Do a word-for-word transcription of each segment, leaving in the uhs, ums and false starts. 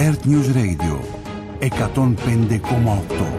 Earth News Radio εκατόν πέντε κόμμα οκτώ.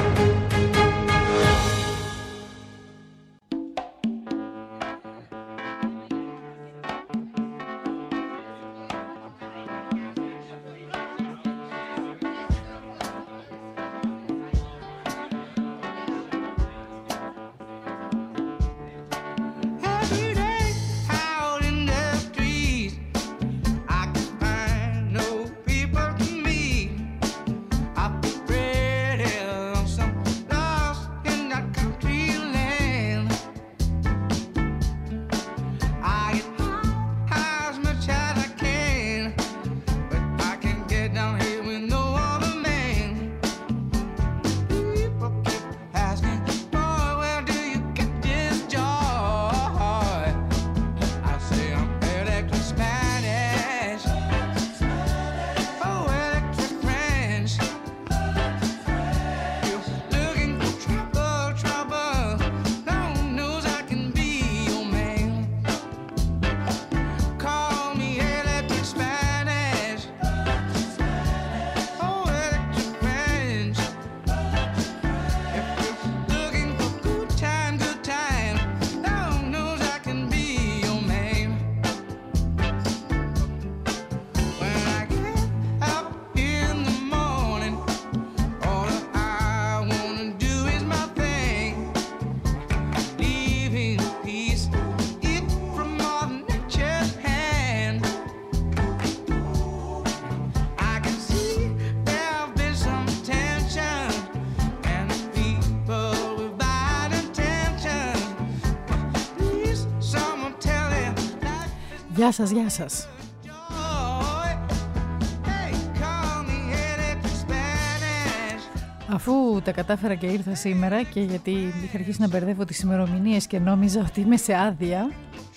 Γεια σας, γεια σας. Αφού τα κατάφερα και ήρθα σήμερα και γιατί είχα αρχίσει να μπερδεύω τις ημερομηνίες και νόμιζα ότι είμαι σε άδεια,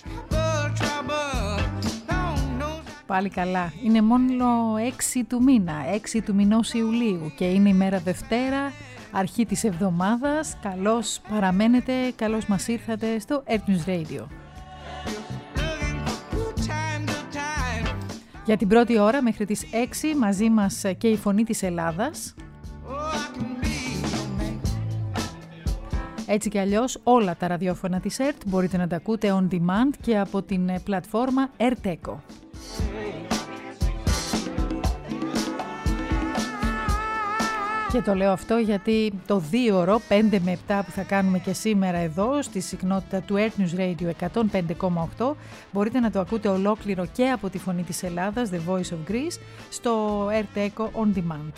πάλι καλά. Είναι μόνο έξι του μήνα, έξι του μηνός Ιουλίου και είναι η μέρα Δευτέρα, αρχή της εβδομάδας. Καλώς παραμένετε, καλώς μας ήρθατε στο Earth News Radio. Για την πρώτη ώρα μέχρι τις έξι μαζί μας και η Φωνή της Ελλάδας. Έτσι κι αλλιώς όλα τα ραδιόφωνα της ΕΡΤ μπορείτε να τα ακούτε on demand και από την πλατφόρμα ERTECO. Και το λέω αυτό γιατί το δύο ώρο πέντε με επτά που θα κάνουμε και σήμερα εδώ στη συχνότητα του Earth News Radio εκατόν πέντε κόμμα οκτώ μπορείτε να το ακούτε ολόκληρο και από τη Φωνή της Ελλάδας, The Voice of Greece, στο ERTECO on demand.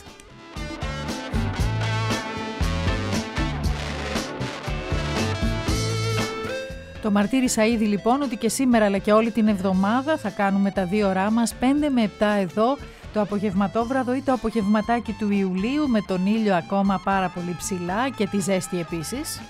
Το μαρτύρησα ήδη λοιπόν ότι και σήμερα αλλά και όλη την εβδομάδα θα κάνουμε τα δύο ώρά μας πέντε με επτά εδώ, το απογευματόβραδο ή το απογευματάκι του Ιουλίου με τον ήλιο ακόμα πάρα πολύ ψηλά και τη ζέστη επίσης.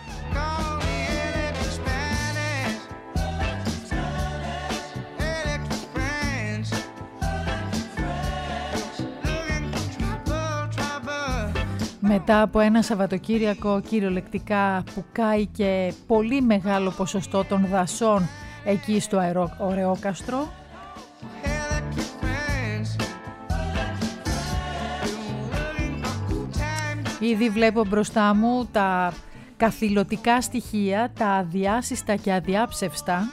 Μετά από ένα Σαββατοκύριακο κυριολεκτικά που κάει και πολύ μεγάλο ποσοστό των δασών εκεί στο Ωρεόκαστρο, ήδη βλέπω μπροστά μου τα καθηλωτικά στοιχεία, τα αδιάσυστα και αδιάψευστα,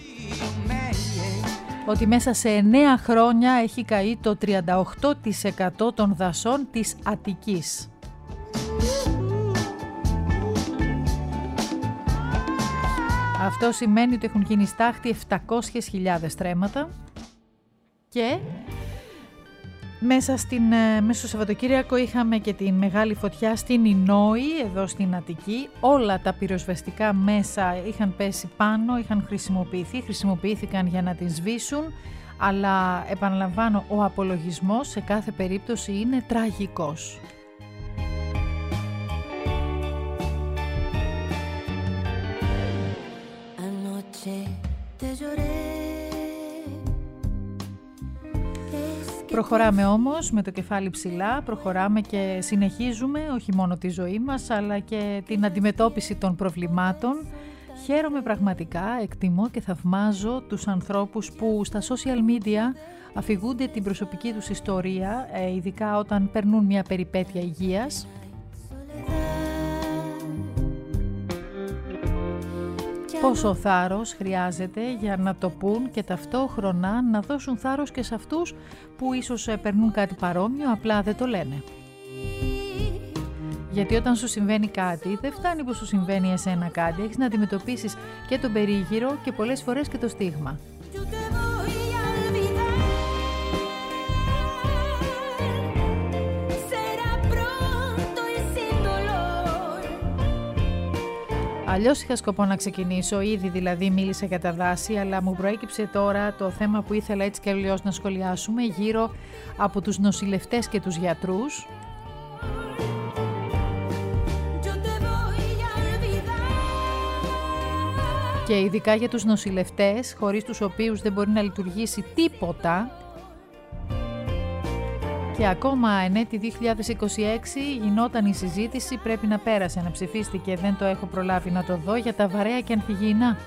ότι μέσα σε εννέα χρόνια έχει καεί το τριάντα οκτώ τοις εκατό των δασών της Αττικής. Αυτό σημαίνει ότι έχουν γίνει στάχτη επτακόσιες χιλιάδες στρέμματα και μέσα, στην, μέσα στο Σαββατοκύριακο είχαμε και την μεγάλη φωτιά στην Ινόη, εδώ στην Αττική. Όλα τα πυροσβεστικά μέσα είχαν πέσει πάνω, είχαν χρησιμοποιηθεί, χρησιμοποιήθηκαν για να την σβήσουν, αλλά επαναλαμβάνω, ο απολογισμός σε κάθε περίπτωση είναι τραγικός. Προχωράμε όμως με το κεφάλι ψηλά, προχωράμε και συνεχίζουμε όχι μόνο τη ζωή μας αλλά και την αντιμετώπιση των προβλημάτων. χαίρομαι πραγματικά, εκτιμώ και θαυμάζω τους ανθρώπους που στα social media αφηγούνται την προσωπική τους ιστορία, ειδικά όταν περνούν μια περιπέτεια υγείας. Πόσο θάρρος χρειάζεται για να το πούν και ταυτόχρονα να δώσουν θάρρος και σε αυτούς που ίσως περνούν κάτι παρόμοιο, απλά δεν το λένε. Γιατί όταν σου συμβαίνει κάτι, δεν φτάνει που σου συμβαίνει εσένα κάτι, έχεις να αντιμετωπίσεις και τον περίγυρο και πολλές φορές και το στίγμα. Αλλιώς είχα σκοπό να ξεκινήσω, ήδη δηλαδή μίλησα για τα δάση, αλλά μου προέκυψε τώρα το θέμα που ήθελα έτσι και αλλιώς να σχολιάσουμε γύρω από τους νοσηλευτές και τους γιατρούς. Και ειδικά για τους νοσηλευτές, χωρίς τους οποίους δεν μπορεί να λειτουργήσει τίποτα. Και ακόμα εν έτη δύο χιλιάδες είκοσι έξι γινόταν η συζήτηση, πρέπει να πέρασε, να ψηφίστηκε, δεν το έχω προλάβει να το δω, για τα βαρέα και ανθυγιεινά.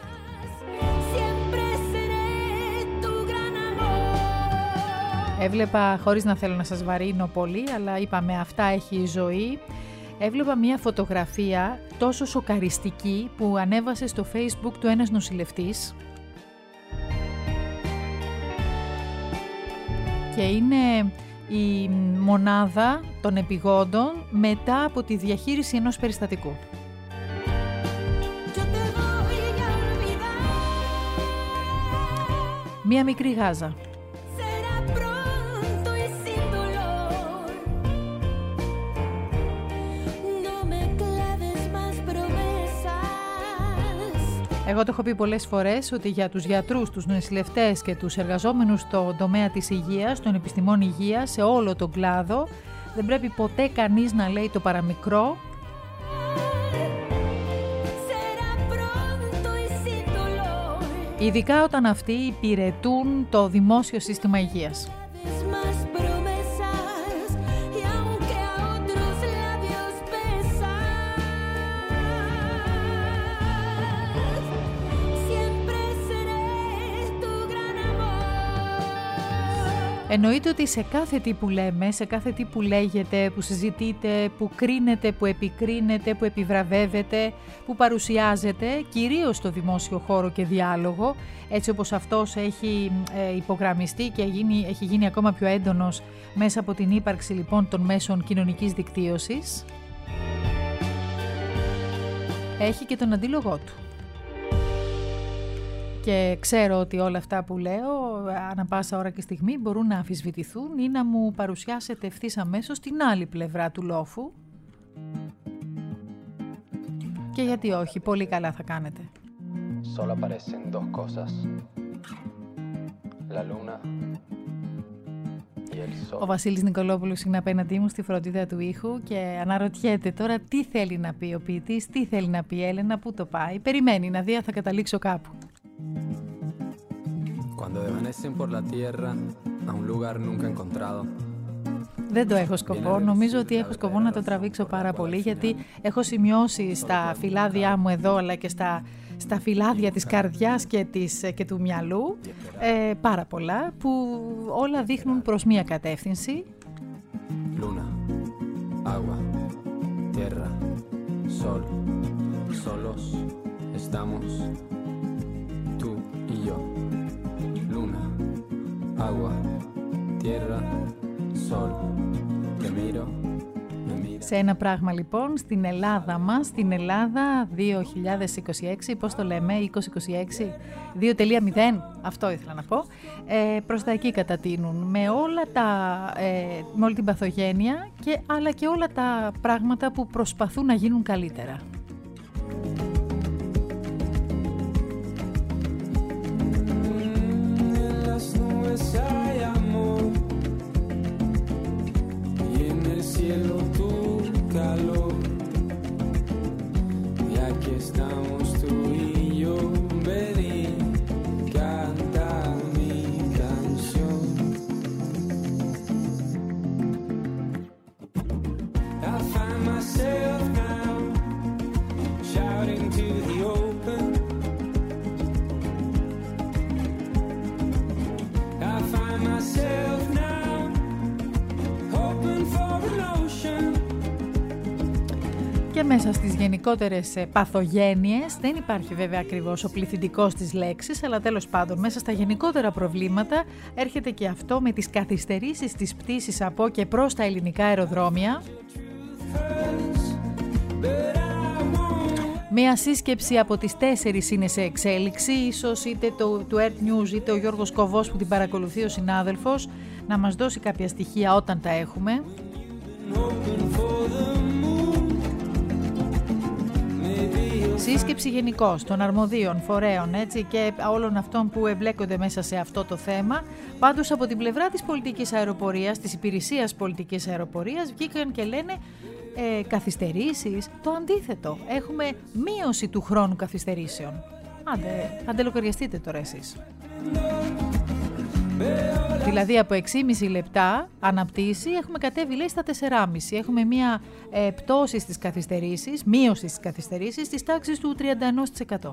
Έβλεπα, χωρίς να θέλω να σας βαρύνω πολύ, αλλά είπαμε αυτά έχει η ζωή, έβλεπα μια φωτογραφία τόσο σοκαριστική που ανέβασε στο Facebook του ένας νοσηλευτής και είναι η μονάδα των επιγόντων μετά από τη διαχείριση ενός περιστατικού. Μία μικρή Γάζα. Εγώ το έχω πει πολλές φορές ότι για τους γιατρούς, τους νοσηλευτές και τους εργαζόμενους στον τομέα της υγείας, των επιστημών υγείας, σε όλο τον κλάδο, δεν πρέπει ποτέ κανείς να λέει το παραμικρό. Ειδικά όταν αυτοί υπηρετούν το δημόσιο σύστημα υγείας. Εννοείται ότι σε κάθε τι που λέμε, σε κάθε τι που λέγεται, που συζητείτε, που κρίνεται, που επικρίνεται, που επιβραβεύεται, που παρουσιάζεται, κυρίως στο δημόσιο χώρο και διάλογο, έτσι όπως αυτός έχει ε, υπογραμμιστεί και γίνει, έχει γίνει ακόμα πιο έντονος μέσα από την ύπαρξη λοιπόν των μέσων κοινωνικής δικτύωσης, έχει και τον αντίλογό του. Και ξέρω ότι όλα αυτά που λέω, ανά πάσα ώρα και στιγμή, μπορούν να αμφισβητηθούν ή να μου παρουσιάσετε ευθύς αμέσως την άλλη πλευρά του λόφου. Και γιατί όχι, πολύ καλά θα κάνετε. Solo aparecen dos cosas. La luna y el sol. Ο Βασίλης Νικολόπουλος είναι απέναντί μου στη φροντίδα του ήχου και αναρωτιέται τώρα τι θέλει να πει ο ποιητής, τι θέλει να πει η Έλενα, πού το πάει. Περιμένει να δει αν θα καταλήξω κάπου. Cuando desvanecen por la tierra a un lugar nunca encontrado. Δεν το έχω σκοπό, νομίζω ότι έχω σκοπό να το τραβήξω πάρα πολύ, γιατί έχω σημειώσει στα φυλάδια μου εδώ αλλά και στα, στα φυλάδια της καρδιάς και, της, και του μυαλού ε, πάρα πολλά που όλα δείχνουν προς μία κατεύθυνση. Luna, agua, tierra, sol, solos estamos tú y yo. Luna, agua, tierra, sol, te miro, me mira. Σε ένα πράγμα λοιπόν, στην Ελλάδα μας, στην Ελλάδα δύο χιλιάδες είκοσι έξι, πώς το λέμε, είκοσι είκοσι έξι, δύο τελεία μηδέν, αυτό ήθελα να πω, ε, προς τα εκεί κατατείνουν, με, όλα τα, ε, με όλη την παθογένεια και, αλλά και όλα τα πράγματα που προσπαθούν να γίνουν καλύτερα. Hay amor y en el cielo tu calor y aquí estamos tú y yo. Ven y canta mi canción. I find myself now shouting to the open. Και μέσα στις γενικότερες παθογένειες, δεν υπάρχει βέβαια ακριβώς ο πληθυντικός της λέξης, αλλά τέλος πάντων μέσα στα γενικότερα προβλήματα έρχεται και αυτό με τις καθυστερήσεις της πτήσης από και προς τα ελληνικά αεροδρόμια. Μία σύσκεψη από τις τέσσερις είναι σε εξέλιξη, ίσως είτε το, του Earth News είτε ο Γιώργος Κοβός που την παρακολουθεί ο συνάδελφος να μας δώσει κάποια στοιχεία όταν τα έχουμε. Σύσκεψη γενικώς των αρμοδίων φορέων, έτσι, και όλων αυτών που εμπλέκονται μέσα σε αυτό το θέμα. Πάντως από την πλευρά της πολιτικής αεροπορίας, της υπηρεσίας πολιτικής αεροπορίας, βγήκαν και λένε ε, καθυστερήσεις. Το αντίθετο, έχουμε μείωση του χρόνου καθυστερήσεων. Άντε, άντε λογαριαστείτε τώρα εσείς. Δηλαδή από έξι και μισό λεπτά αναπτύσσει έχουμε κατέβει, λέει, στα τέσσερα και μισό. Έχουμε μία ε, πτώση στις καθυστερήσεις, μείωση στις καθυστερήσεις της τάξης του τριάντα ένα τοις εκατό.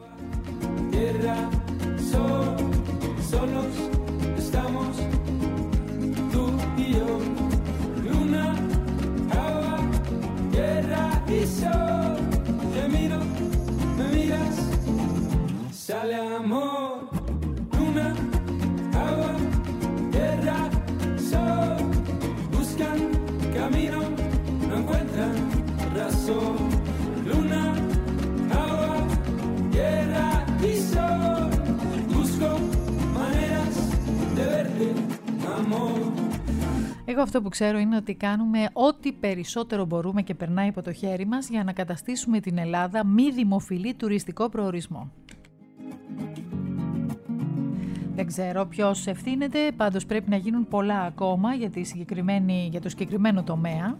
Camino, no encuentran razón. Luna, agua, tierra y sol. Busco maneras de verte, amor. Εγώ αυτό που ξέρω είναι ότι κάνουμε ό,τι περισσότερο μπορούμε και περνάει από το χέρι μας για να καταστήσουμε την Ελλάδα μη δημοφιλή τουριστικό προορισμό. Δεν ξέρω ποιος ευθύνεται, πάντως πρέπει να γίνουν πολλά ακόμα για, τη συγκεκριμένη, για το συγκεκριμένο τομέα.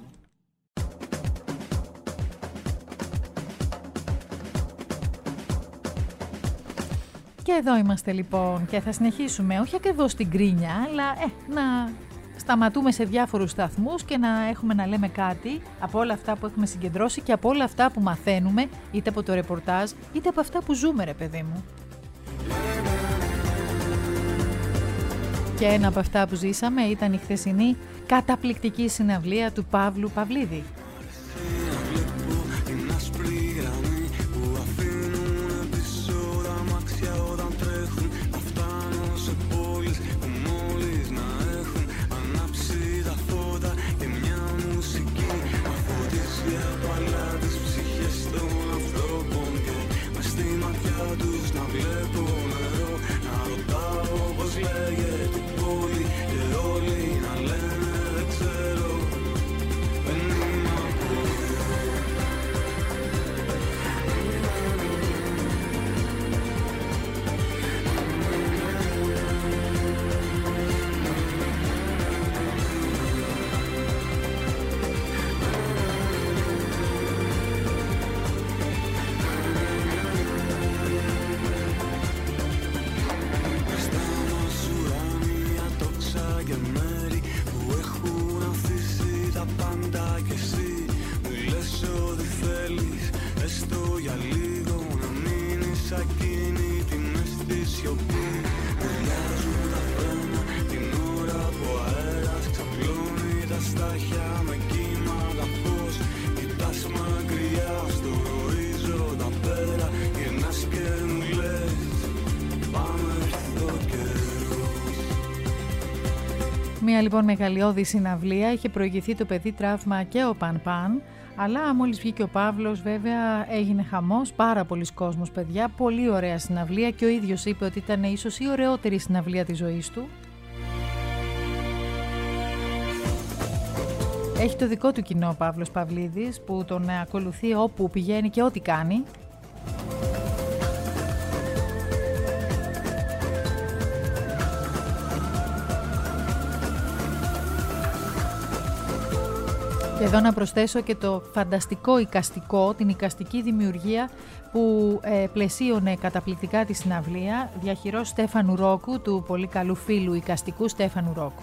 Και εδώ είμαστε λοιπόν και θα συνεχίσουμε, όχι ακριβώς στην κρίνια, αλλά ε, να σταματούμε σε διάφορους σταθμούς και να έχουμε να λέμε κάτι από όλα αυτά που έχουμε συγκεντρώσει και από όλα αυτά που μαθαίνουμε, είτε από το ρεπορτάζ, είτε από αυτά που ζούμε, ρε παιδί μου. Και ένα από αυτά που ζήσαμε ήταν η χθεσινή καταπληκτική συναυλία του Παύλου Παυλίδη. Μια λοιπόν μεγαλειώδη συναυλία, είχε προηγηθεί το παιδί τραύμα και ο Παν Παν, αλλά μόλις βγήκε ο Παύλος βέβαια έγινε χαμός, πάρα πολλοί κόσμος, παιδιά, πολύ ωραία συναυλία και ο ίδιος είπε ότι ήταν ίσως η ωραιότερη συναυλία της ζωής του. Έχει το δικό του κοινό ο Παύλος Παυλίδης που τον ακολουθεί όπου πηγαίνει και ό,τι κάνει. Και εδώ να προσθέσω και το φανταστικό εικαστικό, την εικαστική δημιουργία που ε, πλαισίωνε καταπληκτικά τη συναυλία, διαχειρός Στέφανου Ρόκου, του πολύ καλού φίλου εικαστικού Στέφανου Ρόκου.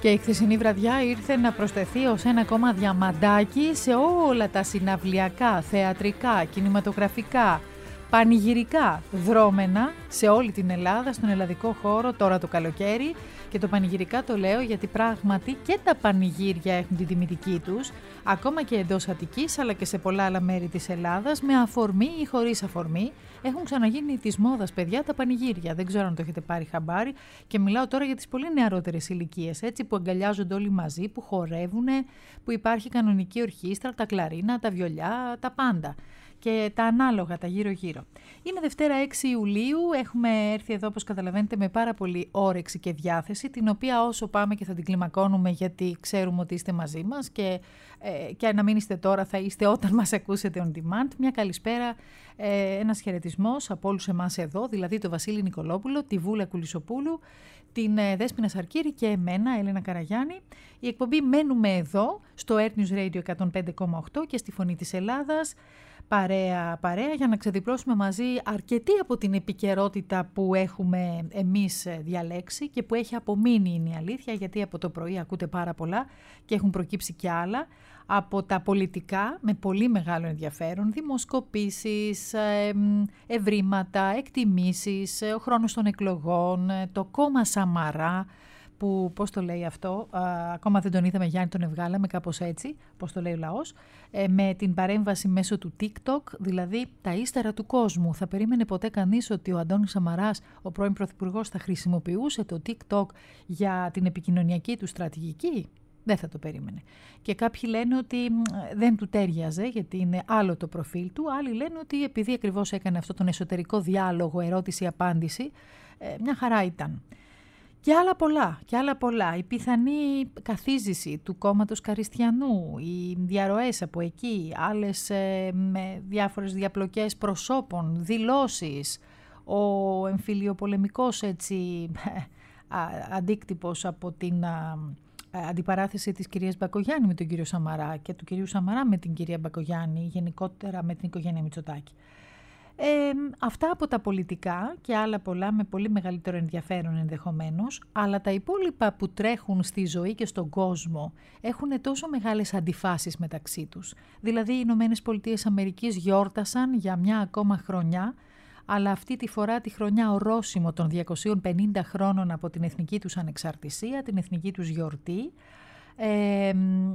Και η χθεσινή βραδιά ήρθε να προσθεθεί ως ένα ακόμα διαμαντάκι σε όλα τα συναυλιακά, θεατρικά, κινηματογραφικά, πανηγυρικά δρόμενα σε όλη την Ελλάδα, στον ελλαδικό χώρο τώρα το καλοκαίρι. Και το πανηγυρικά το λέω γιατί πράγματι και τα πανηγύρια έχουν την τιμητική τους, ακόμα και εντός Αττικής αλλά και σε πολλά άλλα μέρη της Ελλάδας, με αφορμή ή χωρίς αφορμή. Έχουν ξαναγίνει της μόδας, παιδιά, τα πανηγύρια. Δεν ξέρω αν το έχετε πάρει χαμπάρι, και μιλάω τώρα για τις πολύ νεαρότερες ηλικίες, έτσι, που αγκαλιάζονται όλοι μαζί, που χορεύουν, που υπάρχει κανονική ορχήστρα, τα κλαρίνα, τα βιολιά, τα πάντα. Και τα ανάλογα, τα γύρω-γύρω. Είναι Δευτέρα έξι Ιουλίου, έχουμε έρθει εδώ, όπως καταλαβαίνετε, με πάρα πολύ όρεξη και διάθεση, την οποία όσο πάμε και θα την κλιμακώνουμε, γιατί ξέρουμε ότι είστε μαζί μας και, ε, και να μην είστε τώρα, θα είστε όταν μας ακούσετε on demand. Μια καλησπέρα, ε, ένας χαιρετισμός από όλους εμάς εδώ, δηλαδή το Βασίλη Νικολόπουλο, τη Βούλα Κουλισοπούλου, την ε, Δέσποινα Σαρκύρη και εμένα, Έλενα Καραγιάννη. Η εκπομπή Μένουμε Εδώ, στο Earth News Radio εκατόν πέντε κόμμα οκτώ και στη Φωνή της Ελλάδας. Παρέα, παρέα για να ξεδιπλώσουμε μαζί αρκετή από την επικαιρότητα που έχουμε εμείς διαλέξει και που έχει απομείνει, είναι η αλήθεια, γιατί από το πρωί ακούτε πάρα πολλά και έχουν προκύψει κι άλλα. Από τα πολιτικά με πολύ μεγάλο ενδιαφέρον, δημοσκοπήσεις, ευρήματα, εκτιμήσεις, ο χρόνος των εκλογών, το κόμμα Σαμαρά, που, πώς το λέει αυτό, α, ακόμα δεν τον είδαμε, Γιάννη, τον ευγάλαμε κάπως έτσι, πώς το λέει ο λαός, ε, με την παρέμβαση μέσω του TikTok, δηλαδή τα ύστερα του κόσμου. Θα περίμενε ποτέ κανείς ότι ο Αντώνης Σαμαράς, ο πρώην πρωθυπουργός, θα χρησιμοποιούσε το TikTok για την επικοινωνιακή του στρατηγική? Δεν θα το περίμενε. Και κάποιοι λένε ότι δεν του τέριαζε, γιατί είναι άλλο το προφίλ του. Άλλοι λένε ότι επειδή ακριβώς έκανε αυτό τον εσωτερικό διάλογο, ερώτηση-απάντηση, ε, μια χαρά ήταν. Και άλλα πολλά, και άλλα πολλά. Η πιθανή καθίζηση του κόμματος Καριστιανού, οι διαρροές από εκεί, άλλες ε, με διάφορες διαπλοκές προσώπων, δηλώσεις, ο εμφυλιοπολεμικός έτσι, αντίκτυπος από την α, αντιπαράθεση της κυρίας Μπακογιάννη με τον κύριο Σαμαρά και του κυρίου Σαμαρά με την κυρία Μπακογιάννη, γενικότερα με την οικογένεια Μητσοτάκη. Ε, αυτά από τα πολιτικά και άλλα πολλά με πολύ μεγαλύτερο ενδιαφέρον ενδεχομένως, αλλά τα υπόλοιπα που τρέχουν στη ζωή και στον κόσμο έχουν τόσο μεγάλες αντιφάσεις μεταξύ τους. Δηλαδή οι Ηνωμένες Πολιτείες Αμερικής γιόρτασαν για μια ακόμα χρονιά, αλλά αυτή τη φορά τη χρονιά ορόσημο των διακοσίων πενήντα χρόνων από την εθνική τους ανεξαρτησία, την εθνική τους γιορτή. Ε,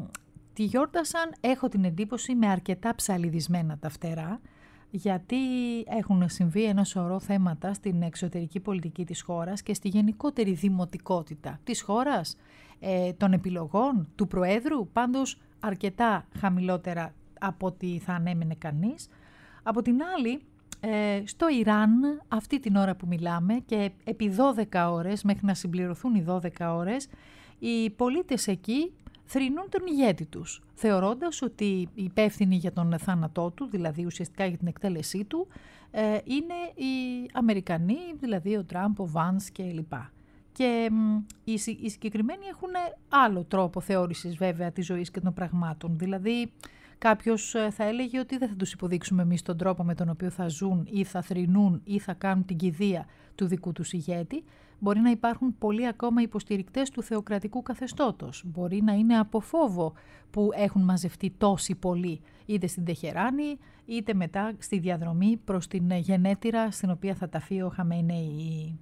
τη γιόρτασαν, έχω την εντύπωση, με αρκετά ψαλιδισμένα τα φτερά, γιατί έχουν συμβεί ένα σωρό θέματα στην εξωτερική πολιτική της χώρας και στη γενικότερη δημοτικότητα της χώρας, ε, των επιλογών του Προέδρου, πάντως αρκετά χαμηλότερα από ό,τι θα ανέμενε κανείς. Από την άλλη, ε, στο Ιράν, αυτή την ώρα που μιλάμε και επί δώδεκα ώρες, μέχρι να συμπληρωθούν οι δώδεκα ώρες, οι πολίτες εκεί θρηνούν τον ηγέτη τους, θεωρώντας ότι οι υπεύθυνοι για τον θάνατό του, δηλαδή ουσιαστικά για την εκτέλεσή του, ε, είναι οι Αμερικανοί, δηλαδή ο Τραμπ, ο Βάνς κλπ. Και οι, οι συγκεκριμένοι έχουν άλλο τρόπο θεώρησης βέβαια της ζωής και των πραγμάτων. Δηλαδή κάποιος θα έλεγε ότι δεν θα τους υποδείξουμε εμείς τον τρόπο με τον οποίο θα ζουν ή θα θρηνούν ή θα κάνουν την κηδεία του δικού τους ηγέτη. Μπορεί να υπάρχουν πολλοί ακόμα υποστηρικτές του θεοκρατικού καθεστώτος. Μπορεί να είναι από φόβο που έχουν μαζευτεί τόσοι πολλοί, είτε στην Τεχεράνη, είτε μετά στη διαδρομή προς την γενέτειρα στην οποία θα ταφεί ο Χαμενεϊ.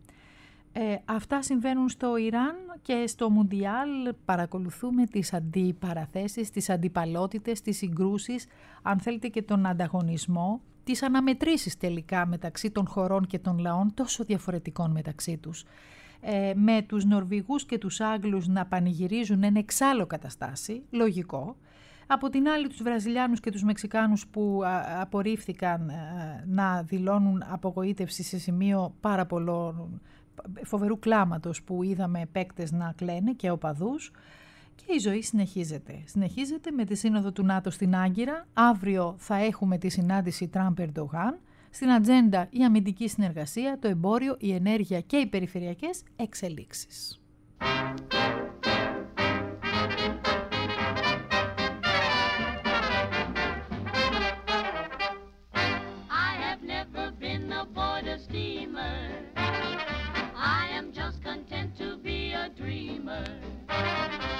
Ε, αυτά συμβαίνουν στο Ιράν και στο Μουντιάλ παρακολουθούμε τις αντιπαραθέσεις, τις αντιπαλότητες, τις συγκρούσεις, αν θέλετε και τον ανταγωνισμό, τις αναμετρήσεις τελικά μεταξύ των χωρών και των λαών τόσο διαφορετικών μεταξύ τους. Ε, με τους Νορβηγούς και τους Άγγλους να πανηγυρίζουν εν εξάλλου καταστάση, λογικό. Από την άλλη τους Βραζιλιάνους και τους Μεξικάνους που α, απορρίφθηκαν α, να δηλώνουν απογοήτευση σε σημείο πάρα πολλών φοβερού κλάματος που είδαμε παίκτες να κλαίνε και οπαδούς. Και η ζωή συνεχίζεται. Συνεχίζεται με τη σύνοδο του ΝΑΤΟ στην Άγκυρα. Αύριο θα έχουμε τη συνάντηση Τραμπ-Ερντογάν. Στην ατζέντα η αμυντική συνεργασία, το εμπόριο, η ενέργεια και οι περιφερειακές εξελίξεις. I am just content to be a dreamer.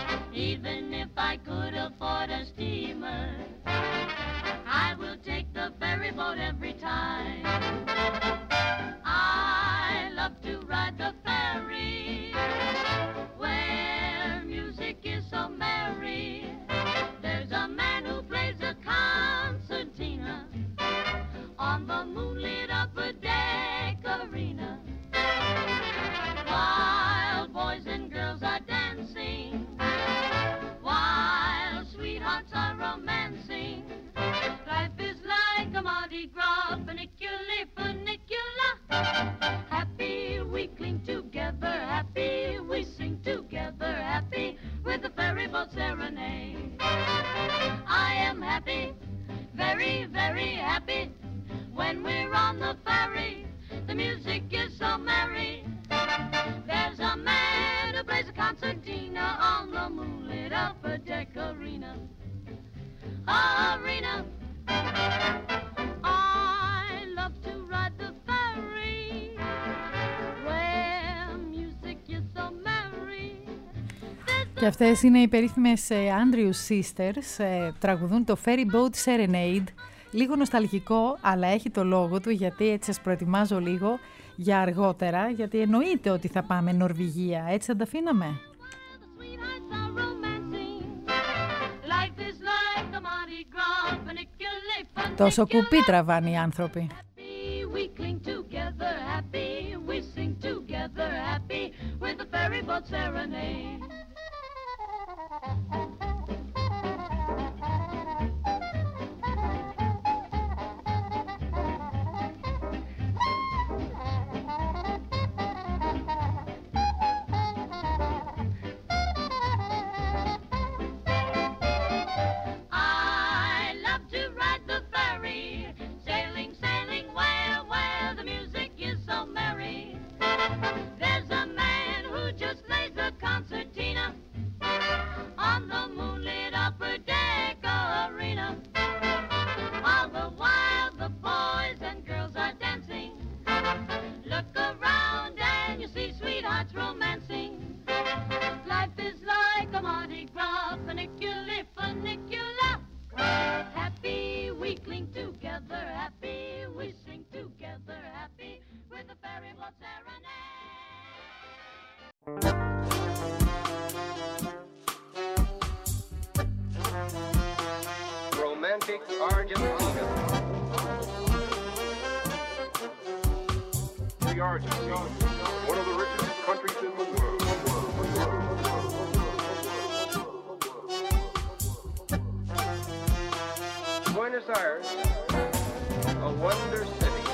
very, very happy when we're on the ferry. The music is so merry. There's a man who plays a concertina on the moonlit upper deck arena. Arena. I love to ride the ferry where music is so merry. Και αυτές είναι οι περίφημες Andrews Sisters, τραγουδούν το Ferry Boat Serenade. Λίγο νοσταλγικό, αλλά έχει το λόγο του, γιατί έτσι σας προετοιμάζω λίγο για αργότερα, γιατί εννοείται ότι θα πάμε Νορβηγία, έτσι θα τα αφήναμε. Τόσο κουπί τραβάνε οι άνθρωποι. Romantic Argentina. The Argentina, one of the richest countries in the world. Buenos Aires, a wonder city.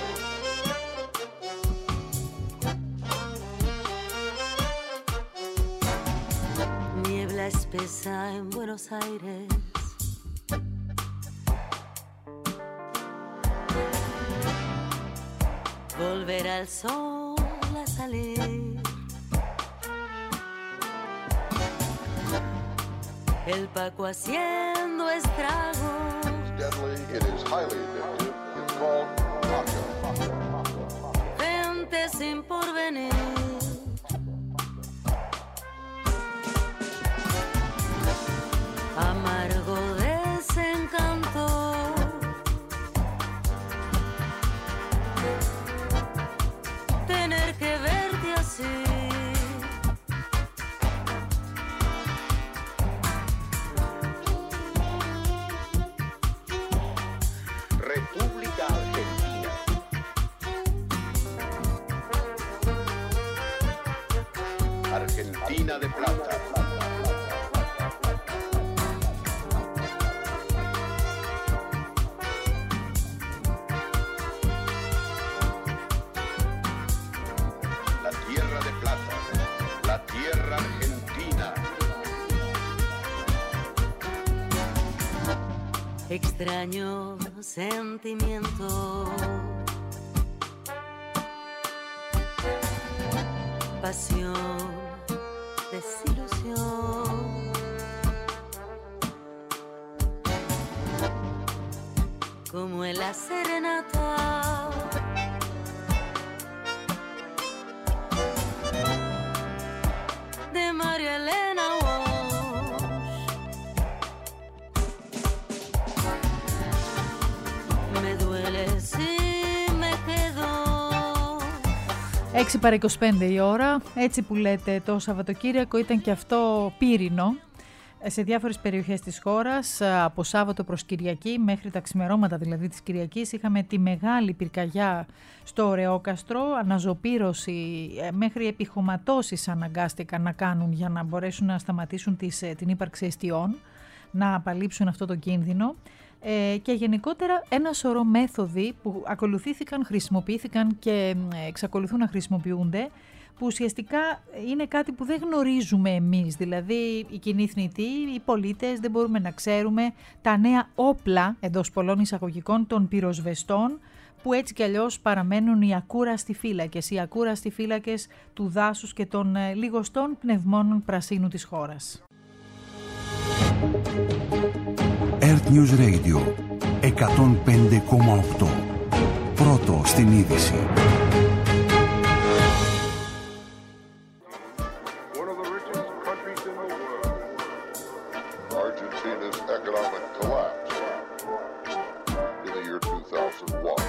Niebla espesa en Buenos Aires. Volverá el sol a salir. El Paco haciendo estragos. Deadly, it is highly addictive. It's called Paco. Gente sin porvenir. Amargo desencanto. Tener que verte así. República Argentina. Argentina de plata. La tierra de plata, la tierra argentina. Extraño sentimiento. Pasión, desilusión. Como en la serenata. De María Elena Walsh. Me duele si me quedo. έξι παρά είκοσι πέντε η ώρα, έτσι που λέτε το Σαββατοκύριακο ήταν και αυτό πύρινο σε διάφορες περιοχές της χώρας. Από Σάββατο προς Κυριακή, μέχρι τα ξημερώματα δηλαδή της Κυριακής, είχαμε τη μεγάλη πυρκαγιά στο Ωρεόκαστρο, αναζωπήρωση, μέχρι επιχωματώσεις αναγκάστηκαν να κάνουν για να μπορέσουν να σταματήσουν τις, την ύπαρξη εστιών, να απαλείψουν αυτό το κίνδυνο. Ε, και γενικότερα ένα σωρό μέθοδοι που ακολουθήθηκαν, χρησιμοποιήθηκαν και εξακολουθούν να χρησιμοποιούνται που ουσιαστικά είναι κάτι που δεν γνωρίζουμε εμείς. Δηλαδή οι κοινοί θνητοί, οι πολίτες δεν μπορούμε να ξέρουμε τα νέα όπλα εντός πολλών εισαγωγικών των πυροσβεστών, που έτσι κι αλλιώς παραμένουν οι ακούραστοι φύλακες, οι ακούραστοι φύλακες του δάσους και των λιγοστών πνευμόνων πρασίνου της χώρας. Earth News Radio εκατόν πέντε κόμμα οκτώ. Πρώτο στην είδηση. One of the richest countries in the world. Argentina's economic collapse in the year two thousand one.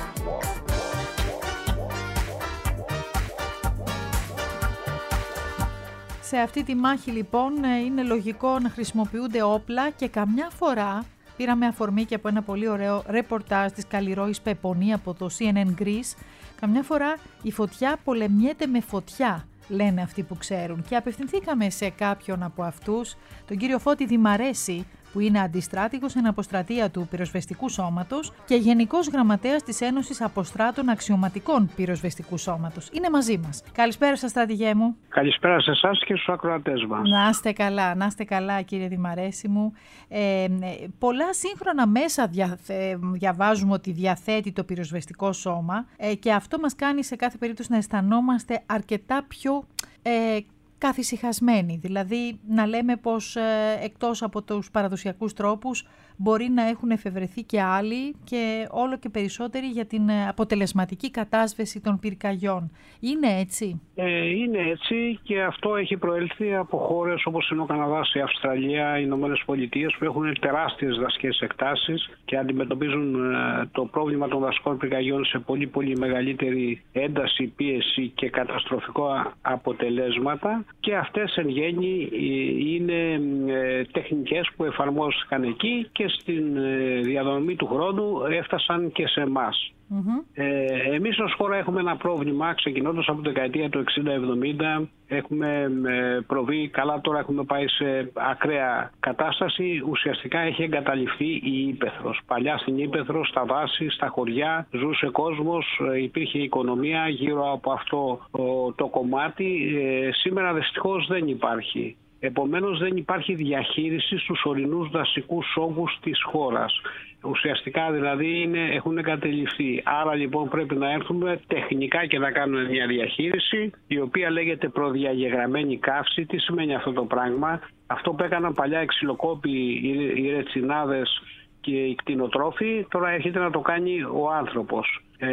Σε αυτή τη μάχη λοιπόν είναι λογικό να χρησιμοποιούνται όπλα και καμιά φορά πήραμε αφορμή και από ένα πολύ ωραίο ρεπορτάζ της Καλλιρόης Πεπονή από το σι εν εν Greece. Καμιά φορά η φωτιά πολεμιέται με φωτιά, λένε αυτοί που ξέρουν. Και απευθυνθήκαμε σε κάποιον από αυτούς, τον κύριο Φώτη Δημαρέση, που είναι αντιστράτηγος εν αποστρατεία του Πυροσβεστικού Σώματος και Γενικός Γραμματέας της Ένωσης Αποστράτων Αξιωματικών Πυροσβεστικού Σώματος. Είναι μαζί μας. Καλησπέρα σας, στρατηγέ μου. Καλησπέρα σε εσάς και στους ακροατές μας. Να είστε καλά, να είστε καλά κύριε Δημαρέση μου. Ε, πολλά σύγχρονα μέσα δια, διαβάζουμε ότι διαθέτει το Πυροσβεστικό Σώμα ε, και αυτό μας κάνει σε κάθε περίπτωση να αισθανόμαστε αρκετά πιο ε, καθησυχασμένοι. Δηλαδή να λέμε πως ε, εκτός από τους παραδοσιακούς τρόπους μπορεί να έχουν εφευρεθεί και άλλοι και όλο και περισσότεροι για την αποτελεσματική κατάσβεση των πυρκαγιών. Είναι έτσι? Ε, είναι έτσι και αυτό έχει προέλθει από χώρες όπως είναι ο Καναδάς, η Αυστραλία, οι Ηνωμένες Πολιτείες, που έχουν τεράστιες δασικές εκτάσεις και αντιμετωπίζουν ε, το πρόβλημα των δασικών πυρκαγιών σε πολύ πολύ μεγαλύτερη ένταση, πίεση και καταστροφικό αποτελέσματα, και αυτές εν γέννη είναι ε, τεχνικές που εφαρμόστηκαν εκεί και στην ε, διαδρομή του χρόνου έφτασαν και σε εμάς. Mm-hmm. Ε, εμείς ως χώρα έχουμε ένα πρόβλημα, ξεκινώντας από τη δεκαετία του εξήντα εβδομήντα, έχουμε ε, προβεί, καλά τώρα έχουμε πάει σε ακραία κατάσταση, ουσιαστικά έχει εγκαταλειφθεί η ύπαιθρος. Παλιά στην ύπαιθρο, στα δάση, στα χωριά ζούσε κόσμος, ε, υπήρχε οικονομία γύρω από αυτό ο, το κομμάτι, ε, σήμερα δυστυχώς δεν υπάρχει. Επομένως δεν υπάρχει διαχείριση στους ορεινούς δασικούς όγκους της χώρας. Ουσιαστικά δηλαδή είναι, έχουν εγκαταλειφθεί. Άρα λοιπόν πρέπει να έρθουμε τεχνικά και να κάνουμε μια διαχείριση η οποία λέγεται προδιαγεγραμμένη καύση. Τι σημαίνει αυτό το πράγμα? Αυτό που έκαναν παλιά οι ξυλοκόποι, οι ρετσινάδες και οι κτηνοτρόφοι, τώρα έρχεται να το κάνει ο άνθρωπος. Ε,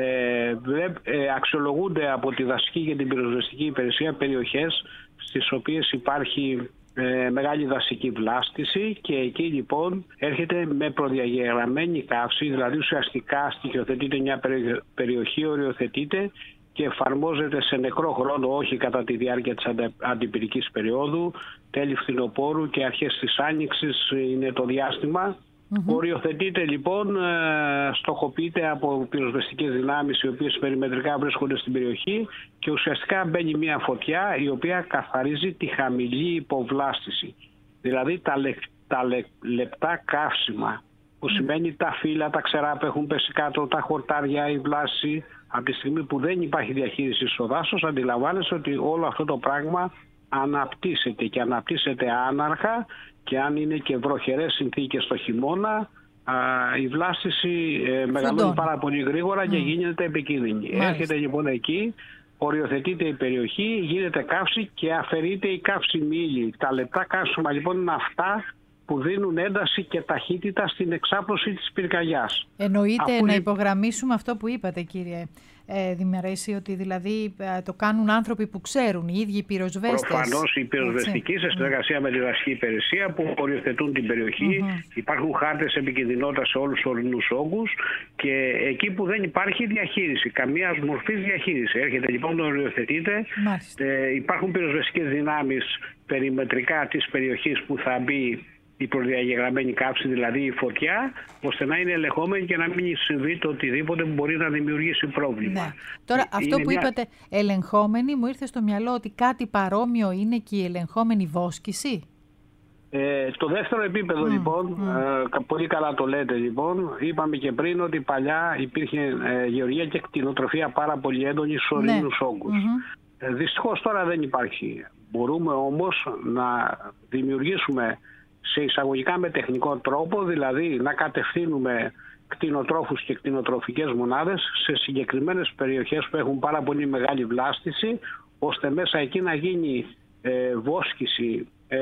ε, αξιολογούνται από τη δασική και την πυροσβεστική υπηρεσία περιοχές στις οποίες υπάρχει ε, μεγάλη δασική βλάστηση, και εκεί λοιπόν έρχεται με προδιαγεγραμμένη καύση, δηλαδή ουσιαστικά στοιχειοθετείται μια περιοχή, οριοθετείται και εφαρμόζεται σε νεκρό χρόνο, όχι κατά τη διάρκεια της αντιπυρικής περίοδου, τέλη φθινοπόρου και αρχές της άνοιξης είναι το διάστημα. Mm-hmm. Οριοθετείται λοιπόν, στοχοποιείται από πυροσβεστικές δυνάμεις οι οποίες περιμετρικά βρίσκονται στην περιοχή και ουσιαστικά μπαίνει μια φωτιά η οποία καθαρίζει τη χαμηλή υποβλάστηση. Δηλαδή τα, λε, τα λε, λεπτά καύσιμα, που σημαίνει τα φύλλα, τα ξερά που έχουν πέσει κάτω, τα χορτάρια, η βλάση. Από τη στιγμή που δεν υπάρχει διαχείριση στο δάσος, αντιλαμβάνεσαι ότι όλο αυτό το πράγμα αναπτύσσεται και αναπτύσσεται άναρχα, και αν είναι και βροχερές συνθήκες το χειμώνα, α, η βλάστηση ε, μεγαλώνει πάρα πολύ γρήγορα mm. και γίνεται επικίνδυνη. Μάλιστα. Έρχεται λοιπόν εκεί, οριοθετείται η περιοχή, γίνεται καύση και αφαιρείται η καύσιμη ύλη. Τα λεπτά καύσιμα λοιπόν είναι αυτά που δίνουν ένταση και ταχύτητα στην εξάπλωση της πυρκαγιάς. Εννοείται Αφού... να υπογραμμίσουμε αυτό που είπατε, κύριε ε, Δημαρέση, ότι δηλαδή ε, το κάνουν άνθρωποι που ξέρουν, οι ίδιοι οι πυροσβέστες. Προφανώς οι πυροσβεστικοί σε συνεργασία mm. με τη δασική υπηρεσία που οριοθετούν την περιοχή. Mm-hmm. Υπάρχουν χάρτες επικινδυνότητας σε όλους τους ορεινούς όγκους, και εκεί που δεν υπάρχει διαχείριση, καμία μορφή διαχείριση. Έρχεται λοιπόν, το οριοθετείται. Ε, υπάρχουν πυροσβεστικές δυνάμεις περιμετρικά της περιοχής που θα μπει η προδιαγεγραμμένη καύση, δηλαδή η φωτιά, ώστε να είναι ελεγχόμενη και να μην συμβεί το οτιδήποτε που μπορεί να δημιουργήσει πρόβλημα. Ναι. Τώρα είναι αυτό που μια... είπατε ελεγχόμενη, μου ήρθε στο μυαλό ότι κάτι παρόμοιο είναι και η ελεγχόμενη βόσκηση. Ε, το δεύτερο επίπεδο mm, λοιπόν, mm. Ε, πολύ καλά το λέτε λοιπόν, είπαμε και πριν ότι παλιά υπήρχε ε, γεωργία και κτηνοτροφία πάρα πολύ έντονη στους ορεινούς ναι. όγκους. Mm-hmm. Ε, δυστυχώς τώρα δεν υπάρχει. Μπορούμε όμως να δημιουργήσουμε σε εισαγωγικά με τεχνικό τρόπο, δηλαδή να κατευθύνουμε κτηνοτρόφους και κτηνοτροφικές μονάδες σε συγκεκριμένες περιοχές που έχουν πάρα πολύ μεγάλη βλάστηση, ώστε μέσα εκεί να γίνει ε, βόσκηση ε,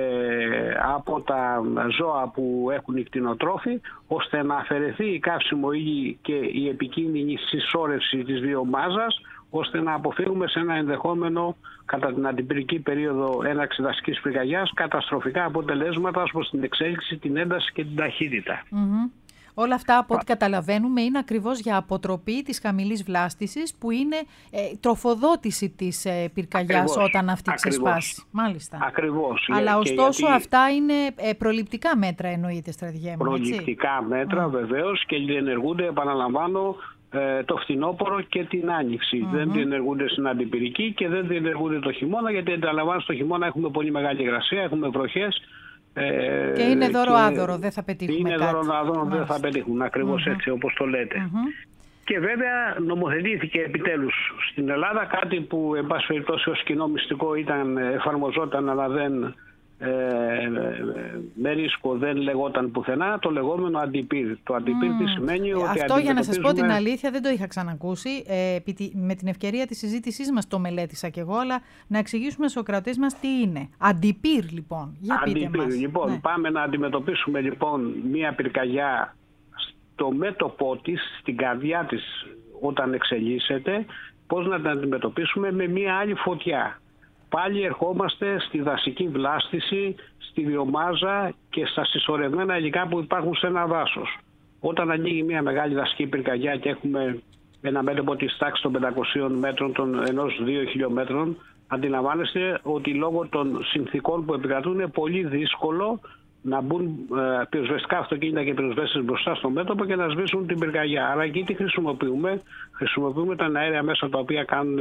από τα ζώα που έχουν οι κτηνοτρόφοι, ώστε να αφαιρεθεί η καύσιμο ύλη και η επικίνδυνη συσσόρευση της βιομάζας, ώστε να αποφύγουμε σε ένα ενδεχόμενο κατά την αντιπυρική περίοδο έναρξη δασικής πυρκαγιάς καταστροφικά αποτελέσματα ως προς την εξέλιξη, την ένταση και την ταχύτητα. Mm-hmm. Όλα αυτά, από ό,τι καταλαβαίνουμε, είναι ακριβώς για αποτροπή της χαμηλής βλάστησης, που είναι ε, τροφοδότηση της ε, πυρκαγιάς ακριβώς, όταν αυτή ξεσπάσει. Μάλιστα. Ακριβώς. Αλλά και ωστόσο γιατί... αυτά είναι ε, προληπτικά μέτρα, εννοείται, στρατηγέ μου. Προληπτικά έτσι? μέτρα, mm. βεβαίως, και διενεργούνται, επαναλαμβάνω, το φθινόπωρο και την άνοιξη. Mm-hmm. Δεν διενεργούνται στην αντιπυρική και δεν διενεργούνται το χειμώνα, γιατί αντιλαμβάνω στο χειμώνα έχουμε πολύ μεγάλη υγρασία, έχουμε βροχές. Ε, και είναι δώρο-άδωρο, δεν θα πετύχουμε είναι κάτι. Είναι δώρο-άδωρο, δεν θα πετύχουν, ακριβώς mm-hmm. έτσι όπως το λέτε. Mm-hmm. Και βέβαια νομοθετήθηκε επιτέλους στην Ελλάδα κάτι που εν πάση περιπτώσει ως κοινό μυστικό ήταν, εφαρμοζόταν, αλλά δεν... Ε, με ρίσκο δεν λεγόταν πουθενά, το λεγόμενο αντιπύρ. Το αντιπύρ mm. τι σημαίνει ότι αυτό, για να σας πω την αλήθεια, δεν το είχα ξανακούσει. Ε, με την ευκαιρία της συζήτησής μας το μελέτησα κι εγώ, αλλά να εξηγήσουμε στους ακροατές μας τι είναι. Αντιπύρ λοιπόν, για πείτε αντιπύρ, μας. Λοιπόν, ναι. Πάμε να αντιμετωπίσουμε λοιπόν μία πυρκαγιά στο μέτωπό της, στην καρδιά της όταν εξελίσσεται, πώς να την αντιμετωπίσουμε με μία άλλη φωτιά. Πάλι ερχόμαστε στη δασική βλάστηση, στη βιομάζα και στα συσσωρευμένα υλικά που υπάρχουν σε ένα δάσος. Όταν ανοίγει μια μεγάλη δασική πυρκαγιά και έχουμε ένα μέτωπο της τάξης των πεντακοσίων μέτρων, των ενός δύο χιλιόμετρων, αντιλαμβάνεστε ότι λόγω των συνθήκων που επικρατούν είναι πολύ δύσκολο να μπουν ε, πυροσβεστικά αυτοκίνητα και πυροσβέστες μπροστά στο μέτωπο και να σβήσουν την πυρκαγιά. Άρα εκεί τι χρησιμοποιούμε? Χρησιμοποιούμε τα αέρια μέσα τα οποία κάνουν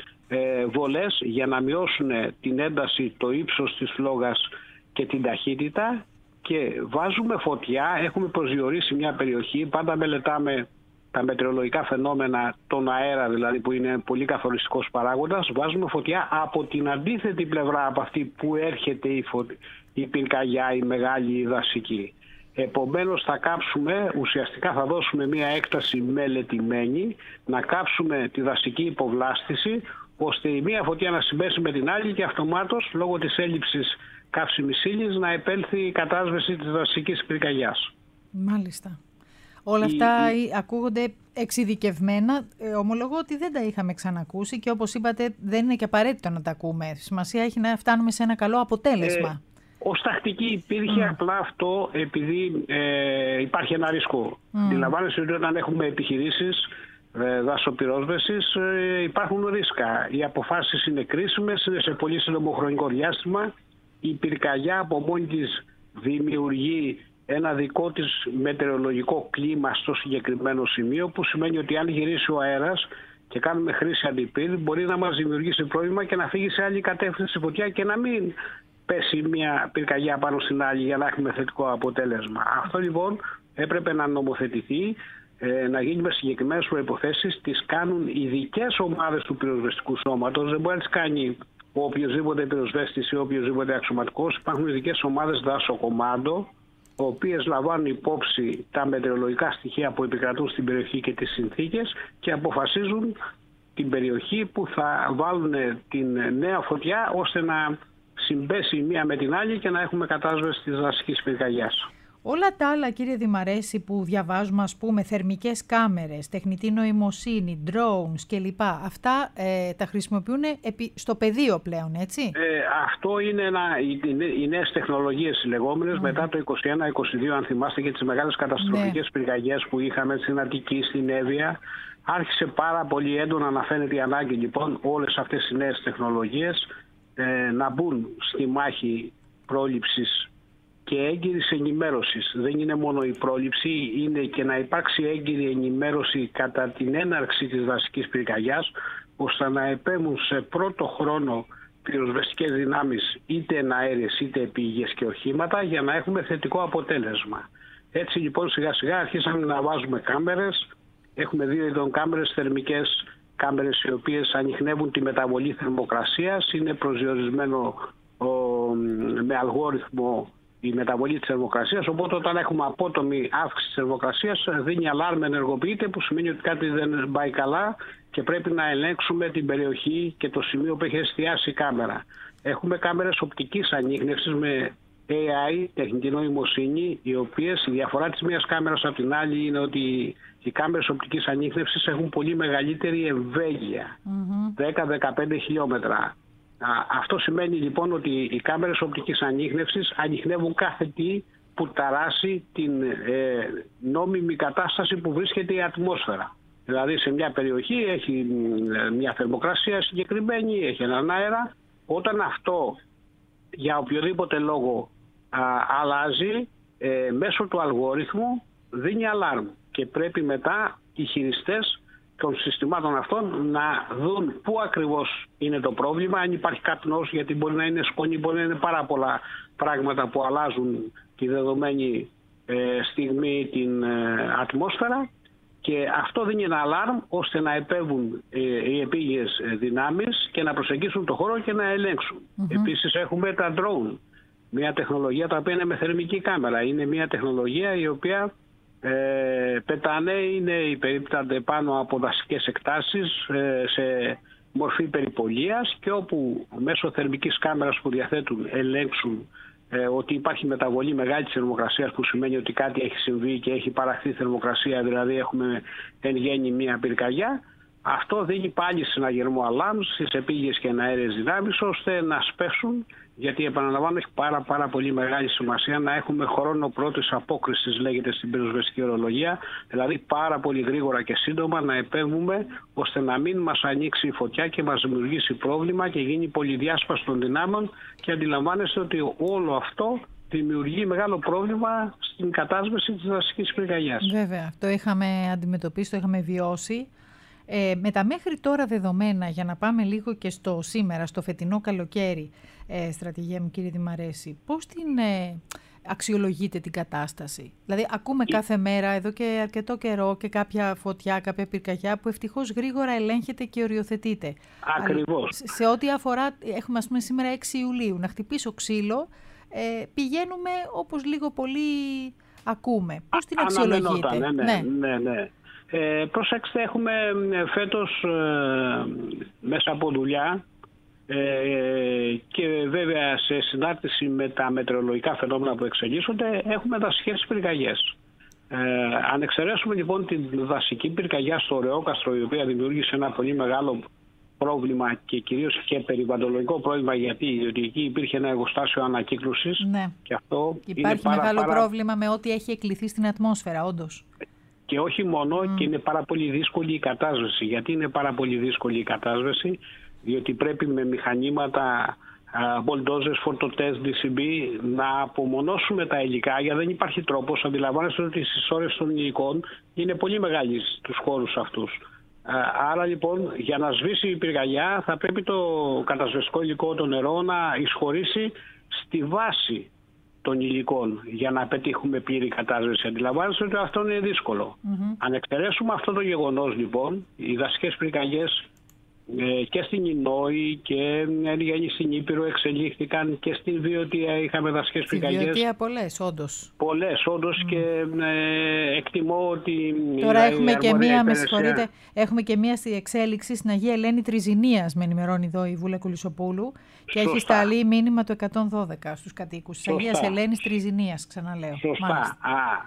ε, βολές για να μειώσουν την ένταση, το ύψος της φλόγας και την ταχύτητα, και βάζουμε φωτιά. Έχουμε προσδιορίσει μια περιοχή, πάντα μελετάμε τα μετεωρολογικά φαινόμενα, τον αέρα δηλαδή, που είναι πολύ καθοριστικός παράγοντας. Βάζουμε φωτιά από την αντίθετη πλευρά από αυτή που έρχεται η, φω... η πυρκαγιά, η μεγάλη η δασική. Επομένως θα κάψουμε, ουσιαστικά θα δώσουμε μια έκταση μελετημένη, να κάψουμε τη δασική υποβλάστηση, ώστε η μία φωτιά να συμπέσει με την άλλη και αυτομάτως λόγω της έλλειψης καύσιμης ύλης να επέλθει η κατάσβεση της δασικής πυρκαγιάς. Μάλιστα. Όλα αυτά η... ακούγονται εξειδικευμένα. Ε, ομολογώ ότι δεν τα είχαμε ξανακούσει και όπως είπατε δεν είναι και απαραίτητο να τα ακούμε. Σημασία έχει να φτάνουμε σε ένα καλό αποτέλεσμα. Ε, ως τακτική υπήρχε mm. απλά αυτό επειδή ε, υπάρχει ένα ρίσκο. Mm. Αντιλαμβάνεστε ότι όταν έχουμε επιχειρήσεις ε, δασοπυρόσβεσης ε, υπάρχουν ρίσκα. Οι αποφάσεις είναι κρίσιμες, είναι σε πολύ σύντομο χρονικό διάστημα. Η πυρκαγιά από μόνη της δημιουργεί ένα δικό της μετεωρολογικό κλίμα στο συγκεκριμένο σημείο, που σημαίνει ότι αν γυρίσει ο αέρας και κάνουμε χρήση αντιπύρ, μπορεί να μας δημιουργήσει πρόβλημα και να φύγει σε άλλη κατεύθυνση φωτιά και να μην πέσει μια πυρκαγιά πάνω στην άλλη για να έχουμε θετικό αποτέλεσμα. Αυτό λοιπόν έπρεπε να νομοθετηθεί, να γίνει με συγκεκριμένες προϋποθέσεις. Τις κάνουν ειδικές ομάδες του πυροσβεστικού σώματος, δεν μπορεί να τις κάνει ο οποιοσδήποτε πυροσβέστης ή οποιοσδήποτε αξιωματικός. Υπάρχουν ειδικές ομάδες δάσοκομάντο, οι οποίες λαμβάνουν υπόψη τα μετεωρολογικά στοιχεία που επικρατούν στην περιοχή και τις συνθήκες και αποφασίζουν την περιοχή που θα βάλουν την νέα φωτιά, ώστε να συμπέσει η μία με την άλλη και να έχουμε κατάσβεση της δασικής πυρκαγιάς. Όλα τα άλλα, κύριε Δημαρέση, που διαβάζουμε, ας πούμε, θερμικές κάμερες, τεχνητή νοημοσύνη, drones κλπ. Αυτά ε, τα χρησιμοποιούν επί, στο πεδίο πλέον, έτσι? Ε, αυτό είναι ένα, οι, οι νέες τεχνολογίες λεγόμενες, mm. μετά το είκοσι ένα είκοσι δύο, αν θυμάστε, και τις μεγάλες καταστροφικές ναι. πυρκαγιές που είχαμε στην Αττική, στην Εύβοια. Άρχισε πάρα πολύ έντονα να φαίνεται η ανάγκη λοιπόν όλες αυτές οι νέες τεχνολογίες ε, να μπουν στη μάχη πρόληψης και έγκυρης ενημέρωσης. Δεν είναι μόνο η πρόληψη, είναι και να υπάρξει έγκυρη ενημέρωση κατά την έναρξη της δασικής πυρκαγιάς, ώστε να επέμβουν σε πρώτο χρόνο πυροσβεστικές δυνάμεις, είτε εναέριες είτε επίγειες και οχήματα, για να έχουμε θετικό αποτέλεσμα. Έτσι λοιπόν σιγά σιγά αρχίσαμε να βάζουμε κάμερες. Έχουμε δύο ειδών κάμερες, θερμικές κάμερες οι οποίες ανιχνεύουν τη μεταβολή θερμοκρασίας. Είναι προσδιορισμένο ο, με αλγόριθμο η μεταβολή της θερμοκρασίας, οπότε όταν έχουμε απότομη αύξηση της θερμοκρασίας δίνει αλάρμ, ενεργοποιείται, που σημαίνει ότι κάτι δεν πάει καλά και πρέπει να ελέγξουμε την περιοχή και το σημείο που έχει εστιάσει η κάμερα. Έχουμε κάμερες οπτικής ανίχνευσης με έι άι, τεχνητή νοημοσύνη, οι οποίες η διαφορά της μίας κάμερας από την άλλη είναι ότι οι κάμερες οπτικής ανίχνευσης έχουν πολύ μεγαλύτερη εμβέλεια, mm-hmm. δέκα με δεκαπέντε χιλιόμετρα. Αυτό σημαίνει λοιπόν ότι οι κάμερες οπτικής ανίχνευσης ανιχνεύουν κάθε τι που ταράσει την ε, νόμιμη κατάσταση που βρίσκεται η ατμόσφαιρα. Δηλαδή σε μια περιοχή έχει μια θερμοκρασία συγκεκριμένη, έχει έναν αέρα. Όταν αυτό για οποιοδήποτε λόγο α, αλλάζει, ε, μέσω του αλγόριθμου δίνει αλάρμ και πρέπει μετά οι χειριστές των συστημάτων αυτών να δουν πού ακριβώς είναι το πρόβλημα, αν υπάρχει καπνός, γιατί μπορεί να είναι σκόνη, μπορεί να είναι πάρα πολλά πράγματα που αλλάζουν τη δεδομένη ε, στιγμή την ε, ατμόσφαιρα, και αυτό δίνει ένα αλάρμ ώστε να επέβουν ε, οι επίγειες δυνάμεις και να προσεγγίσουν το χώρο και να ελέγξουν. Mm-hmm. Επίσης έχουμε τα drone, μια τεχνολογία τα οποία είναι με θερμική κάμερα. Είναι μια τεχνολογία η οποία Ε, πετάνε, είναι υπερίπτανται πάνω από δασικές εκτάσεις ε, σε μορφή περιπολίας, και όπου μέσω θερμικής κάμερας που διαθέτουν ελέγξουν ε, ότι υπάρχει μεταβολή μεγάλης θερμοκρασίας, που σημαίνει ότι κάτι έχει συμβεί και έχει παραχθεί θερμοκρασία, δηλαδή έχουμε εν γέννη μία πυρκαγιά. Αυτό δίνει πάλι συναγερμό αλάμ στις επίγειες και εναέρειες δυνάμεις, ώστε να σπέσουν, γιατί επαναλαμβάνω έχει πάρα, πάρα πολύ μεγάλη σημασία να έχουμε χρόνο πρώτης απόκρισης, λέγεται στην πυροσβεστική ορολογία, δηλαδή πάρα πολύ γρήγορα και σύντομα να επέμβουμε, ώστε να μην μας ανοίξει η φωτιά και μας δημιουργήσει πρόβλημα και γίνει πολυδιάσπαση των δυνάμεων, και αντιλαμβάνεστε ότι όλο αυτό δημιουργεί μεγάλο πρόβλημα στην κατάσβεση της δασικής πυρκαγιάς. Βέβαια, το είχαμε αντιμετωπίσει, το είχαμε βιώσει. Ε, με τα μέχρι τώρα δεδομένα, για να πάμε λίγο και στο σήμερα, στο φετινό καλοκαίρι, ε, στρατηγέ μου κύριε Δημαρέση, πώς την ε, αξιολογείτε την κατάσταση? Δηλαδή ακούμε η... κάθε μέρα εδώ και αρκετό καιρό και κάποια φωτιά, κάποια πυρκαγιά που ευτυχώς γρήγορα ελέγχεται και οριοθετείται. Ακριβώς. Σε, σε ό,τι αφορά, έχουμε ας πούμε σήμερα έξι Ιουλίου, να χτυπήσω ξύλο, ε, πηγαίνουμε όπως λίγο πολύ ακούμε. Πώς την αξιολογείτε? Ναι, ναι, ναι, ναι. Ε, προσέξτε, έχουμε φέτος ε, μέσα από δουλειά ε, και βέβαια σε συνάρτηση με τα μετεωρολογικά φαινόμενα που εξελίσσονται, έχουμε δασικές πυρκαγιές. Ε, αν εξαιρέσουμε λοιπόν την δασική πυρκαγιά στο Ρεόκαστρο, η οποία δημιούργησε ένα πολύ μεγάλο πρόβλημα και κυρίως και περιβαλλοντολογικό πρόβλημα, γιατί διότι εκεί υπήρχε ένα εργοστάσιο ανακύκλωσης. Ναι. Και αυτό υπάρχει είναι πάρα, μεγάλο πάρα... πρόβλημα με ό,τι έχει εκκληθεί στην ατμόσφαιρα, όντως. Και όχι μόνο, mm. και είναι πάρα πολύ δύσκολη η κατάσβεση. Γιατί είναι πάρα πολύ δύσκολη η κατάσβεση? Διότι πρέπει με μηχανήματα, μπολντόζες, φορτωτές, ντι σι μπι να απομονώσουμε τα υλικά, γιατί δεν υπάρχει τρόπος. Αντιλαμβάνεστε ότι οι συσσόρες των υλικών είναι πολύ μεγάλοι στους χώρους αυτούς. Άρα λοιπόν για να σβήσει η πυρκαγιά θα πρέπει το κατασβεστικό υλικό, το νερό, να εισχωρήσει στη βάση των υλικών για να πετύχουμε πλήρη κατάσβεση. Αντιλαμβάνεστε ότι αυτό είναι δύσκολο. Mm-hmm. Αν εξαιρέσουμε αυτό το γεγονός λοιπόν, οι δασικές πυρκαγιές ε, και στην Ινόη και ε, στην Ήπειρο εξελίχθηκαν, και στην Βιωτία είχαμε δασικές πυρκαγιές. Στην Βιωτία πολλές, όντως. Πολλές, όντως, mm. και ε, εκτιμώ ότι... Τώρα έχουμε και, μία, με συγχωρείτε, έχουμε και μία στη εξέλιξη στην Αγία Ελένη Τριζηνίας, με ενημερώνει εδώ η Βούλα Κουλισσοπούλου, και Σωστά. έχει σταλεί μήνυμα το εκατόν δώδεκα στους κατοίκους της Αγίας Ελένης Τριζηνίας, ξαναλέω. Σωστά.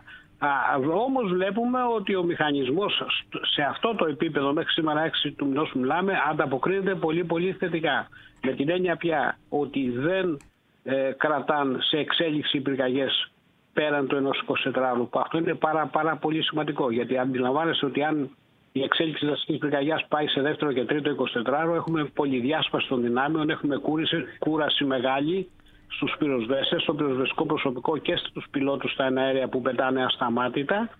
Α, όμως βλέπουμε ότι ο μηχανισμός σε αυτό το επίπεδο μέχρι σήμερα έξι του μηνός που μιλάμε ανταποκρίνεται πολύ πολύ θετικά. Με την έννοια πια ότι δεν ε, κρατάν σε εξέλιξη πυρκαγιές πέραν του ενός εικοσιτετράωρου. Αυτό είναι πάρα, πάρα πολύ σημαντικό, γιατί αντιλαμβάνεστε ότι αν η εξέλιξη της δασικής πυρκαγιάς πάει σε δεύτερο και τρίτο εικοσιτετράωρο, έχουμε πολυδιάσπαση των δυνάμεων, έχουμε κούραση, κούραση μεγάλη στους πυροσβέστες, στο πυροσβεστικό προσωπικό και στους πιλότους στα εναέρια που πετάνε ασταμάτητα,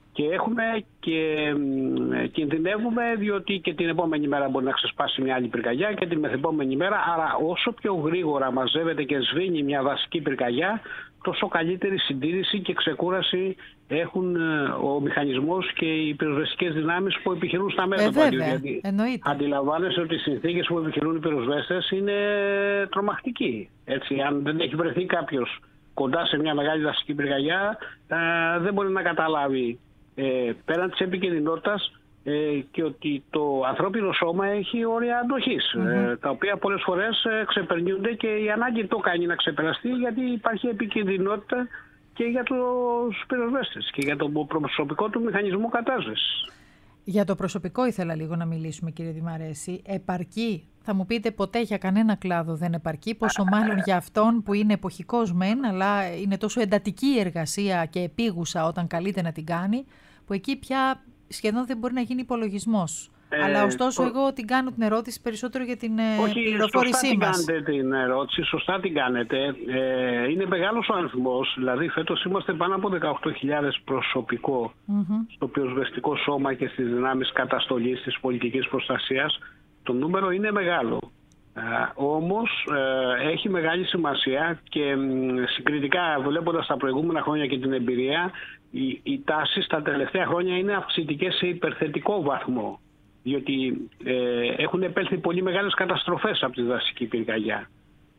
Και έχουμε και ε, κινδυνεύουμε διότι και την επόμενη μέρα μπορεί να ξεσπάσει μια άλλη πυρκαγιά και την μεθεπόμενη μέρα. Άρα όσο πιο γρήγορα μαζεύεται και σβήνει μια δασική πυρκαγιά, τόσο καλύτερη συντήρηση και ξεκούραση έχουν ο μηχανισμός και οι πυροσβεστικές δυνάμεις που επιχειρούν στα μέτωπα. Ε, βέβαια, εννοείται. Αντιλαμβάνεσαι ότι οι συνθήκες που επιχειρούν οι πυροσβέστες είναι τρομακτικοί. Έτσι, αν δεν έχει βρεθεί κάποιος κοντά σε μια μεγάλη δασική πυρκαγιά, ε, δεν μπορεί να καταλάβει ε, πέραν της επικινδυνότητας ε, και ότι το ανθρώπινο σώμα έχει όρια αντοχής, mm-hmm. ε, τα οποία πολλές φορές ε, ξεπερνιούνται και η ανάγκη το κάνει να ξεπεραστεί, γιατί υπάρχει επικινδυνότητα και για τους πυροσβέστες και για το προσωπικό του μηχανισμό κατάσβεσης. Για το προσωπικό ήθελα λίγο να μιλήσουμε, κύριε Δημαρέση. Επαρκεί, θα μου πείτε, ποτέ για κανένα κλάδο δεν επαρκεί, πόσο μάλλον για αυτόν που είναι εποχικός μεν, αλλά είναι τόσο εντατική η εργασία και επίγουσα όταν καλείται να την κάνει, που εκεί πια σχεδόν δεν μπορεί να γίνει υπολογισμός. Ε, Αλλά ωστόσο το... εγώ την κάνω την ερώτηση περισσότερο για την Όχι, πληροφόρησή μας. Όχι, σωστά την κάνετε την ερώτηση, σωστά την κάνετε. Ε, είναι μεγάλος ο αριθμός, δηλαδή φέτος είμαστε πάνω από δεκαοκτώ χιλιάδες προσωπικό mm-hmm. στο πυροσβεστικό σώμα και στις δυνάμεις καταστολής της πολιτικής προστασίας. Το νούμερο είναι μεγάλο. Ε, όμως ε, έχει μεγάλη σημασία και ε, συγκριτικά βλέποντας τα προηγούμενα χρόνια και την εμπειρία, οι, οι τάσεις τα τελευταία χρόνια είναι αυξητικές σε υπερθετικό βαθμό. Διότι ε, έχουν επέλθει πολύ μεγάλες καταστροφές από τη δασική πυρκαγιά.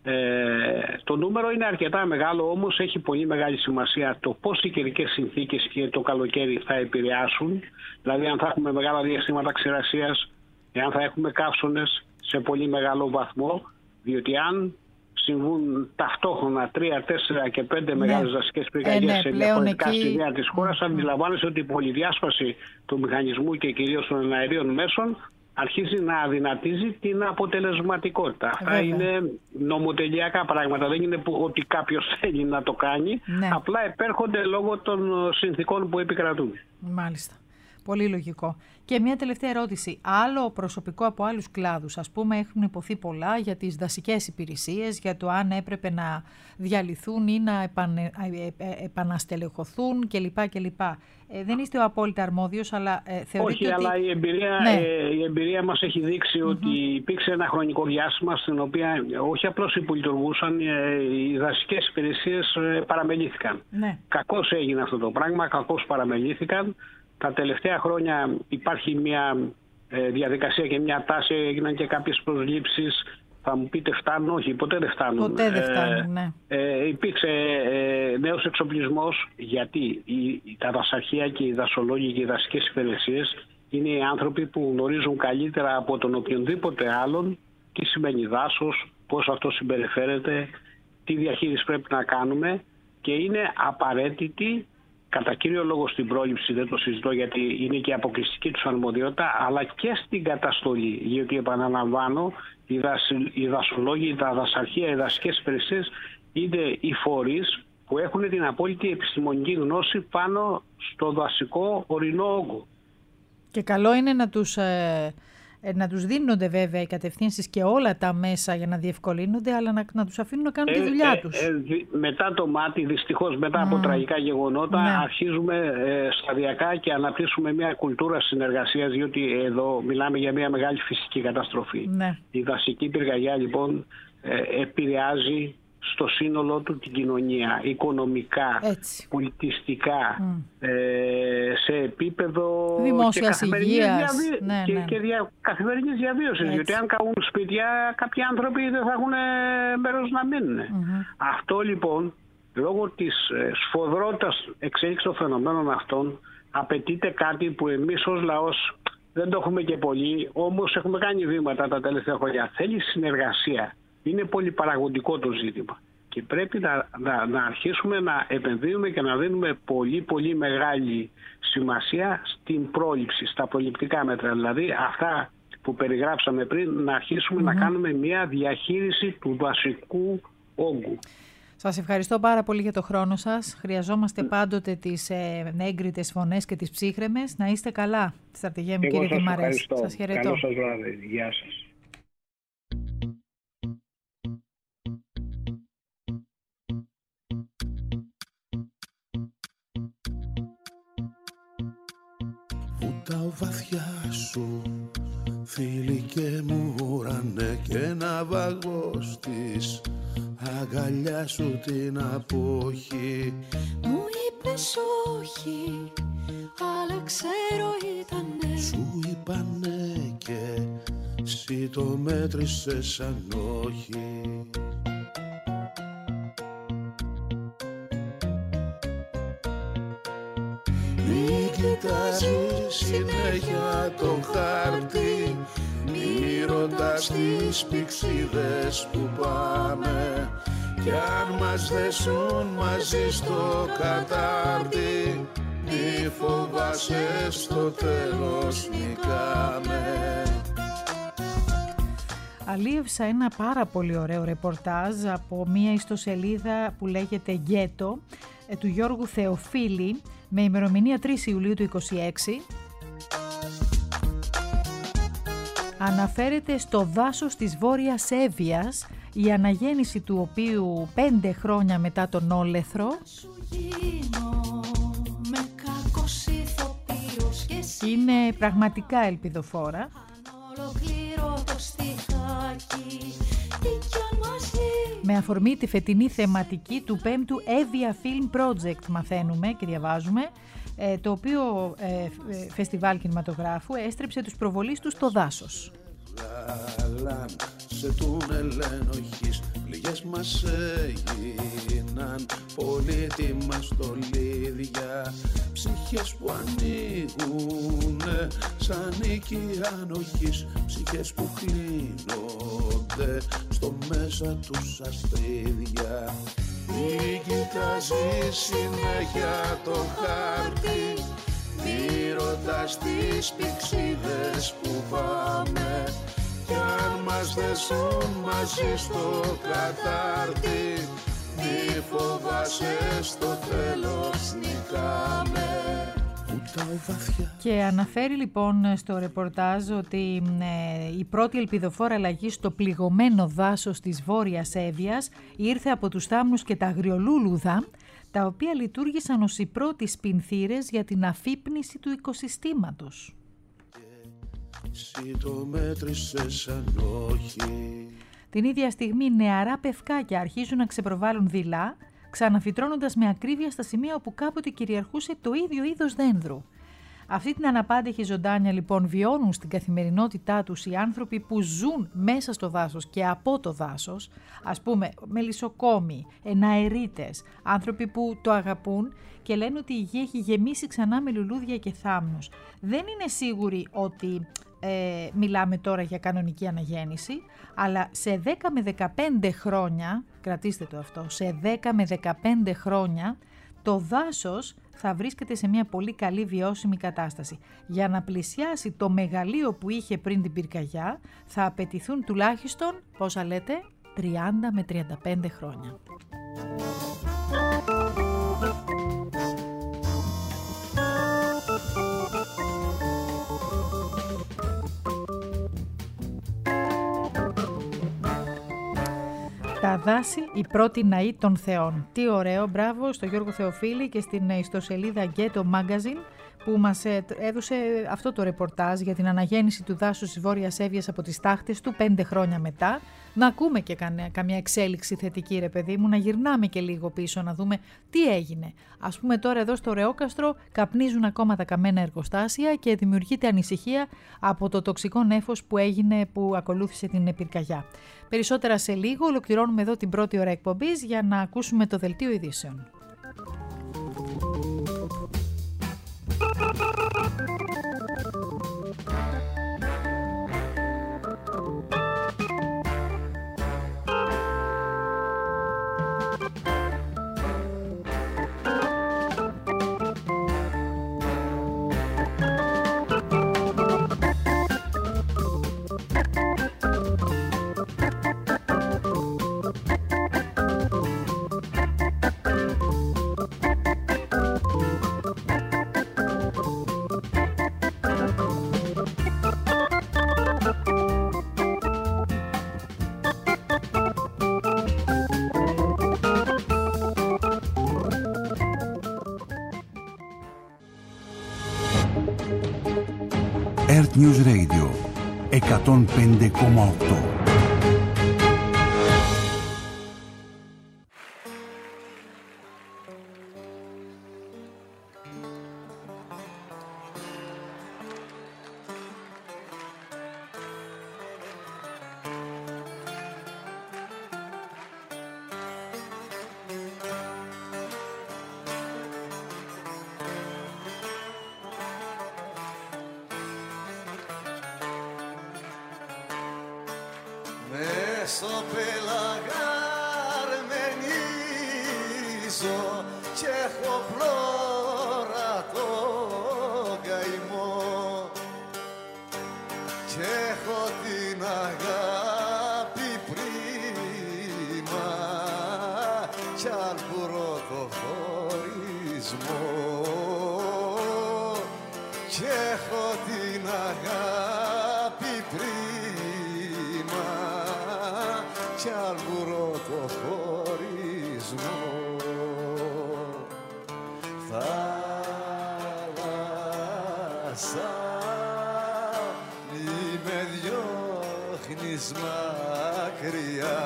Ε, το νούμερο είναι αρκετά μεγάλο, όμως έχει πολύ μεγάλη σημασία το πώς οι καιρικές συνθήκες και το καλοκαίρι θα επηρεάσουν. Δηλαδή αν θα έχουμε μεγάλα διαστήματα ξηρασίας, αν θα έχουμε καύσωνες σε πολύ μεγάλο βαθμό, διότι αν συμβούν ταυτόχρονα τρία, τέσσερα και πέντε ναι. μεγάλες δασικές πυρκαγιές ε, ναι, σε διαφορετικά εκεί... σημεία της χώρας, mm. αντιλαμβάνεσαι ότι η πολυδιάσπαση του μηχανισμού και κυρίως των εναερίων μέσων αρχίζει να αδυνατίζει την αποτελεσματικότητα. Ε, Αυτά είναι νομοτελειακά πράγματα. Δεν είναι που, ότι κάποιος θέλει να το κάνει, ναι. απλά επέρχονται λόγω των συνθήκων που επικρατούν. Μάλιστα. Πολύ λογικό. Και μια τελευταία ερώτηση. Άλλο προσωπικό από άλλους κλάδους, ας πούμε, έχουν υποθεί πολλά για τις δασικές υπηρεσίες, για το αν έπρεπε να διαλυθούν ή να επανε, ε, επαναστελεχωθούν κλπ. κλπ. Ε, δεν είστε ο απόλυτα αρμόδιος, αλλά ε, θεωρείτε Όχι, ότι... αλλά η εμπειρία, ναι. ε, η εμπειρία μας έχει δείξει mm-hmm. ότι υπήρξε ένα χρονικό διάστημα στην οποία όχι απλώς υπολειτουργούσαν, ε, οι δασικές υπηρεσίες ε, παραμελήθηκαν. Ναι. Κακώς έγινε αυτό το πράγμα, κακώς παραμελήθηκαν. Τα τελευταία χρόνια υπάρχει μια ε, διαδικασία και μια τάση, έγιναν και κάποιες προσλήψεις. Θα μου πείτε φτάνουν, όχι, ποτέ δεν φτάνουν. Ποτέ δεν φτάνουν, ναι. Ε, ε, υπήρξε ε, νέος εξοπλισμός, γιατί η, τα δασαρχεία και οι δασολόγοι και οι δασικές υπηρεσίες είναι οι άνθρωποι που γνωρίζουν καλύτερα από τον οποιονδήποτε άλλον τι σημαίνει δάσος, πώς αυτό συμπεριφέρεται, τι διαχείριση πρέπει να κάνουμε και είναι απαραίτητη κατά κύριο λόγο στην πρόληψη, δεν το συζητώ γιατί είναι και αποκλειστική τους αρμοδιότητα, αλλά και στην καταστολή. Γιατί επαναλαμβάνω, οι, δασ, οι δασολόγοι, τα δασαρχεία, οι δασικές υπηρεσίες είναι οι φορείς που έχουν την απόλυτη επιστημονική γνώση πάνω στο δασικό ορεινό όγκο. Και καλό είναι να τους... Ε... να τους δίνονται βέβαια οι κατευθύνσεις και όλα τα μέσα για να διευκολύνονται, αλλά να, να τους αφήνουν να κάνουν ε, τη δουλειά τους. Ε, ε, μετά το μάτι, δυστυχώς μετά mm. από τραγικά γεγονότα, ναι. αρχίζουμε ε, σταδιακά και αναπτύσσουμε μια κουλτούρα συνεργασίας, διότι εδώ μιλάμε για μια μεγάλη φυσική καταστροφή. Ναι. Η δασική πυρκαγιά λοιπόν ε, επηρεάζει στο σύνολό του την κοινωνία, οικονομικά, έτσι. πολιτιστικά, mm. ε, σε επίπεδο δημόσιας υγείας διαβί... ναι, και, ναι. και δια... καθημερινής διαβίωσης. Έτσι. Γιατί αν καούν σπίτια, κάποιοι άνθρωποι δεν θα έχουν μέρος να μείνουν. Mm-hmm. Αυτό λοιπόν, λόγω της σφοδρότητας εξέλιξης των φαινομένων αυτών, απαιτείται κάτι που εμείς ως λαός δεν το έχουμε και πολύ, όμως έχουμε κάνει βήματα τα τελευταία χρόνια. Θέλει συνεργασία. Είναι πολυπαραγωγικό το ζήτημα και πρέπει να, να, να αρχίσουμε να επενδύουμε και να δίνουμε πολύ πολύ μεγάλη σημασία στην πρόληψη, στα προληπτικά μέτρα. Δηλαδή αυτά που περιγράψαμε πριν, να αρχίσουμε mm-hmm. να κάνουμε μια διαχείριση του δασικού όγκου. Σας ευχαριστώ πάρα πολύ για το χρόνο σας. Χρειαζόμαστε πάντοτε τις ε, έγκριτες φωνές και τις ψύχρεμες. Να είστε καλά, στρατηγέ μου, κύριε Δημαρέση. Σας χαιρετώ. Καλό σας βράδυ. Γεια σας. Βουτάω βαθιά σου θηλυκέ μου ουρανέ και ένα βαγός της αγκαλιά σου την απόχη. Μου είπες όχι, αλλά ξέρω ήτανε. Σου είπανε και εσύ το μέτρησες σαν όχι. Μη κοιτάζεις συνέχεια το χάρτη, μη ρωτάς τις πηξίδες που πάμε, κι αν μας δέσουν μαζί στο κατάρτι, μη φοβάσαι, στο τέλος νικάμε. Αλίευσα ένα πάρα πολύ ωραίο ρεπορτάζ από μία ιστοσελίδα που λέγεται Γκέτο, του Γιώργου Θεοφίλη, με ημερομηνία τρεις Ιουλίου του είκοσι έξι. Αναφέρεται στο δάσος της Βόρειας Εύβοιας, η αναγέννηση του οποίου πέντε χρόνια μετά τον Όλεθρο είναι πραγματικά ελπιδοφόρα. Με αφορμή τη φετινή θεματική του πέμπτου Εύβοια Film Project μαθαίνουμε και διαβάζουμε, το οποίο ε, φεστιβάλ κινηματογράφου έστρεψε τους προβολείς του στο δάσος. Σε τούνελ ενοχής πληγές μας έγιναν πολύτιμα στολίδια, ψυχές που ανοίγουνε σαν οίκοι ανοχής, ψυχές που κλείνονται στο μέσα τους αστρίδια. Μη κοιτάζεις συνέχεια το χάρτη, μη ρωτάς τις πηξίδες που πάμε, κι αν μας δέσουν μαζί στο κατάρτι, μη φοβάσαι, στο τέλος νικάμε. Και αναφέρει λοιπόν στο ρεπορτάζ ότι ε, η πρώτη ελπιδοφόρα αλλαγή στο πληγωμένο δάσος της Βόρειας Εύβοιας ήρθε από τους θάμνους και τα αγριολούλουδα, τα οποία λειτουργήσαν ως οι πρώτοι σπινθήρες για την αφύπνιση του οικοσυστήματος. Την ίδια στιγμή νεαρά πευκάκια αρχίζουν να ξεπροβάλλουν δειλά, ξαναφυτρώνοντας με ακρίβεια στα σημεία όπου κάποτε κυριαρχούσε το ίδιο είδος δένδρου. Αυτή την αναπάντεχη ζωντάνια λοιπόν βιώνουν στην καθημερινότητά τους οι άνθρωποι που ζουν μέσα στο δάσος και από το δάσος, ας πούμε μελισσοκόμοι, εναερίτες, άνθρωποι που το αγαπούν και λένε ότι η γη έχει γεμίσει ξανά με λουλούδια και θάμνους. Δεν είναι σίγουροι ότι ε, μιλάμε τώρα για κανονική αναγέννηση, αλλά σε δέκα με δεκαπέντε χρόνια, κρατήστε το αυτό, σε δέκα με δεκαπέντε χρόνια το δάσος θα βρίσκεται σε μια πολύ καλή βιώσιμη κατάσταση. Για να πλησιάσει το μεγαλείο που είχε πριν την πυρκαγιά θα απαιτηθούν τουλάχιστον, πόσα λέτε, τριάντα με τριάντα πέντε χρόνια. Τα δάση, η πρώτη ναή των θεών. Τι ωραίο, μπράβο στο Γιώργο Θεοφίλη και στην ιστοσελίδα Ghetto Magazine που μας έδωσε αυτό το ρεπορτάζ για την αναγέννηση του δάσους της Βόρειας Εύβοιας από τις τάχτες του πέντε χρόνια μετά. Να ακούμε και καμιά εξέλιξη θετική, ρε παιδί μου, να γυρνάμε και λίγο πίσω να δούμε τι έγινε. Ας πούμε τώρα εδώ στο Ρεόκαστρο καπνίζουν ακόμα τα καμένα εργοστάσια και δημιουργείται ανησυχία από το τοξικό νέφος που έγινε, που ακολούθησε την πυρκαγιά. Περισσότερα σε λίγο, ολοκληρώνουμε εδώ την πρώτη ώρα εκπομπής για να ακούσουμε το δελτίο ειδήσεων. Earth News Radio εκατόν πέντε κόμμα οκτώ. Στο πελαγαρμενίζω κι έχω πλώρα το καημό κι έχω την αγάπη πρίμα κι αλπουρώ το χωρισμό κι έχω την αγάπη πρίμα κι αλπουρώ το χωρισμό. Θάλασσα μη με διώχνεις μακριά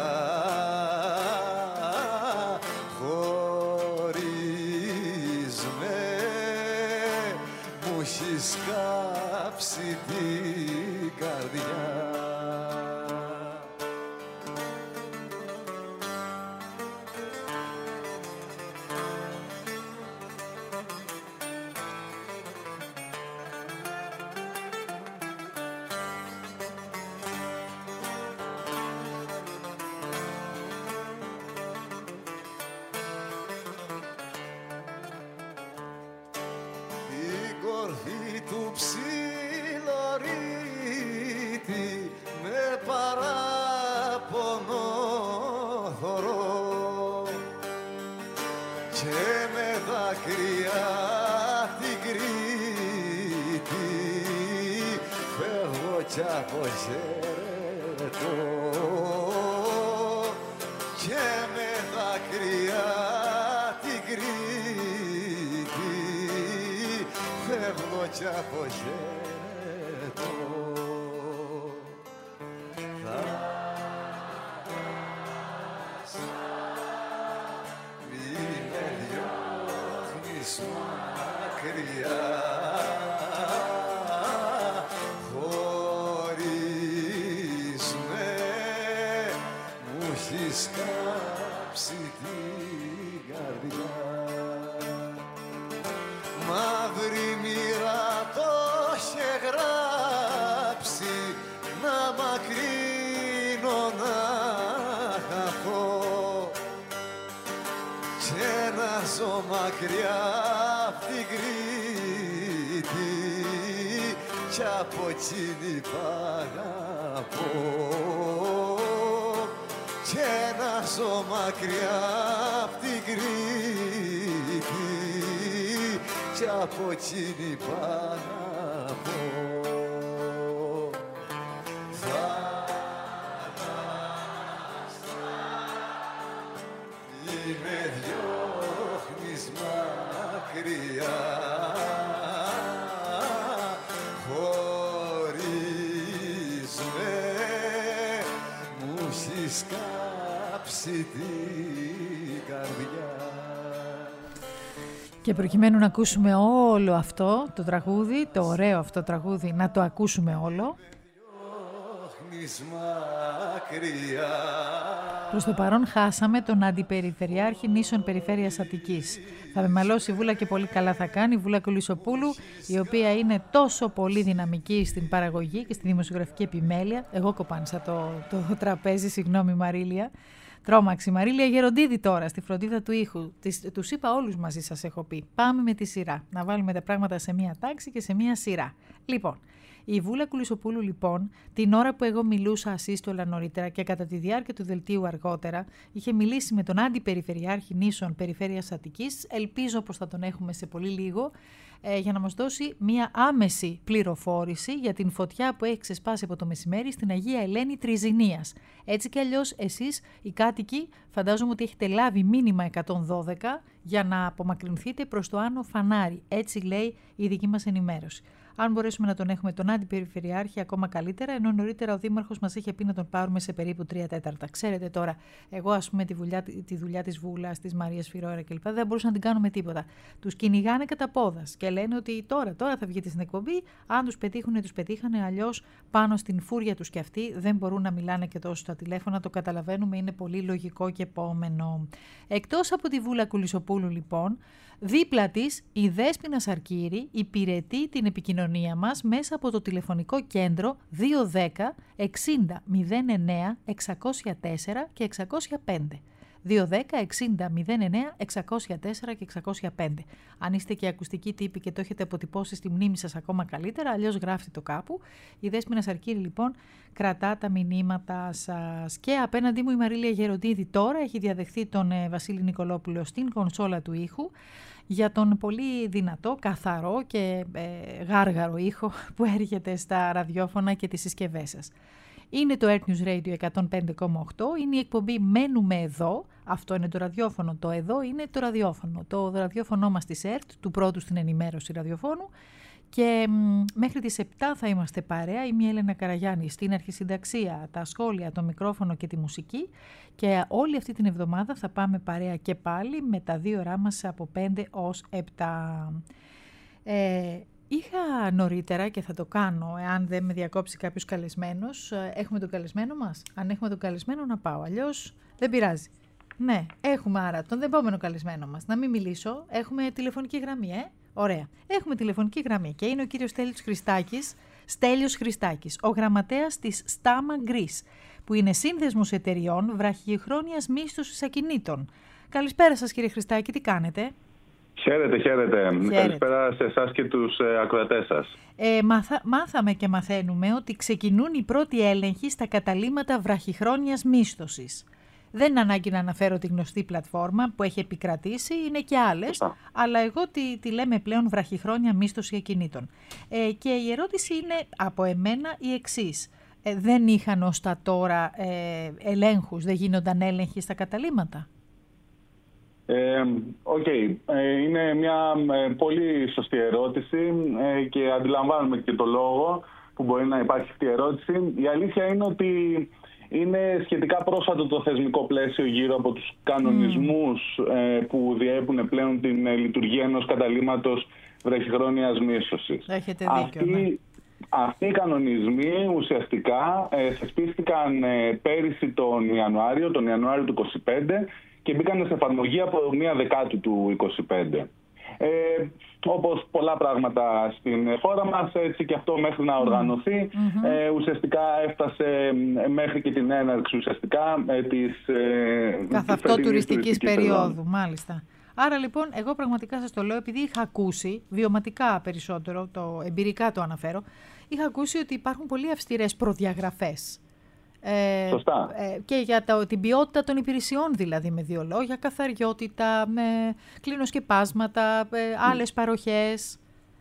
χωρίς με μου έχεις κάψει την καρδιά. Του ψιλορίτη με παράπονο θωρώ και με δάκρυα την Κρήτη φεύγω κι αποχαιρετώ και με δάκρυα την Κρήτη φεύγω κι αποχαιρετώ. Θάλασσα μη με διώχνεις μακριά χωρίς με μου έχεις κάψει την καρδιά. Μαύρη μοίρα το είχε γράψει να μακρύνω να χαθώ και να ζω μακριά απ' την Κρήτη κι από εκείνη π' αγαπώ και να ζω μακριά απ' την Κρήτη κι από εκείνη π' αγαπώ. Θάλασσα μη με διώχνεις μακριά χωρίς με μου έχεις κάψει την καρδιά. Και προκειμένου να ακούσουμε όλο αυτό το τραγούδι, το ωραίο αυτό τραγούδι, να το ακούσουμε όλο. Προς το παρόν χάσαμε τον Αντιπεριφερειάρχη Νήσων Περιφέρειας Αττικής. Θα με μαλώσει η Βούλα και πολύ καλά θα κάνει, η Βούλα Κουλισσοπούλου, η οποία είναι τόσο πολύ δυναμική στην παραγωγή και στη δημοσιογραφική επιμέλεια. Εγώ κοπάνισα το, το τραπέζι, συγγνώμη Μαρίλια. Τρόμαξε η Μαρίλια Γεροντίδη τώρα στη φροντίδα του ήχου. Τους είπα όλους μαζί, σας έχω πει. Πάμε με τη σειρά. Να βάλουμε τα πράγματα σε μία τάξη και σε μία σειρά. Λοιπόν, η Βούλα Κουλισσοπούλου, λοιπόν, την ώρα που εγώ μιλούσα ασύστολα νωρίτερα και κατά τη διάρκεια του δελτίου αργότερα, είχε μιλήσει με τον Αντιπεριφερειάρχη Νήσων Περιφέρειας Αττικής. Ελπίζω πως θα τον έχουμε σε πολύ λίγο, ε, για να μας δώσει μία άμεση πληροφόρηση για την φωτιά που έχει ξεσπάσει από το μεσημέρι στην Αγία Ελένη Τριζηνίας. Έτσι κι αλλιώς εσείς οι κάτοικοι φαντάζομαι ότι έχετε λάβει μήνυμα εκατόν δώδεκα για να απομακρυνθείτε προς το άνω φανάρι. Έτσι λέει η δική μας ενημέρωση. Αν μπορέσουμε να τον έχουμε τον αντιπεριφερειάρχη, ακόμα καλύτερα, ενώ νωρίτερα ο Δήμαρχος μας είχε πει να τον πάρουμε σε περίπου τρία τέταρτα. Ξέρετε τώρα, εγώ ας πούμε τη δουλειά, τη δουλειά της Βούλας, της Μαρίας Φιρόερα κλπ. Δεν μπορούσα να την κάνω με τίποτα. Τους κυνηγάνε κατά πόδας και λένε ότι τώρα, τώρα θα βγείτε στην εκπομπή. Αν τους πετύχουν, τους πετύχανε. Αλλιώς πάνω στην φούρια τους κι αυτοί δεν μπορούν να μιλάνε και τόσο στα τηλέφωνα. Το καταλαβαίνουμε, είναι πολύ λογικό και επόμενο. Εκτός από τη Βούλα Κουλισσοπούλου, λοιπόν, δίπλα της η Δέσποινα Σαρκύρη υπηρετεί την επικοινωνία μας μέσα από το τηλεφωνικό κέντρο δύο ένα μηδέν εξήντα μηδέν εννέα εξακόσια τέσσερα και εξακόσια πέντε. δύο ένα μηδέν εξήντα μηδέν εννέα εξακόσια τέσσερα και εξακόσια πέντε. Αν είστε και ακουστικοί τύποι και το έχετε αποτυπώσει στη μνήμη σας ακόμα καλύτερα, αλλιώς γράφτε το κάπου. Η Δέσποινα Σαρκύρη λοιπόν κρατά τα μηνύματα σας. Και απέναντί μου η Μαρίλια Γεροντίδη τώρα έχει διαδεχθεί τον ε, Βασίλη Νικολόπουλο στην κονσόλα του ήχου για τον πολύ δυνατό, καθαρό και ε, γάργαρο ήχο που έρχεται στα ραδιόφωνα και τις συσκευές σας. Είναι το Earth News Radio εκατόν πέντε κόμμα οκτώ, είναι η εκπομπή «Μένουμε εδώ», αυτό είναι το ραδιόφωνο, το «εδώ» είναι το ραδιόφωνο, το ραδιόφωνο μας της ΕΡΤ, του πρώτου στην ενημέρωση ραδιοφώνου, και μ, μέχρι τις επτά θα είμαστε παρέα, είμαι η Έλενα Καραγιάννη στην αρχισυνταξία, τα σχόλια, το μικρόφωνο και τη μουσική, και όλη αυτή την εβδομάδα θα πάμε παρέα και πάλι με τα δύο ώρά μας από πέντε ως επτά. Ε, Είχα νωρίτερα και θα το κάνω, εάν δεν με διακόψει κάποιος καλεσμένος. Έχουμε τον καλεσμένο μας. Αν έχουμε τον καλεσμένο να πάω, αλλιώς δεν πειράζει. Ναι, έχουμε άρα τον επόμενο καλεσμένο μας. Να μην μιλήσω, έχουμε τηλεφωνική γραμμή, ε. Ωραία. Έχουμε τηλεφωνική γραμμή και είναι ο κύριος Στέλιος Χριστάκης, Στέλιος Χριστάκης, ο γραμματέας της Στάμα Greece, που είναι σύνδεσμος εταιριών βραχυχρόνιας μίσθωσης ακινήτων. Καλησπέρα σας κύριε Χριστάκη, τι κάνετε? Χαίρετε, χαίρετε. Χαίρετε. Καλησπέρα σε εσάς και τους ε, ακροατές σας. Ε, μάθα, μάθαμε και μαθαίνουμε ότι ξεκινούν οι πρώτοι έλεγχοι στα καταλύματα βραχυχρόνιας μίσθωσης. Δεν είναι ανάγκη να αναφέρω τη γνωστή πλατφόρμα που έχει επικρατήσει, είναι και άλλες, Α. αλλά εγώ τη, τη λέμε πλέον βραχυχρόνια μίσθωση ακινήτων. Ε, και η ερώτηση είναι από εμένα η εξής. Ε, δεν είχαν ως τα τώρα ε, ελέγχους, δεν γίνονταν έλεγχοι στα καταλύματα? Οκ, ε, okay. ε, είναι μια ε, πολύ σωστή ερώτηση ε, και αντιλαμβάνουμε και το λόγο που μπορεί να υπάρχει αυτή η ερώτηση. Η αλήθεια είναι ότι είναι σχετικά πρόσφατο το θεσμικό πλαίσιο γύρω από τους κανονισμούς mm. ε, που διέπουν πλέον την ε, λειτουργία ενός καταλύματος βραχυχρόνιας μίσθωσης. Έχετε δίκιο, Αυτή, ναι. Αυτοί οι κανονισμοί ουσιαστικά ε, θεσπίστηκαν ε, πέρυσι τον Ιανουάριο, τον Ιανουάριο του είκοσι πέντε, και μπήκαν σε εφαρμογή από μία Δεκάτου του είκοσι πέντε. Ε, όπως πολλά πράγματα στην χώρα μας, έτσι και αυτό μέχρι να οργανωθεί, mm-hmm. ε, ουσιαστικά έφτασε μέχρι και την έναρξη ουσιαστικά ε, της ε, καθ' αυτό τουριστικής περίοδου, μάλιστα. Άρα λοιπόν, εγώ πραγματικά σας το λέω, επειδή είχα ακούσει, βιωματικά περισσότερο, το εμπειρικά το αναφέρω, είχα ακούσει ότι υπάρχουν πολύ αυστηρές προδιαγραφές. Ε, Σωστά. Ε, και για το, την ποιότητα των υπηρεσιών, δηλαδή, με δύο λόγια, καθαριότητα, με κλινοσκεπάσματα, ε, άλλες παροχές.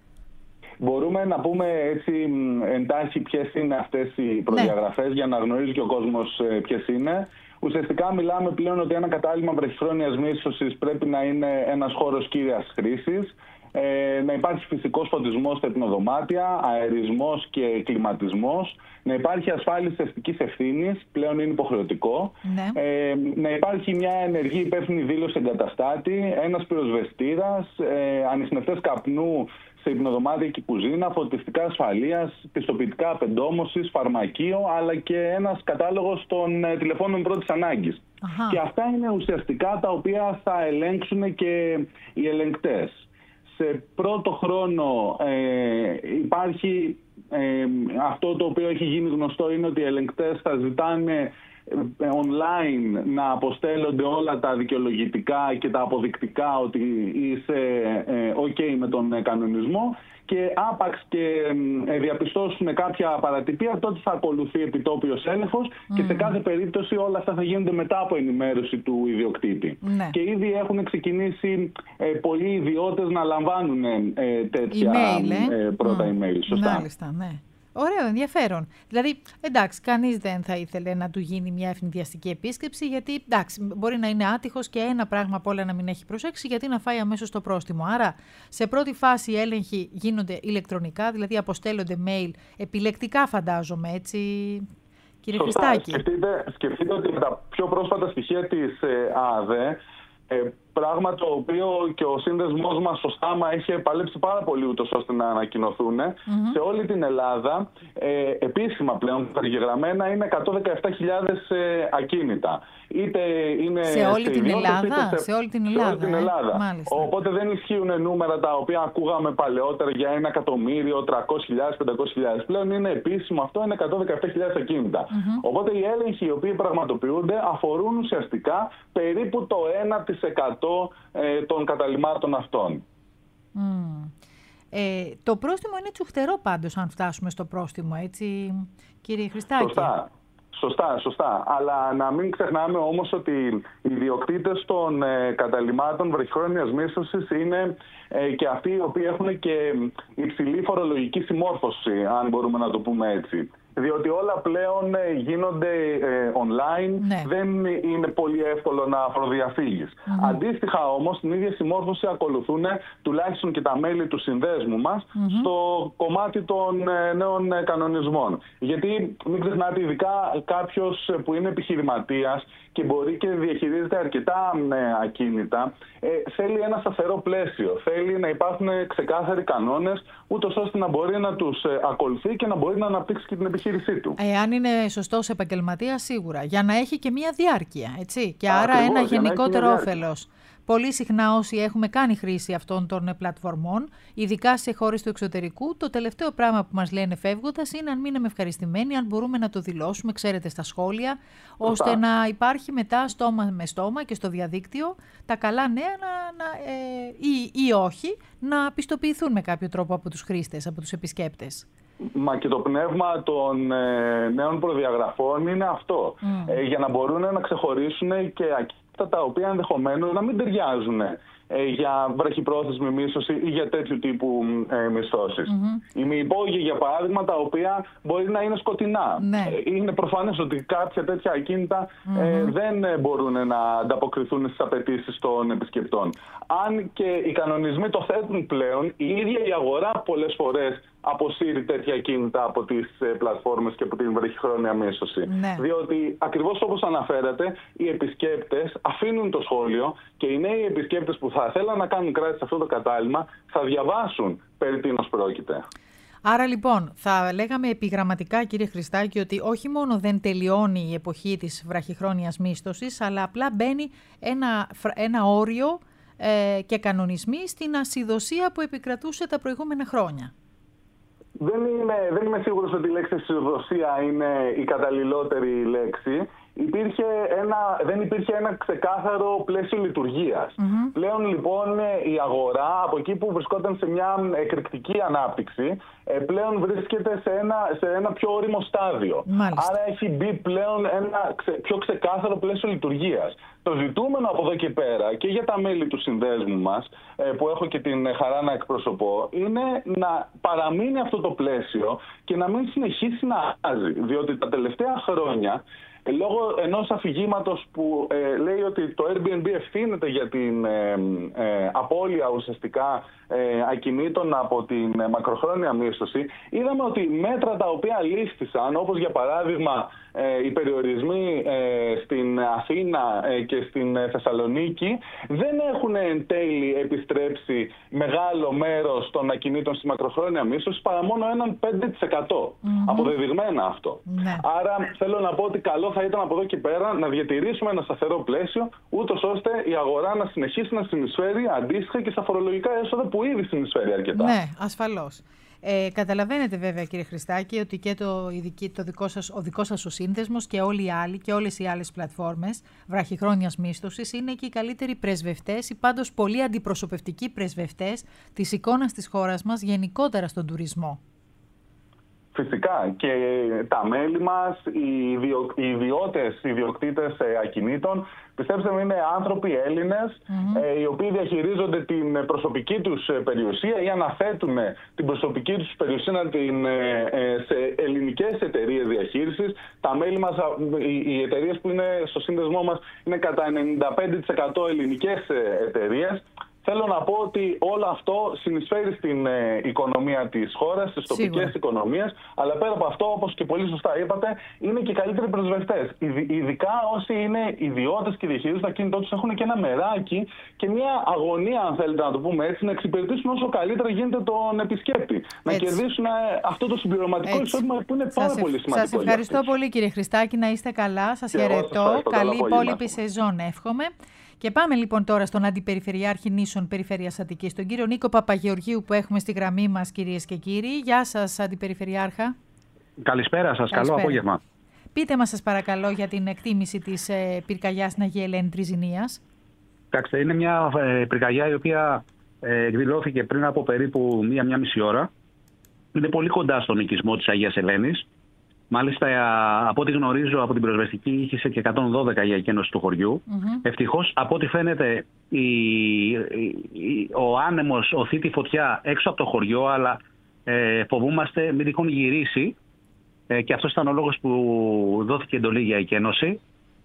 Μπορούμε να πούμε έτσι εντάχει ποιες είναι αυτές οι προδιαγραφές, ναι, για να γνωρίζει και ο κόσμος ποιες είναι. Ουσιαστικά μιλάμε πλέον ότι ένα κατάλυμμα βραχυχρόνιας μίσθωσης πρέπει να είναι ένας χώρος κύριας χρήσης, ε, να υπάρχει φυσικός φωτισμός στα υπνοδωμάτια, αερισμός και κλιματισμός, να υπάρχει ασφάλιση αστικής ευθύνης, πλέον είναι υποχρεωτικό, ναι. ε, να υπάρχει μια ενεργή υπεύθυνη δήλωση εγκαταστάτη, ένας πυροσβεστήρας, ε, ανιχνευτές καπνού σε υπνοδωμάτια και κουζίνα, φωτιστικά ασφαλείας, πιστοποιητικά απεντόμωσης, φαρμακείο, αλλά και ένας κατάλογος των ε, τηλεφώνων πρώτης ανάγκης. Αχα. Και αυτά είναι ουσιαστικά τα οποία θα ελέγξουν και οι ελεγκτές. Σε πρώτο χρόνο ε, υπάρχει ε, αυτό το οποίο έχει γίνει γνωστό, είναι ότι οι ελεγκτές θα ζητάνε online να αποστέλλονται όλα τα δικαιολογητικά και τα αποδεικτικά ότι είσαι ε, ok με τον κανονισμό, και άπαξ και ε, διαπιστώσουν κάποια παρατυπία, τότε θα ακολουθεί επιτόπιος έλεγχος mm. και σε κάθε περίπτωση όλα αυτά θα γίνονται μετά από ενημέρωση του ιδιοκτήτη. Ναι. Και ήδη έχουν ξεκινήσει ε, πολλοί ιδιώτες να λαμβάνουν ε, τέτοια email, ε? ε, πρώτα mm. email. Σωστά. Μάλιστα, ναι. Ωραίο, ενδιαφέρον. Δηλαδή, εντάξει, κανείς δεν θα ήθελε να του γίνει μια ευνηδιαστική επίσκεψη, γιατί εντάξει, μπορεί να είναι άτυχος και ένα πράγμα από όλα να μην έχει προσέξει, γιατί να φάει αμέσως το πρόστιμο. Άρα, σε πρώτη φάση οι έλεγχοι γίνονται ηλεκτρονικά, δηλαδή αποστέλλονται mail επιλεκτικά, φαντάζομαι, έτσι, κύριε Χριστάκη. Σκεφτείτε, σκεφτείτε ότι με τα πιο πρόσφατα στοιχεία της ε, ΑΔΕ, ε, πράγμα το οποίο και ο σύνδεσμός μας στο ΣΤΑΜΑ έχει παλέψει πάρα πολύ ούτως ώστε να ανακοινωθούν. Mm-hmm. Σε όλη την Ελλάδα, ε, επίσημα πλέον περιγεγραμμένα, είναι εκατόν δεκαεπτά χιλιάδες ε, ακίνητα. Είτε είναι σε όλη την Ελλάδα. Σε, σε όλη την Ελλάδα. Σε όλη την Ελλάδα. Ε, Οπότε δεν ισχύουν νούμερα τα οποία ακούγαμε παλαιότερα για ένα εκατομμύριο, τριακόσιες χιλιάδες, πεντακόσιες χιλιάδες. Πλέον είναι επίσημο αυτό, είναι εκατόν δεκαεπτά χιλιάδες ακίνητα. Mm-hmm. Οπότε οι έλεγχοι οι οποίοι πραγματοποιούνται αφορούν ουσιαστικά περίπου το ένα τοις εκατό των καταλυμάτων αυτών. Mm. Ε, το πρόστιμο είναι τσουχτερό πάντως, αν φτάσουμε στο πρόστιμο, έτσι, κύριε Χριστάκη. Σωστά. Σωστά, σωστά. Αλλά να μην ξεχνάμε όμως ότι οι ιδιοκτήτες των ε, καταλυμάτων βραχυχρόνιας μίσθωσης είναι ε, και αυτοί οι οποίοι έχουν και υψηλή φορολογική συμμόρφωση, αν μπορούμε να το πούμε έτσι. Διότι όλα πλέον γίνονται ε, online, ναι. Δεν είναι πολύ εύκολο να φοροδιαφύγεις. Mm-hmm. Αντίστοιχα όμως, την ίδια συμμόρφωση ακολουθούν τουλάχιστον και τα μέλη του συνδέσμου μας mm-hmm. στο κομμάτι των ε, νέων ε, κανονισμών. Γιατί μην ξεχνάτε, ειδικά κάποιος που είναι επιχειρηματίας και μπορεί και διαχειρίζεται αρκετά ε, ακίνητα, ε, θέλει ένα σταθερό πλαίσιο. Θέλει να υπάρχουν ξεκάθαροι κανόνες, ούτως ώστε να μπορεί να τους ε, ακολουθεί και να μπορεί να αναπτύξει και την επιχείρησή του. Εάν είναι σωστός επαγγελματίας, σίγουρα. Για να έχει και μία διάρκεια, έτσι. Και άρα Ακριβώς, ένα γενικότερο όφελος. Πολύ συχνά όσοι έχουμε κάνει χρήση αυτών των πλατφορμών, ειδικά σε χώρες του εξωτερικού, το τελευταίο πράγμα που μας λένε φεύγοντας είναι αν μείναμε ευχαριστημένοι, αν μπορούμε να το δηλώσουμε, ξέρετε, στα σχόλια, ώστε Φά. να υπάρχει μετά στόμα με στόμα και στο διαδίκτυο τα καλά νέα να, να, ε, ή, ή όχι να πιστοποιηθούν με κάποιο τρόπο από τους χρήστες, από τους επισκέπτες. Μα και το πνεύμα των ε, νέων προδιαγραφών είναι αυτό. Mm. Ε, για να μπορούν να ξεχωρίσουν και ακίνητα τα οποία ενδεχομένως να μην ταιριάζουν ε, για βραχυπρόθεσμη μίσθωση ή για τέτοιου τύπου ε, μισθώσεις. Mm-hmm. Οι μη υπόγειοι, για παράδειγμα, τα οποία μπορεί να είναι σκοτεινά. Ναι. Ε, είναι προφανές ότι κάποια τέτοια ακίνητα mm-hmm. ε, δεν μπορούν να ανταποκριθούν στις απαιτήσεις των επισκεπτών. Αν και οι κανονισμοί το θέτουν πλέον, η ίδια η αγορά πολλές φορές αποσύρει τέτοια κίνητα από τις ε, πλατφόρμες και από την βραχυχρόνια μίσθωση. Ναι. Διότι ακριβώς όπως αναφέρατε, οι επισκέπτες αφήνουν το σχόλιο και οι νέοι επισκέπτες που θα θέλουν να κάνουν κράτη σε αυτό το κατάλημα θα διαβάσουν περί τίνος πρόκειται. Άρα λοιπόν θα λέγαμε επιγραμματικά, κύριε Χριστάκη, ότι όχι μόνο δεν τελειώνει η εποχή της βραχυχρόνιας μίσθωσης, αλλά απλά μπαίνει ένα, ένα όριο ε, και κανονισμοί στην ασυδοσία που επικρατούσε τα προηγούμενα χρόνια. Δεν είμαι, δεν είμαι σίγουρος ότι η λέξη ασυδοσία είναι η καταλληλότερη λέξη. Υπήρχε ένα, δεν υπήρχε ένα ξεκάθαρο πλαίσιο λειτουργίας. Mm-hmm. Πλέον λοιπόν η αγορά, από εκεί που βρισκόταν σε μια εκρηκτική ανάπτυξη, πλέον βρίσκεται σε ένα, σε ένα πιο όριμο στάδιο. Μάλιστα. Άρα έχει μπει πλέον ένα ξε, πιο ξεκάθαρο πλαίσιο λειτουργίας. Το ζητούμενο από εδώ και πέρα και για τα μέλη του συνδέσμου μας, που έχω και την χαρά να εκπροσωπώ, είναι να παραμείνει αυτό το πλαίσιο και να μην συνεχίσει να αλλάζει. Διότι τα τελευταία χρόνια, λόγω ενός αφηγήματος που ε, λέει ότι το Airbnb ευθύνεται για την ε, ε, απώλεια ουσιαστικά ε, ακινήτων από την ε, μακροχρόνια μίσθωση, είδαμε ότι μέτρα τα οποία λήφθησαν, όπως για παράδειγμα ε, οι περιορισμοί ε, στην Αθήνα ε, και στην ε, Θεσσαλονίκη, δεν έχουν εν τέλει επιστρέψει μεγάλο μέρος των ακινήτων στη μακροχρόνια μίσθωση, παρά μόνο έναν πέντε τοις εκατό. Mm-hmm. Αποδεδειγμένα αυτό. Ναι. Άρα θέλω να πω ότι καλό θα ήταν από εδώ και πέρα να διατηρήσουμε ένα σταθερό πλαίσιο, ούτως ώστε η αγορά να συνεχίσει να συνεισφέρει αντίστοιχα και στα φορολογικά έσοδα που ήδη συνεισφέρει αρκετά. Ναι, ασφαλώς. Ε, καταλαβαίνετε βέβαια, κύριε Χριστάκη, ότι και το, το δικό σας, ο δικός σας ο σύνδεσμος και όλοι οι άλλοι και όλες οι άλλες πλατφόρμες βραχυχρόνιας μίσθωσης είναι και οι καλύτεροι πρεσβευτές ή πάντως πολύ αντιπροσωπευτικοί πρεσβευτές της εικόνας της χώρας μας γενικότερα στον τουρισμό. Φυσικά και τα μέλη μας, οι, ιδιο, οι ιδιώτες, οι ιδιοκτήτες ακινήτων, πιστέψτε με, είναι άνθρωποι Έλληνες, mm-hmm. ε, οι οποίοι διαχειρίζονται την προσωπική τους περιουσία ή αναθέτουν την προσωπική τους περιουσία την, ε, σε ελληνικές εταιρείες διαχείρισης. Τα μέλη μας, οι, οι εταιρείες που είναι στο σύνδεσμό μας είναι κατά ενενήντα πέντε τοις εκατό ελληνικές εταιρείες. Θέλω να πω ότι όλο αυτό συνεισφέρει στην ε, οικονομία της χώρας, στις τοπικές οικονομίες, αλλά πέρα από αυτό, όπως και πολύ σωστά είπατε, είναι και οι καλύτεροι πρεσβευτές. Ειδικά όσοι είναι ιδιώτες και διαχειρίζουν τα κίνητό τους, έχουν και ένα μεράκι και μια αγωνία, αν θέλετε να το πούμε έτσι, να εξυπηρετήσουν όσο καλύτερα γίνεται τον επισκέπτη. Έτσι. Να κερδίσουν αυτό το συμπληρωματικό εισόδημα που είναι πάρα σας πολύ σημαντικό. Σας ευχαριστώ πολύ, κύριε Χριστάκη, να είστε καλά. Σας χαιρετώ. Καλή υπόλοιπη σεζόν, εύχομαι. Και πάμε λοιπόν τώρα στον Αντιπεριφερειάρχη Νήσων Περιφέρειας Αττικής, τον κύριο Νίκο Παπαγεωργίου που έχουμε στη γραμμή μας, κυρίες και κύριοι. Γεια σας, Αντιπεριφερειάρχα. Καλησπέρα σας, Καλησπέρα. Καλό απόγευμα. Πείτε μας σας παρακαλώ για την εκτίμηση της ε, πυρκαγιάς στην Αγία Ελένη Τριζηνίας. Κοιτάξτε, είναι μια ε, πυρκαγιά η οποία ε, εκδηλώθηκε πριν από περίπου μία-μία μισή ώρα. Είναι πολύ κοντά στον οικισμό της Αγίας Ελένης. Μάλιστα, από ό,τι γνωρίζω από την πυροσβεστική, είχε και εκατόν δώδεκα η εκένωση του χωριού. Mm-hmm. Ευτυχώς, από ό,τι φαίνεται, η, η, ο άνεμος οθεί τη φωτιά έξω από το χωριό, αλλά ε, φοβούμαστε μην τυχόν γυρίσει. Ε, και αυτός ήταν ο λόγος που δόθηκε εντολή για εκένωση.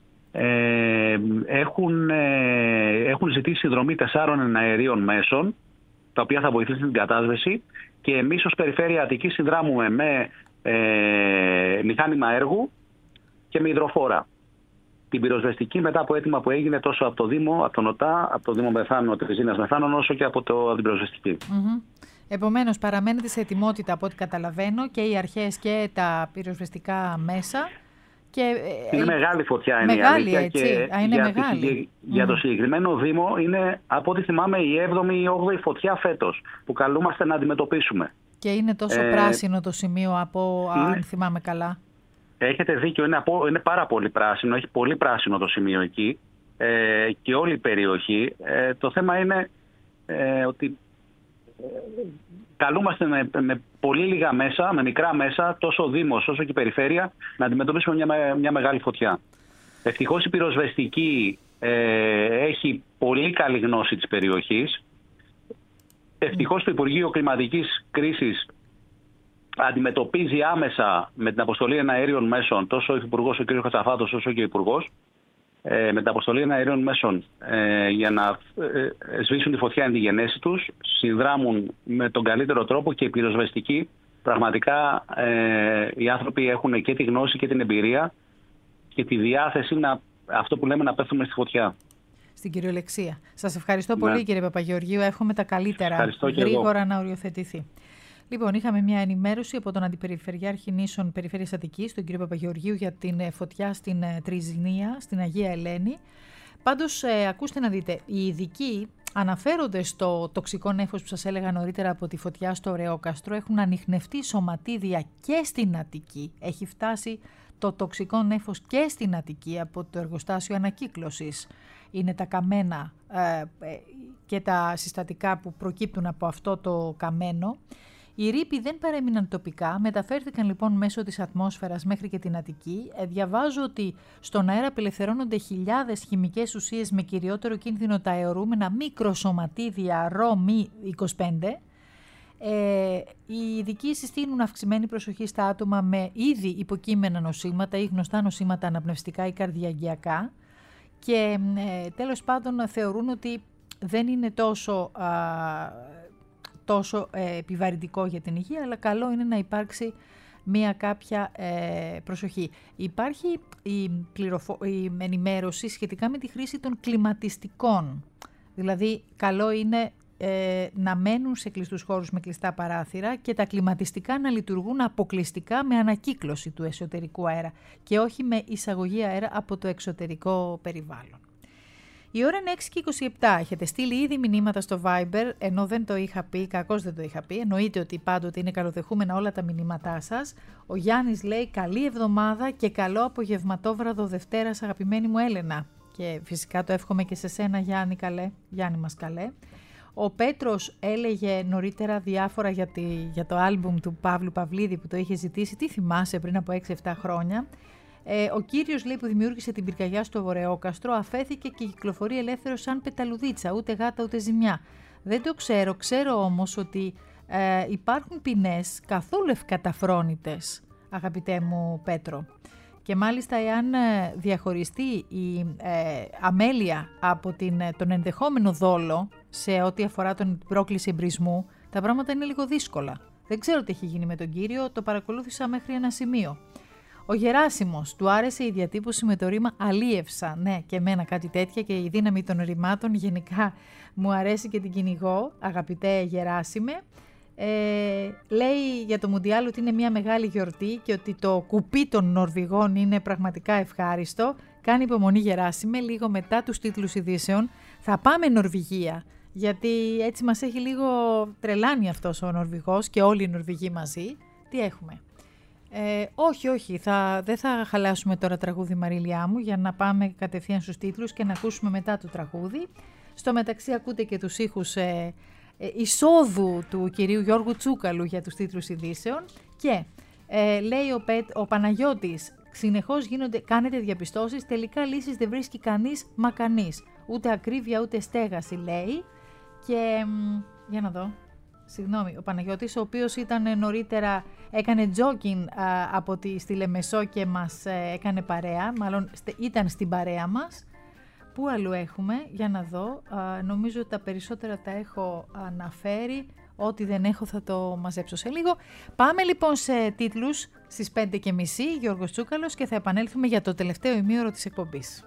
Ε, έχουν, ε, έχουν ζητήσει συνδρομή τεσσάρων εναερίων μέσων, τα οποία θα βοηθήσουν την κατάσβεση. Και εμείς ως Περιφέρεια Αττικής συνδράμουμε με Ε, μηχάνημα έργου και με υδροφόρα. Την πυροσβεστική μετά από αίτημα που έγινε τόσο από το Δήμο, από τον ΟΤΑ, από το Δήμο Μεθάνων, Τριζήνιας Μεθάνων, όσο και από το, την πυροσβεστική. Mm-hmm. Επομένως, παραμένετε σε ετοιμότητα από ό,τι καταλαβαίνω και οι αρχές και τα πυροσβεστικά μέσα. Και, είναι ε, μεγάλη φωτιά, είναι μεγάλη, η αλήθεια. Έτσι. Και Α, είναι για, μεγάλη. Τη, για το συγκεκριμένο Δήμο είναι, από ό,τι θυμάμαι, η έβδομη ή όγδοη φωτιά φέτος που καλούμαστε να αντιμετωπίσουμε. Και είναι τόσο ε, πράσινο το σημείο, από, είναι, αν θυμάμαι καλά. Έχετε δίκιο, είναι, από, είναι πάρα πολύ πράσινο, έχει πολύ πράσινο το σημείο εκεί ε, και όλη η περιοχή. Ε, το θέμα είναι ε, ότι ε, καλούμαστε με, με πολύ λίγα μέσα, με μικρά μέσα, τόσο ο Δήμος όσο και η Περιφέρεια, να αντιμετωπίσουμε μια, μια μεγάλη φωτιά. Ευτυχώς η πυροσβεστική ε, έχει πολύ καλή γνώση της περιοχής. Ευτυχώς το Υπουργείο Κλιματικής Κρίσης αντιμετωπίζει άμεσα με την αποστολή εναέριων μέσων, τόσο ο Υφυπουργός ο κ. Χατσαφάτος όσο και ο Υπουργός, ε, με την αποστολή εναέριων μέσων ε, για να ε, σβήσουν τη φωτιά εν τη γενέση τους, συνδράμουν με τον καλύτερο τρόπο και οι πυροσβεστικοί. Πραγματικά ε, οι άνθρωποι έχουν και τη γνώση και την εμπειρία και τη διάθεση να, αυτό που λέμε, να πέφτουμε στη φωτιά. Στην κυριολεξία. Σας ευχαριστώ ναι. πολύ, κύριε Παπαγεωργίου. Εύχομαι τα καλύτερα γρήγορα να οριοθετηθεί. Λοιπόν, είχαμε μια ενημέρωση από τον Αντιπεριφερειάρχη Νήσων Περιφέρειας Αττικής, τον κύριο Παπαγεωργίου, για την φωτιά στην Τριζηνία, στην Αγία Ελένη. Πάντως, ε, ακούστε να δείτε, οι ειδικοί αναφέρονται στο τοξικό νέφος που σας έλεγα νωρίτερα από τη φωτιά στο Ρεόκαστρο. Έχουν ανιχνευτεί σωματίδια και στην Αττική. Έχει φτάσει το τοξικό νέφος και στην Αττική από το εργοστάσιο ανακύκλωσης. Είναι τα καμένα ε, και τα συστατικά που προκύπτουν από αυτό το καμένο. Οι ρήποι δεν παρέμειναν τοπικά, μεταφέρθηκαν λοιπόν μέσω της ατμόσφαιρας μέχρι και την Αττική. Ε, διαβάζω ότι στον αέρα απελευθερώνονται χιλιάδες χημικές ουσίες με κυριότερο κίνδυνο τα αιωρούμενα μικροσωματίδια ρο-μη είκοσι πέντε. Ε, οι ειδικοί συστήνουν αυξημένη προσοχή στα άτομα με ήδη υποκείμενα νοσήματα ή γνωστά νοσήματα αναπνευστικά ή καρδιαγγειακά. Και ε, τέλος πάντων θεωρούν ότι δεν είναι τόσο, α, τόσο ε, επιβαρυντικό για την υγεία, αλλά καλό είναι να υπάρξει μία κάποια ε, προσοχή. Υπάρχει η, πληροφο... η ενημέρωση σχετικά με τη χρήση των κλιματιστικών. Δηλαδή καλό είναι ε, να μένουν σε κλειστούς χώρους με κλειστά παράθυρα και τα κλιματιστικά να λειτουργούν αποκλειστικά με ανακύκλωση του εσωτερικού αέρα και όχι με εισαγωγή αέρα από το εξωτερικό περιβάλλον. Η ώρα είναι έξι και είκοσι επτά. Έχετε στείλει ήδη μηνύματα στο Viber, ενώ δεν το είχα πει, κακώς δεν το είχα πει. Εννοείται ότι πάντοτε είναι καλοδεχούμενα όλα τα μηνύματά σας. Ο Γιάννης λέει καλή εβδομάδα και καλό απογευματόβραδο Δευτέρας, αγαπημένη μου Έλενα. Και φυσικά το εύχομαι και σε σένα, Γιάννη, καλέ. Γιάννη μας καλέ. Ο Πέτρος έλεγε νωρίτερα διάφορα για, τη, για το άλμπουμ του Παύλου Παυλίδη που το είχε ζητήσει. Τι θυμάσαι πριν από έξι εφτά χρόνια. Ε, ο κύριος, λέει, που δημιούργησε την πυρκαγιά στο Βορειόκαστρο αφέθηκε και κυκλοφορεί ελεύθερο σαν πεταλουδίτσα, ούτε γάτα ούτε ζημιά. Δεν το ξέρω, ξέρω όμως ότι ε, υπάρχουν ποινές καθόλου ευκαταφρόνητες, αγαπητέ μου Πέτρο. Και μάλιστα εάν διαχωριστεί η ε, αμέλεια από την, τον ενδεχόμενο δόλο σε ό,τι αφορά την πρόκληση εμπρισμού, τα πράγματα είναι λίγο δύσκολα. Δεν ξέρω τι έχει γίνει με τον κύριο, το παρακολούθησα μέχρι ένα σημείο. Ο Γεράσιμος, του άρεσε η διατύπωση με το ρήμα αλίευσα. Ναι, και εμένα κάτι τέτοια και η δύναμη των ρημάτων γενικά μου αρέσει και την κυνηγώ, αγαπητέ Γεράσιμε. Ε, λέει για το Μουντιάλ ότι είναι μια μεγάλη γιορτή και ότι το κουπί των Νορβηγών είναι πραγματικά ευχάριστο. Κάνει υπομονή Γεράσιμε, λίγο μετά τους τίτλους ειδήσεων θα πάμε Νορβηγία, γιατί έτσι μας έχει λίγο τρελάνει αυτός ο Νορβηγός και όλοι οι Νορβηγοί μαζί. Τι έχουμε? Ε, όχι, όχι, θα, δεν θα χαλάσουμε τώρα τραγούδι Μαρίλια μου για να πάμε κατευθείαν στους τίτλους και να ακούσουμε μετά το τραγούδι. Στο μεταξύ ακούτε και τους ήχους ε, ε, εισόδου του κυρίου Γιώργου Τσούκαλου για τους τίτλους ειδήσεων και ε, λέει ο, Πετ, ο Παναγιώτης, συνεχώς γίνονται, κάνετε διαπιστώσεις, τελικά λύσεις δεν βρίσκει κανείς μα κανείς, ούτε ακρίβεια ούτε στέγαση, λέει. Και για να δω, συγγνώμη, ο Παναγιώτης, ο οποίος ήταν νωρίτερα, έκανε jogging α, από τη, στη Λεμεσό και μας ε, έκανε παρέα, μάλλον στε, ήταν στην παρέα μας. Πού αλλού έχουμε, για να δω, α, νομίζω ότι τα περισσότερα τα έχω αναφέρει, ό,τι δεν έχω θα το μαζέψω σε λίγο. Πάμε λοιπόν σε τίτλους στις πέντε και μισή, Γιώργος Τσούκαλος, και θα επανέλθουμε για το τελευταίο ημίωρο της εκπομπής.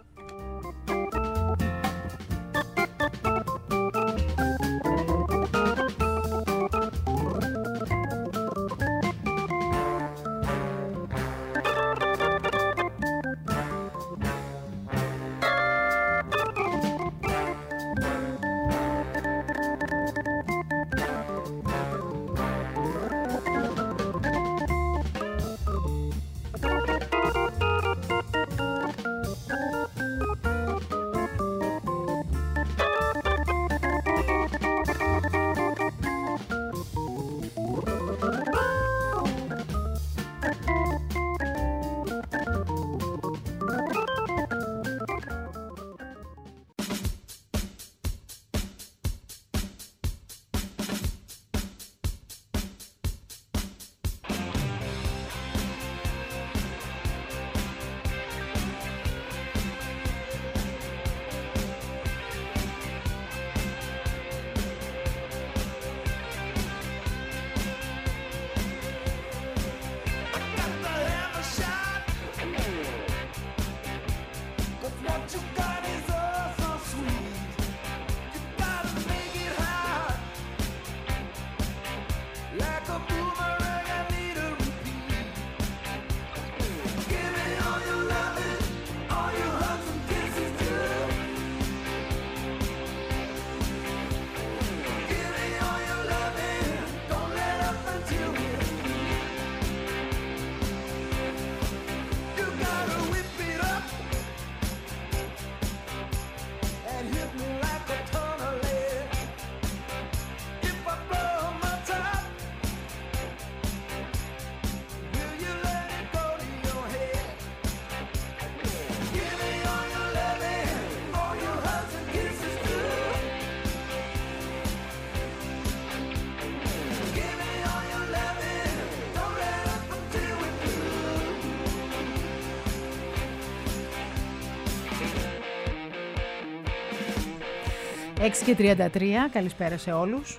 έξι και τριάντα τρία, καλησπέρα σε όλους.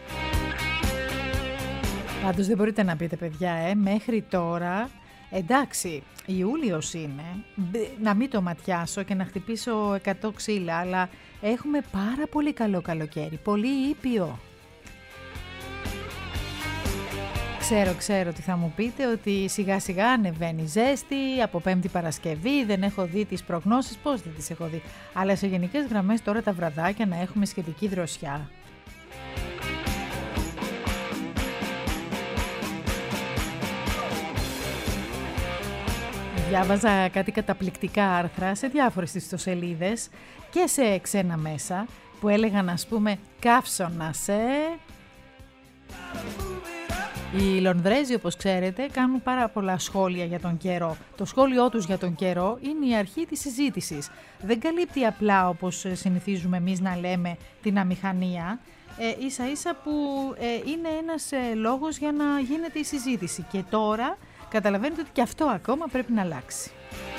Πάντως δεν μπορείτε να πείτε, παιδιά, ε, μέχρι τώρα, εντάξει, Ιούλιος είναι, να μην το ματιάσω και να χτυπήσω εκατό ξύλα, αλλά έχουμε πάρα πολύ καλό καλοκαίρι, πολύ ήπιο. Ξέρω, ξέρω τι θα μου πείτε, ότι σιγά σιγά ανεβαίνει ζέστη, από Πέμπτη Παρασκευή, δεν έχω δει τις προγνώσεις, πώς δεν τις έχω δει. Αλλά σε γενικές γραμμές τώρα τα βραδάκια να έχουμε σχετική δροσιά. Διάβαζα κάτι καταπληκτικά άρθρα σε διάφορες ιστοσελίδες και σε ξένα μέσα που έλεγαν, ας πούμε, καύσωνας, ε. Οι Λονδρέζοι, όπως ξέρετε, κάνουν πάρα πολλά σχόλια για τον καιρό. Το σχόλιο τους για τον καιρό είναι η αρχή της συζήτησης. Δεν καλύπτει απλά, όπως συνηθίζουμε εμείς να λέμε, την αμηχανία, ε, ίσα ίσα που ε, είναι ένας ε, λόγος για να γίνεται η συζήτηση. Και τώρα καταλαβαίνετε ότι και αυτό ακόμα πρέπει να αλλάξει.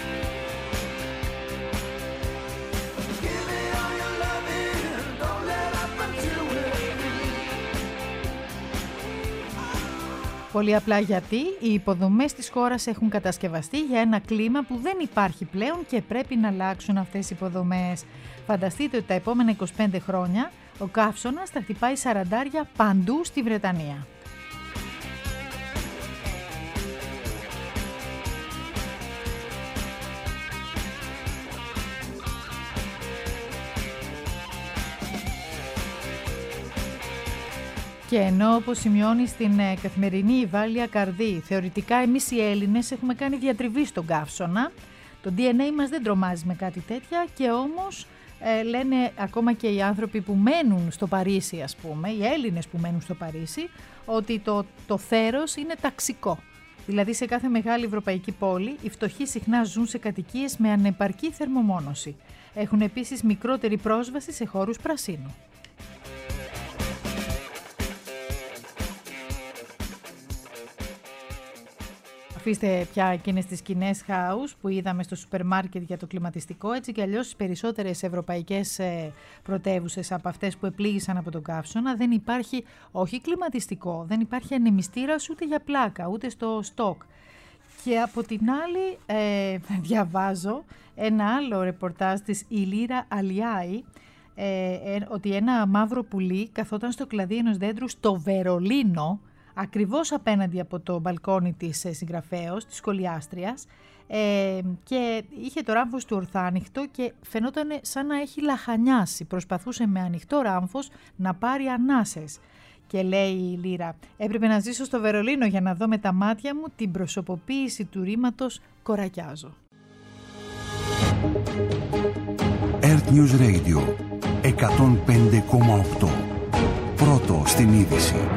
Πολύ απλά γιατί οι υποδομές της χώρας έχουν κατασκευαστεί για ένα κλίμα που δεν υπάρχει πλέον και πρέπει να αλλάξουν αυτές οι υποδομές. Φανταστείτε ότι τα επόμενα είκοσι πέντε χρόνια ο καύσωνας θα χτυπάει σαραντάρια παντού στη Βρετανία. Και ενώ, όπως σημειώνει στην ε, καθημερινή η Βάλια Καρδί, θεωρητικά εμείς οι Έλληνες έχουμε κάνει διατριβή στον καύσωνα, το ντι εν έι μας δεν τρομάζει με κάτι τέτοια και όμως ε, λένε ακόμα και οι άνθρωποι που μένουν στο Παρίσι, ας πούμε, οι Έλληνες που μένουν στο Παρίσι, ότι το, το θέρος είναι ταξικό. Δηλαδή σε κάθε μεγάλη ευρωπαϊκή πόλη οι φτωχοί συχνά ζουν σε κατοικίες με ανεπαρκή θερμομόνωση. Έχουν επίσης μικρότερη πρόσβαση σε χώρους πρασίνου. Αφήστε πια εκείνες τις σκηνές χάους που είδαμε στο σούπερ μάρκετ για το κλιματιστικό, έτσι κι αλλιώς στις περισσότερες ευρωπαϊκές πρωτεύουσες από αυτές που επλήγησαν από τον καύσωνα δεν υπάρχει όχι κλιματιστικό, δεν υπάρχει ανεμιστήρας ούτε για πλάκα, ούτε στο στόκ. Και από την άλλη ε, διαβάζω ένα άλλο ρεπορτάζ της Ηλίρα Αλιάη, ε, ε, ότι ένα μαύρο πουλί καθόταν στο κλαδί ενός δέντρου στο Βερολίνο, ακριβώς απέναντι από το μπαλκόνι της συγγραφέως, της σχολιάστριας, ε, και είχε το ράμφος του ορθά ανοιχτό και φαινόταν σαν να έχει λαχανιάσει. Προσπαθούσε με ανοιχτό ράμφος να πάρει ανάσες. Και λέει η Λύρα, έπρεπε να ζήσω στο Βερολίνο για να δω με τα μάτια μου την προσωποποίηση του ρήματος «κορακιάζω». Earth News Radio εκατόν πέντε κόμμα οκτώ. Πρώτο στην είδηση.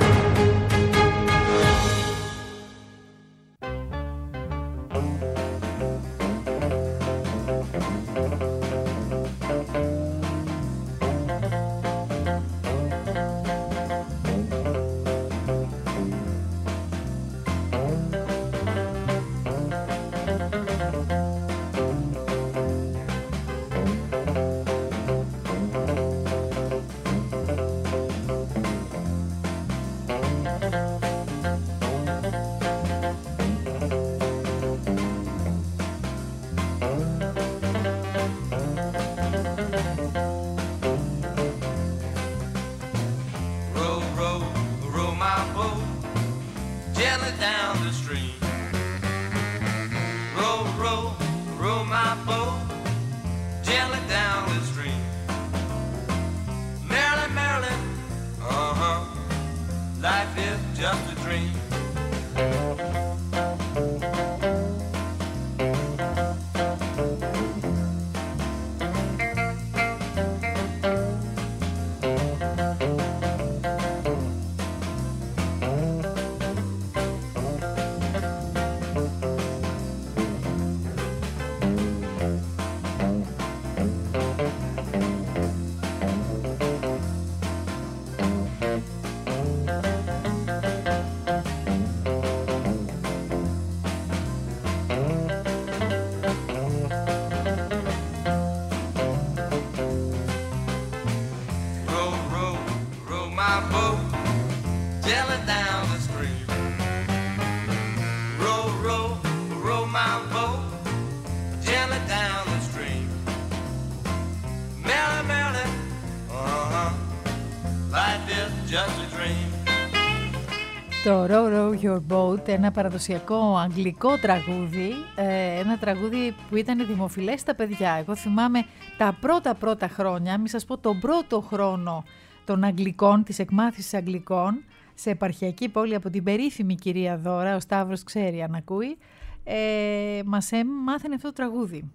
Το Row Row Your Boat, ένα παραδοσιακό αγγλικό τραγούδι, ένα τραγούδι που ήταν δημοφιλές στα παιδιά. Εγώ θυμάμαι τα πρώτα πρώτα χρόνια, μη σας πω τον πρώτο χρόνο των Αγγλικών, της εκμάθησης Αγγλικών, σε επαρχιακή πόλη από την περίφημη κυρία Δώρα, ο Σταύρος ξέρει αν ακούει, ε, μας μάθαινε αυτό το τραγούδι.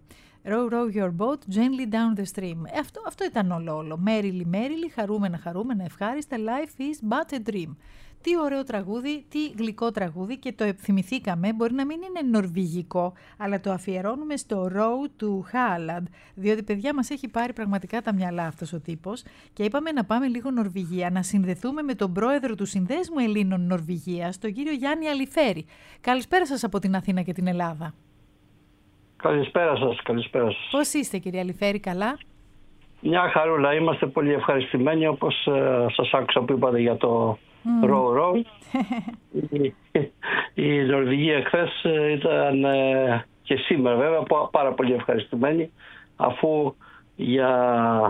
Row, row your boat gently down the stream. Ε, αυτό, αυτό ήταν όλο όλο. Merrily, merrily, χαρούμενα, χαρούμενα, ευχάριστα. Life is but a dream. Τι ωραίο τραγούδι, τι γλυκό τραγούδι και το θυμηθήκαμε. Μπορεί να μην είναι νορβηγικό, αλλά το αφιερώνουμε στο Row του Χάλαντ, διότι παιδιά μας έχει πάρει πραγματικά τα μυαλά αυτός ο τύπος και είπαμε να πάμε λίγο Νορβηγία, να συνδεθούμε με τον πρόεδρο του Συνδέσμου Ελλήνων Νορβηγίας, τον κύριο Γιάννη Αλιφέρη. Καλησπέρα σας από την Αθήνα και την Ελλάδα. Καλησπέρα σας, καλησπέρα σας. Πώς είστε κύριε Αλιφέρη, καλά? Μια χαρούλα, είμαστε πολύ ευχαριστημένοι, όπως ε, σας άκουσα που είπατε για το mm. Row Row. η, η Νορβηγία χθες ήταν ε, και σήμερα βέβαια πάρα πολύ ευχαριστημένοι, αφού για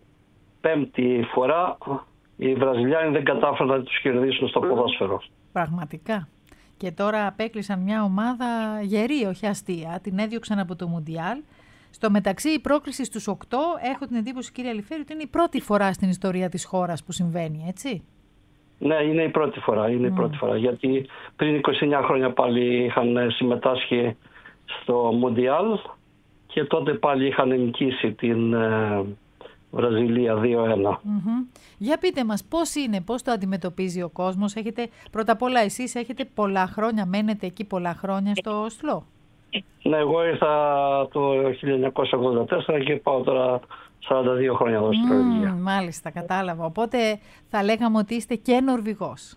πέμπτη φορά οι Βραζιλιάνοι δεν κατάφεραν να τους κερδίσουν στο ποδόσφαιρο. Πραγματικά. Και τώρα απέκλεισαν μια ομάδα γερή, όχι αστεία, την έδιωξαν από το Μουντιάλ. Στο μεταξύ η πρόκριση στους οκτώ, έχω την εντύπωση κύριε Αλιφέρη ότι είναι η πρώτη φορά στην ιστορία της χώρας που συμβαίνει, έτσι. Ναι, είναι η πρώτη φορά, είναι mm. η πρώτη φορά, γιατί πριν είκοσι εννιά χρόνια πάλι είχαν συμμετάσχει στο Μουντιάλ και τότε πάλι είχαν νικήσει την ε, Βραζιλία δύο ένα. Mm-hmm. Για πείτε μας πώς είναι, πώς το αντιμετωπίζει ο κόσμος. Έχετε, πρώτα απ' όλα εσείς έχετε πολλά χρόνια, μένετε εκεί πολλά χρόνια στο Όσλο. Ναι, εγώ ήρθα το χίλια εννιακόσια ογδόντα τέσσερα και πάω τώρα σαράντα δύο χρόνια εδώ στην Νορβηγία. Mm, μάλιστα, κατάλαβα. Οπότε θα λέγαμε ότι είστε και Νορβηγός.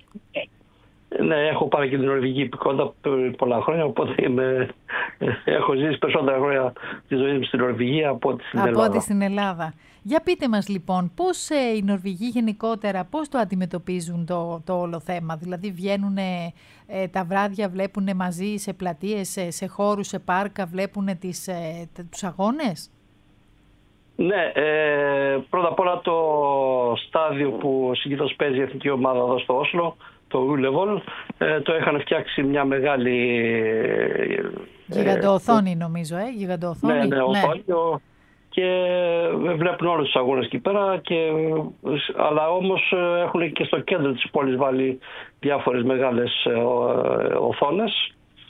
Ναι, έχω πάρει και την Νορβηγική υπηκότητα πολλά χρόνια, οπότε είμαι, έχω ζήσει περισσότερα χρόνια τη ζωή μου στην Νορβηγία από ό,τι στην από Ελλάδα. Από ό,τι στην Ελλάδα. Για πείτε μας λοιπόν, πώς ε, οι Νορβηγοί γενικότερα, πώς το αντιμετωπίζουν το, το όλο θέμα. Δηλαδή βγαίνουν ε, τα βράδια, βλέπουν μαζί σε πλατείες, σε, σε χώρους, σε πάρκα, βλέπουν τις, ε, τους αγώνες. Ναι, ε, πρώτα απ' όλα το στάδιο που συνήθως παίζει η εθνική ομάδα εδώ στο Όσλο, το Ουλεβόλ, ε, το είχαν φτιάξει μια μεγάλη... Γιγαντοοθόνη ε, νομίζω, ε, γιγαντοοθόνη. Ναι, ναι, οθόνη, ναι. Και βλέπουν όλους τους αγώνες εκεί πέρα, και, αλλά όμως έχουν και στο κέντρο της πόλης βάλει διάφορες μεγάλες οθόνες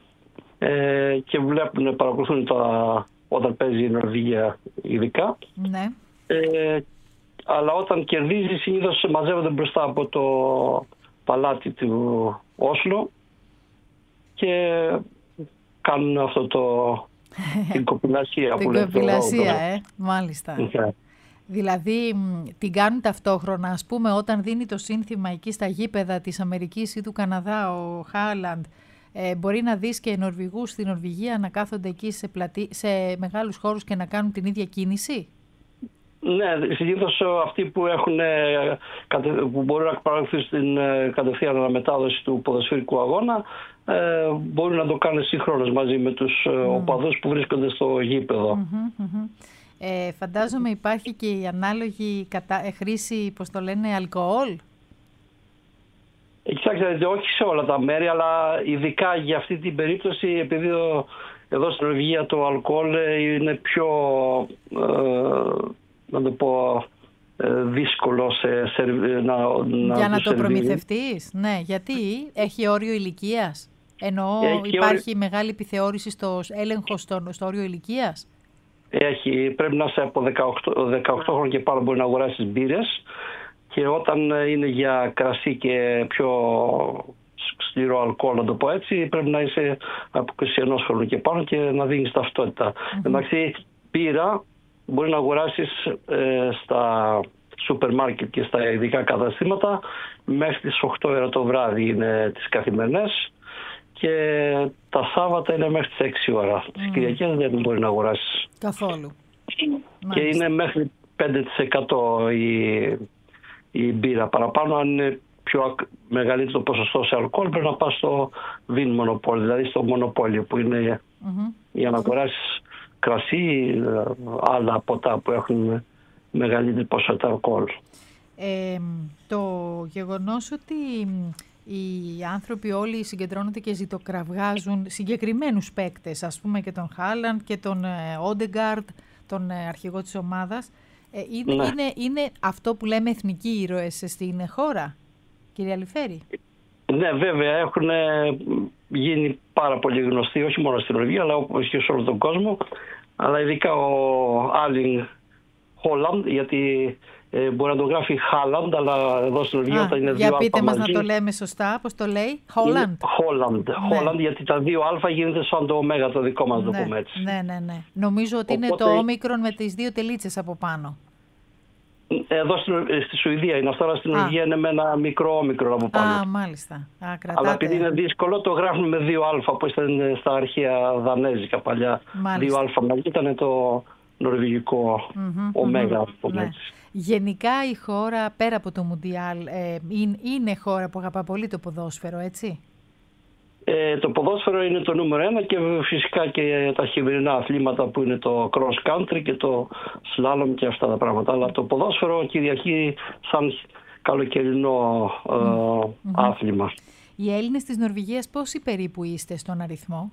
ε, και βλέπουν, παρακολουθούν τα, όταν παίζει η Νορβηγία ειδικά. Ναι. Ε, αλλά όταν κερδίζει συνήθως μαζεύονται μπροστά από το παλάτι του Όσλο και κάνουν αυτό το... την κοπηλασία που λέτε. Την κοπηλασία, ε, μάλιστα. Yeah. Δηλαδή την κάνουν ταυτόχρονα, ας πούμε, όταν δίνει το σύνθημα εκεί στα γήπεδα της Αμερικής ή του Καναδά ο Χάλαντ, ε, μπορεί να δεις και Νορβηγούς στη Νορβηγία να κάθονται εκεί σε, πλατή, σε μεγάλους χώρους και να κάνουν την ίδια κίνηση. Ναι, συνήθως αυτοί που, έχουν, που μπορούν να παρακολουθούν στην κατευθείαν αναμετάδοση του ποδοσφαιρικού αγώνα ε, μπορούν να το κάνουν συγχρόνως μαζί με τους mm. οπαδούς που βρίσκονται στο γήπεδο. Mm-hmm, mm-hmm. Ε, φαντάζομαι υπάρχει και η ανάλογη κατα... χρήση, πώς το λένε, αλκοόλ. Ε, κοιτάξτε, όχι σε όλα τα μέρη, αλλά ειδικά για αυτή την περίπτωση, επειδή εδώ στην Νορβηγία το αλκοόλ είναι πιο... Ε, να το πω, δύσκολο σε, σε, να, να για να το προμηθευτείς. Ναι, γιατί έχει όριο ηλικίας. Εννοώ έχει υπάρχει όριο... μεγάλη επιθεώρηση στο έλεγχο στο, στο όριο ηλικίας. Έχει, πρέπει να είσαι από δεκαοκτώ, δεκαοκτώ χρόνια και πάνω, μπορεί να αγοράσεις μπύρες, και όταν είναι για κρασί και πιο σκληρό αλκοόλ, να το πω έτσι, πρέπει να είσαι από είκοσι ένα χρόνου και πάνω και να δίνεις ταυτότητα. Mm-hmm. Εντάξει, μπύρα μπορεί να αγοράσεις ε, στα σούπερ μάρκετ και στα ειδικά καταστήματα μέχρι τις οκτώ ώρα το βράδυ είναι τις καθημερινές, και τα Σάββατα είναι μέχρι τις έξι ώρα. Mm. Τις Κυριακές δεν μπορεί να αγοράσεις καθόλου. Και Μάλιστα. Είναι μέχρι πέντε τοις εκατό η, η μπύρα. Παραπάνω, αν είναι πιο μεγαλύτερο ποσοστό σε αλκοόλ, πρέπει να πας στο βιν μονοπόλιο, δηλαδή στο μονοπόλιο που είναι mm-hmm. για να αγοράσεις κρασί, άλλα ποτά που έχουν μεγαλύτερη ποσότητα αλκοόλ. Ε, το γεγονός ότι οι άνθρωποι όλοι συγκεντρώνονται και ζητοκραυγάζουν συγκεκριμένους παίκτες, ας πούμε και τον Χάλαντ και τον Όντεγκαρντ, τον αρχηγό της ομάδας, ε, είναι, ναι. είναι, είναι αυτό που λέμε εθνικοί ήρωες στην χώρα, κύριε Αλιφέρη? Ναι, βέβαια, έχουν γίνει πάρα πολύ γνωστοί, όχι μόνο στην Νορβηγία, αλλά όπως και σε όλο τον κόσμο, αλλά ειδικά ο Άρλινγκ Χόλαντ, γιατί ε, μπορεί να το γράφει Χάλαντ, αλλά εδώ στην Νορβηγία θα είναι δύο Για α πείτε μας μαζί. να το λέμε σωστά, πώς το λέει, Χόλαντ. Χόλαντ, Ναι. Χόλαντ, γιατί τα δύο α γίνεται σαν το ωμέγα το δικό μας, Ναι, το πούμε έτσι. ναι, ναι, ναι. Νομίζω ότι Οπότε- είναι το όμικρον με τις δύο τελίτσες από πάνω. Εδώ στη, στη Σουηδία είναι αυτό, αλλά στην Α. Νορβηγία είναι με ένα μικρό όμικρον από πάνω. Α, μάλιστα. Α, κρατάτε. Αλλά επειδή είναι δύσκολο, το γράφουμε με δύο α, που ήταν στα αρχαία δανέζικα παλιά. Μάλιστα. δύο α μαζί ήταν το νορβηγικό Μμμ, ωμέγα, μμμ, ας πούμε ναι. έτσι. Γενικά η χώρα, πέρα από το Μουντιάλ, ε, είναι, είναι χώρα που αγαπά πολύ το ποδόσφαιρο, έτσι. Ε, το ποδόσφαιρο είναι το νούμερο ένα και φυσικά και τα χειμερινά αθλήματα που είναι το cross country και το slalom και αυτά τα πράγματα. Αλλά το ποδόσφαιρο κυριαρχεί σαν καλοκαιρινό ε, Mm-hmm. άθλημα. Οι Έλληνες της Νορβηγίας πόσοι περίπου είστε στον αριθμό?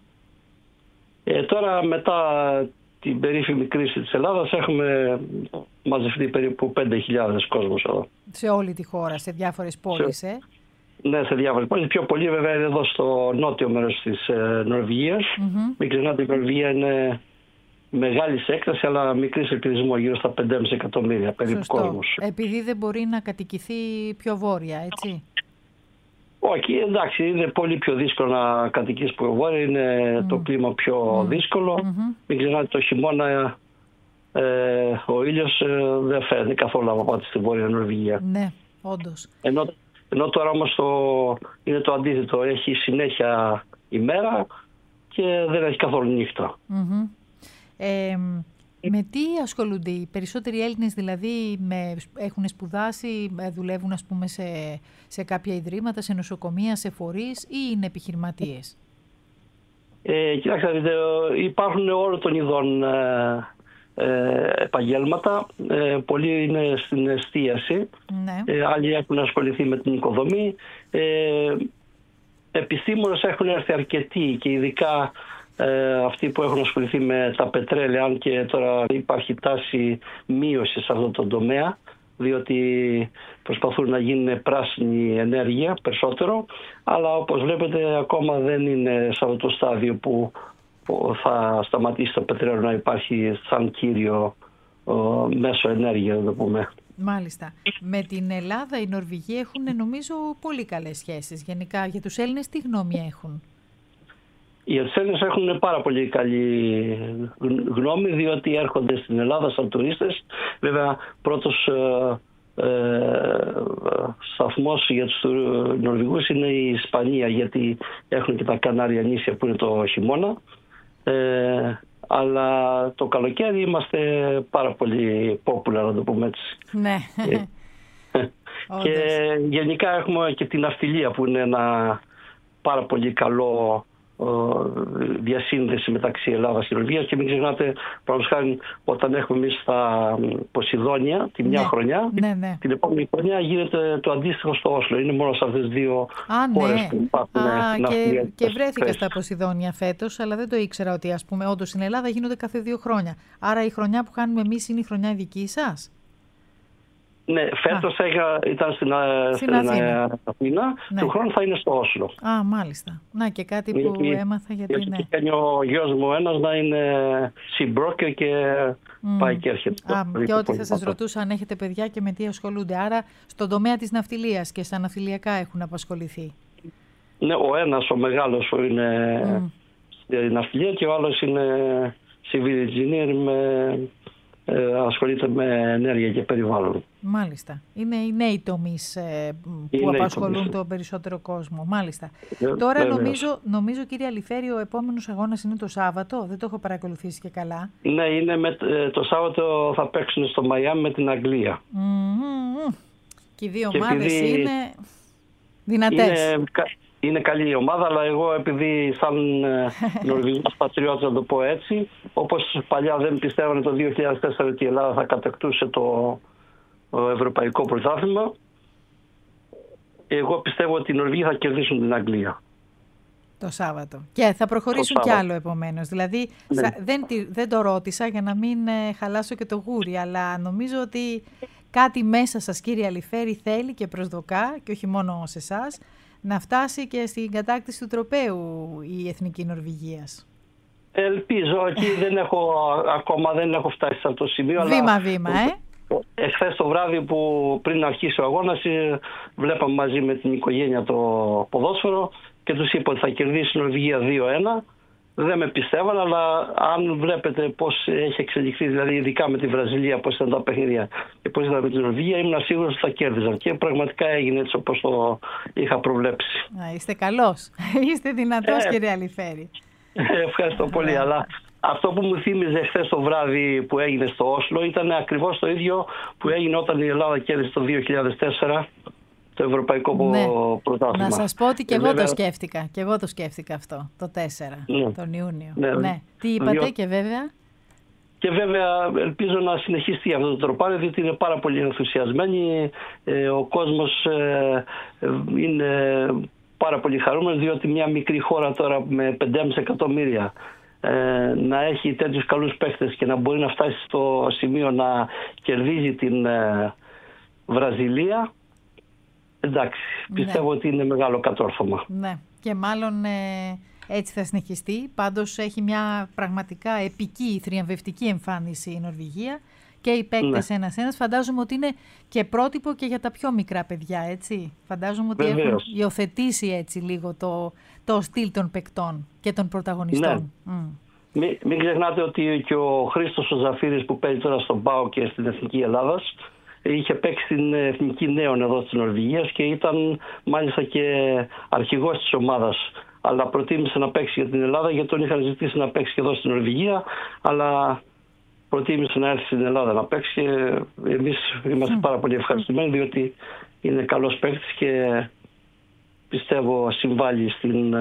Ε, τώρα μετά την περίφημη κρίση της Ελλάδας έχουμε μαζευτεί περίπου πέντε χιλιάδες κόσμος εδώ. Σε όλη τη χώρα, σε διάφορες πόλεις, ε. Ναι, σε διάφορες πόλεις. Πιο πολύ βέβαια είναι εδώ στο νότιο μέρος της ε, Νορβηγίας. Mm-hmm. Μην ξεχνάτε, η Νορβηγία είναι μεγάλη σε έκταση, αλλά μικρή σε πληθυσμό, γύρω στα πέντε κόμμα πέντε εκατομμύρια περίπου Σωστό. κόσμος. Επειδή δεν μπορεί να κατοικηθεί πιο βόρεια, έτσι. Όχι, εντάξει, είναι πολύ πιο δύσκολο να κατοικείς πιο βόρεια, είναι Mm. το κλίμα πιο Mm. δύσκολο. Mm-hmm. Μην ξεχνάτε, το χειμώνα ε, ο ήλιος ε, δεν φαίνεται καθόλου από πάτη στη Βόρεια Νορβηγία. Ναι, όντως. Ενώ, ενώ τώρα όμως το, είναι το αντίθετο, έχει συνέχεια ημέρα και δεν έχει καθόλου νύχτα. Mm-hmm. Ε, με τι ασχολούνται οι περισσότεροι Έλληνες, δηλαδή με, έχουν σπουδάσει, δουλεύουν ας πούμε σε, σε κάποια ιδρύματα, σε νοσοκομεία, σε φορείς ή είναι επιχειρηματίες? Ε, κοιτάξτε, δείτε, υπάρχουν όλων των ειδών ε, ε, επαγγέλματα. Ε, πολλοί είναι στην εστίαση, Ναι. ε, άλλοι έχουν ασχοληθεί με την οικοδομή. Ε, επιστήμονες έχουν έρθει αρκετοί και ειδικά ε, αυτοί που έχουν ασχοληθεί με τα πετρέλαια, αν και τώρα υπάρχει τάση μείωση σε αυτό το τομέα, διότι προσπαθούν να γίνει πράσινη ενέργεια περισσότερο, αλλά όπως βλέπετε ακόμα δεν είναι σε αυτό το στάδιο που θα σταματήσει το πετρέλαιο να υπάρχει σαν κύριο ο, μέσο ενέργεια, να το πούμε. Μάλιστα. Με την Ελλάδα οι Νορβηγοί έχουν νομίζω πολύ καλές σχέσεις. Γενικά για τους Έλληνες τι γνώμη έχουν? Οι Έλληνες έχουν πάρα πολύ καλή γνώμη, διότι έρχονται στην Ελλάδα σαν τουρίστες. Βέβαια, πρώτος ε, ε, σταθμός για τους Νορβηγούς είναι η Ισπανία, γιατί έχουν και τα Κανάρια νήσια που είναι το χειμώνα. Ε, αλλά το καλοκαίρι είμαστε πάρα πολύ popular, να το πούμε έτσι. Ναι. Και γενικά έχουμε και την ναυτιλία που είναι ένα πάρα πολύ καλό διασύνδεση μεταξύ Ελλάδας και Νορβηγίας. Και μην ξεχνάτε, παραδείγματος χάρη, όταν έχουμε εμείς τα Ποσειδόνια τη μια ναι, χρονιά, ναι, ναι. την επόμενη χρονιά γίνεται το αντίστοιχο στο Όσλο. Είναι μόνο σε αυτές τις δύο χώρες ναι. που υπάρχουν. Α, ναυτιλία. και, και βρέθηκα στα Ποσειδόνια φέτος, αλλά δεν το ήξερα ότι ας πούμε όντως στην Ελλάδα γίνονται κάθε δύο χρόνια. Άρα η χρονιά που κάνουμε εμείς είναι η χρονιά δική σας? Ναι, φέτος ήταν στην, στην Αθήνα. Αθήνα. Ναι. Του χρόνου θα είναι στο Όσλο. Α, μάλιστα. Να και κάτι που γιατί, έμαθα γιατί γιατί ναι. Και κάνει ο γιος μου ένας να είναι συμπρόκερ και mm. πάει και έρχεται. Α, και ό,τι θα σας ρωτούσα αν έχετε παιδιά και με τι ασχολούνται. Άρα στον τομέα της ναυτιλίας και στα ναυτιλιακά έχουν απασχοληθεί. Ναι, ο ένας ο μεγάλος που είναι mm. στην ναυτιλία και ο άλλος είναι civil engineer, με, ε, ασχολείται με ενέργεια και περιβάλλον. Μάλιστα. Είναι οι νέοι τομείς ε, που είναι απασχολούν τον περισσότερο κόσμο. Μάλιστα. Ε, Τώρα νομίζω, νομίζω, κύριε Αλιφέρη, ο επόμενος αγώνας είναι το Σάββατο. Δεν το έχω παρακολουθήσει και καλά. Ναι, είναι με, το Σάββατο θα παίξουν στο Μαϊάμι με την Αγγλία. Mm-hmm. Και οι δύο και ομάδες επειδή είναι δυνατές. Είναι, είναι καλή η ομάδα, αλλά εγώ επειδή σαν Νορβηγός πατριώτης, να το πω έτσι, όπως παλιά δεν πιστεύανε το δύο χιλιάδες τέσσερα ότι η Ελλάδα θα κατακτούσε το ευρωπαϊκό πρωτάθλημα, εγώ πιστεύω ότι οι Νορβηγοί θα κερδίσουν την Αγγλία. Το Σάββατο. Και θα προχωρήσουν κι άλλο επομένως. Δηλαδή ναι. δεν, δεν το ρώτησα για να μην ε, χαλάσω και το γούρι, αλλά νομίζω ότι κάτι μέσα σας, κύριε Αλιφέρη, θέλει και προσδοκά, και όχι μόνο σε εσάς, να φτάσει και στην κατάκτηση του τροπαίου η Εθνική Νορβηγίας. Ελπίζω, εκεί δεν έχω, ακόμα δεν έχω φτάσει σε αυτό το σημείο. Βήμα-βήμα, ε. Εχθές το βράδυ που πριν αρχίσει ο αγώνας, βλέπαμε μαζί με την οικογένεια το ποδόσφαιρο και τους είπα ότι θα κερδίσει η Νορβηγία δύο ένα. Δεν με πιστεύαν, αλλά αν βλέπετε πώς έχει εξελιχθεί, δηλαδή ειδικά με τη Βραζιλία, πώς ήταν τα παιχνίδια και πώς ήταν με την Νορβηγία, ήμουν σίγουρος ότι θα κέρδιζαν. Και πραγματικά έγινε έτσι όπως το είχα προβλέψει. Α, είστε καλός. Είστε δυνατός, ε, κύριε Αλιφέρη. Ευχαριστώ πολύ, αλλά αυτό που μου θύμιζε χθες το βράδυ που έγινε στο Όσλο ήταν ακριβώς το ίδιο που έγινε όταν η Ελλάδα κέρδισε το δύο χιλιάδες τέσσερα το Ευρωπαϊκό ναι. Πρωτάθλημα. Να σας πω ότι και, και εγώ βέβαια... το σκέφτηκα. Και εγώ το σκέφτηκα αυτό, το τέσσερα, ναι. τον Ιούνιο. Ναι. Ναι. Τι είπατε Διό... και βέβαια... Και βέβαια ελπίζω να συνεχιστεί αυτό το τροπάριο, διότι είναι πάρα πολύ ενθουσιασμένοι. Ε, ο κόσμος ε, είναι πάρα πολύ χαρούμενος, διότι μια μικρή χώρα τώρα με πέντε κόμμα πέντε εκατομμύρια ε, να έχει τέτοιους καλούς παίχτες και να μπορεί να φτάσει στο σημείο να κερδίζει την ε, Βραζιλία. Εντάξει, πιστεύω ναι. ότι είναι μεγάλο κατόρθωμα. Ναι, και μάλλον ε, έτσι θα συνεχιστεί. Πάντως έχει μια πραγματικά επική, θριαμβευτική εμφάνιση η Νορβηγία και οι παίκτες ναι. ένας-ένας. Φαντάζομαι ότι είναι και πρότυπο και για τα πιο μικρά παιδιά, έτσι. Φαντάζομαι ότι Βεβαίως. έχουν υιοθετήσει έτσι λίγο το, το στυλ των παικτών και των πρωταγωνιστών. Ναι. Mm. Μην, μην ξεχνάτε ότι και ο Χρήστος ο Ζαφύρης που παίζει τώρα στον ΠΑΟ και στην Εθνική Ελλάδας είχε παίξει στην Εθνική Νέων εδώ της Νορβηγίας και ήταν μάλιστα και αρχηγός της ομάδας. Αλλά προτίμησε να παίξει για την Ελλάδα γιατί τον είχαν ζητήσει να παίξει και εδώ στην Νορβηγία, αλλά προτίμησε να έρθει στην Ελλάδα να παίξει και εμείς είμαστε πάρα πολύ ευχαριστημένοι διότι είναι καλός παίκτης και πιστεύω συμβάλλει στην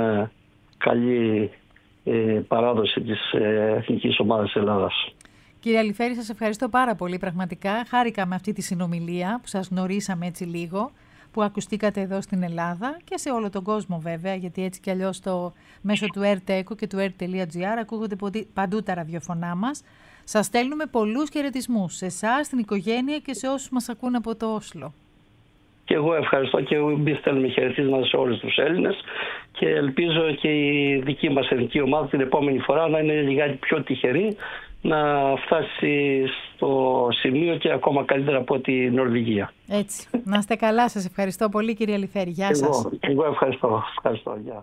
καλή παράδοση της εθνικής ομάδας Ελλάδας. Κύριε Αλιφέρη, σας ευχαριστώ πάρα πολύ πραγματικά. Χάρηκα με αυτή τη συνομιλία που σας γνωρίσαμε έτσι λίγο, που ακουστήκατε εδώ στην Ελλάδα και σε όλο τον κόσμο βέβαια, γιατί έτσι κι αλλιώς το μέσω του Airteco και του air.gr ακούγονται παντού τα ραδιοφωνά μας. Σας στέλνουμε πολλούς χαιρετισμούς σε εσάς, στην οικογένεια και σε όσους μας ακούν από το Όσλο. Και εγώ ευχαριστώ και εμείς στέλνουμε χαιρετίσματα σε όλους τους Έλληνες και ελπίζω και η δική μας εθνική ομάδα την επόμενη φορά να είναι λιγάκι πιο τυχερή, να φτάσει στο σημείο και ακόμα καλύτερα από τη Νορβηγία. Έτσι. Να είστε καλά. Σας ευχαριστώ πολύ, κύριε Αλιφέρη. Γεια σας. Εγώ, εγώ ευχαριστώ. Ευχαριστώ. Γεια.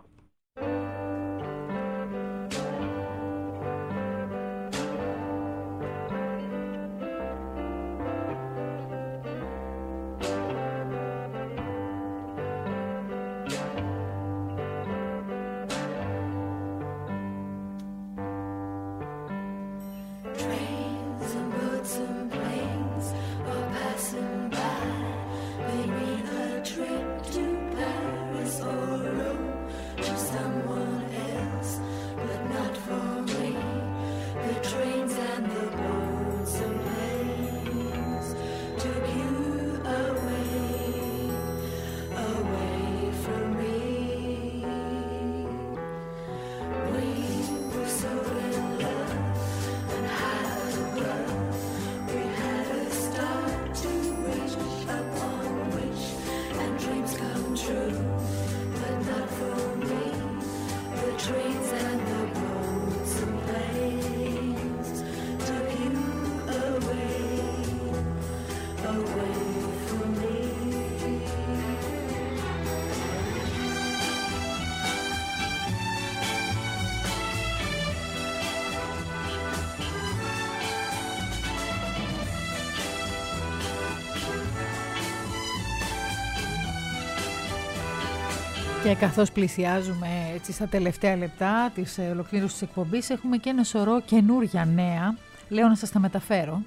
Και καθώς πλησιάζουμε έτσι στα τελευταία λεπτά της ολοκλήρωσης της εκπομπής, έχουμε και ένα σωρό καινούρια νέα. Λέω να σας τα μεταφέρω.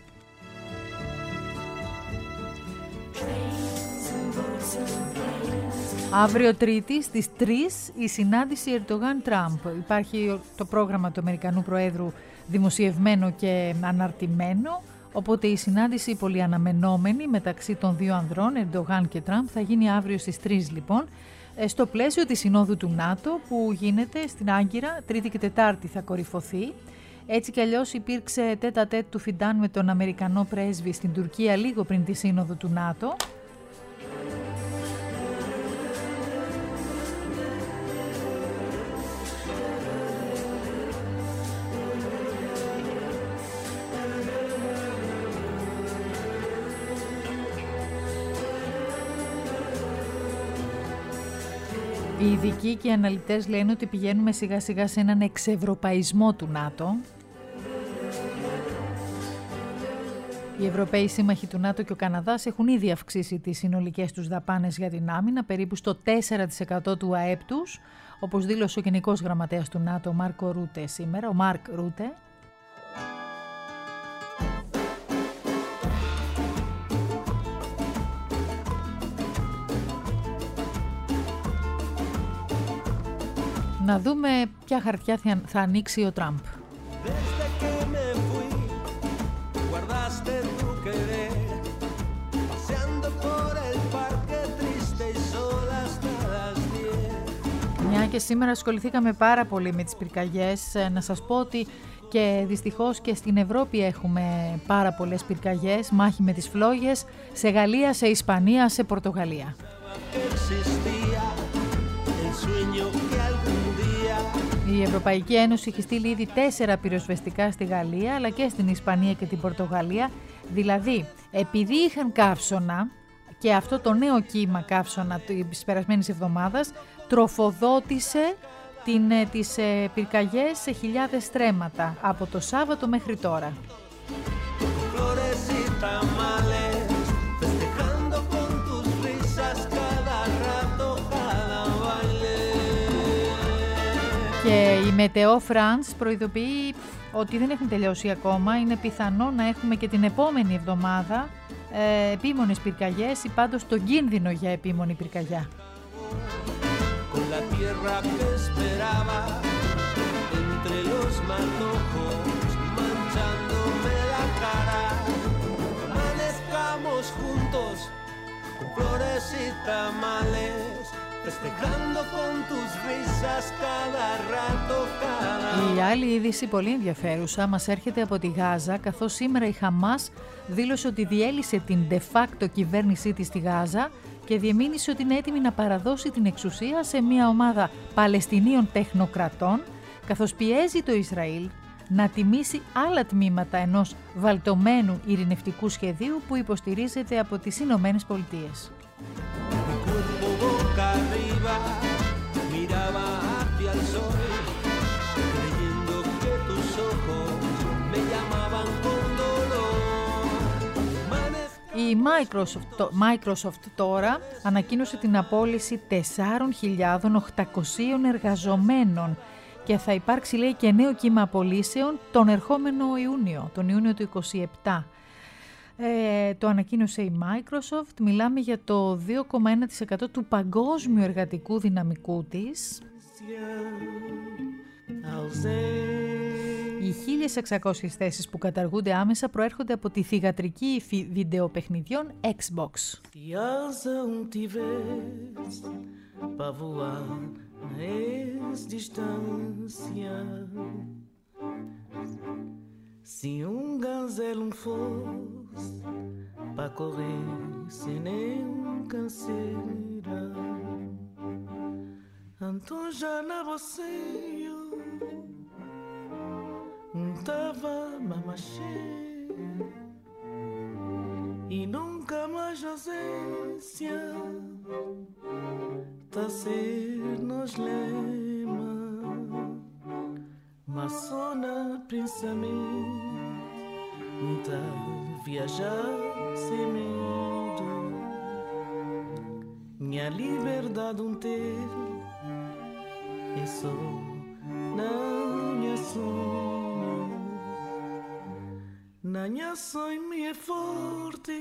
Αύριο Τρίτη στις τρεις η συνάντηση Ερντογάν-Τραμπ. Υπάρχει το πρόγραμμα του Αμερικανού Προέδρου δημοσιευμένο και αναρτημένο, οπότε η συνάντηση πολύ αναμενόμενη μεταξύ των δύο ανδρών, Ερντογάν και Τραμπ, θα γίνει αύριο στις τρεις λοιπόν, στο πλαίσιο της Συνόδου του ΝΑΤΟ που γίνεται στην Άγκυρα, Τρίτη και Τετάρτη θα κορυφωθεί. Έτσι κι αλλιώς υπήρξε τέτα τέτ του Φιντάν με τον Αμερικανό πρέσβη στην Τουρκία λίγο πριν τη Σύνοδο του ΝΑΤΟ. Οι ειδικοί και οι αναλυτές λένε ότι πηγαίνουμε σιγά σιγά σε έναν εξευρωπαϊσμό του ΝΑΤΟ. Οι Ευρωπαίοι σύμμαχοι του ΝΑΤΟ και ο Καναδάς έχουν ήδη αυξήσει τις συνολικές τους δαπάνες για την άμυνα, περίπου στο τέσσερα τοις εκατό του ΑΕΠ τους, όπως δήλωσε ο Γενικός Γραμματέας του ΝΑΤΟ, Μάρκο Ρούτε, σήμερα, ο Μάρκ Ρούτε. Να δούμε ποια χαρτιά θα ανοίξει ο Τραμπ. Μια και σήμερα ασχοληθήκαμε πάρα πολύ με τις πυρκαγιές, να σας πω ότι και δυστυχώς και στην Ευρώπη έχουμε πάρα πολλές πυρκαγιές, μάχη με τις φλόγες, σε Γαλλία, σε Ισπανία, σε Πορτογαλία. Η Ευρωπαϊκή Ένωση έχει στείλει ήδη τέσσερα πυροσβεστικά στη Γαλλία, αλλά και στην Ισπανία και την Πορτογαλία. Δηλαδή, επειδή είχαν καύσωνα, και αυτό το νέο κύμα καύσωνα της περασμένης εβδομάδας τροφοδότησε την, τις ε, πυρκαγιές σε χιλιάδες στρέμματα από το Σάββατο μέχρι τώρα. Και η Μετεό France προειδοποιεί ότι δεν έχουν τελειώσει ακόμα. Είναι πιθανό να έχουμε και την επόμενη εβδομάδα ε, επίμονες πυρκαγιές ή πάντως τον κίνδυνο για επίμονη πυρκαγιά. Η άλλη είδηση πολύ ενδιαφέρουσα μας έρχεται από τη Γάζα, καθώς σήμερα η Χαμάς δήλωσε ότι διέλυσε την de facto κυβέρνησή της στη Γάζα και διεμήνυσε ότι είναι έτοιμη να παραδώσει την εξουσία σε μια ομάδα Παλαιστινίων τεχνοκρατών, καθώς πιέζει το Ισραήλ να τιμήσει άλλα τμήματα ενός βαλτωμένου ειρηνευτικού σχεδίου που υποστηρίζεται από τις Ηνωμένες Πολιτείες. Η Microsoft, Microsoft τώρα ανακοίνωσε την απόλυση τέσσερις χιλιάδες οκτακόσιων εργαζομένων και θα υπάρξει, λέει, και νέο κύμα απολύσεων τον ερχόμενο Ιούνιο, τον Ιούνιο του είκοσι επτά. Ε, το ανακοίνωσε η Microsoft. Μιλάμε για το δύο κόμμα ένα τοις εκατό του παγκόσμιου εργατικού δυναμικού της. Οι χίλιες εξακόσιες θέσεις που καταργούνται άμεσα προέρχονται από τη θυγατρική υφή βιντεοπαιχνιδιών Xbox. Se um gazelo fosse pra correr sem nenhum canseira, então já na você eu tava mamachê e nunca mais ausência tá ser nos lema. Mas só na pensamento tá viajar sem medo. Minha liberdade um ter é só na minha sonho. Na minha sonho me é forte,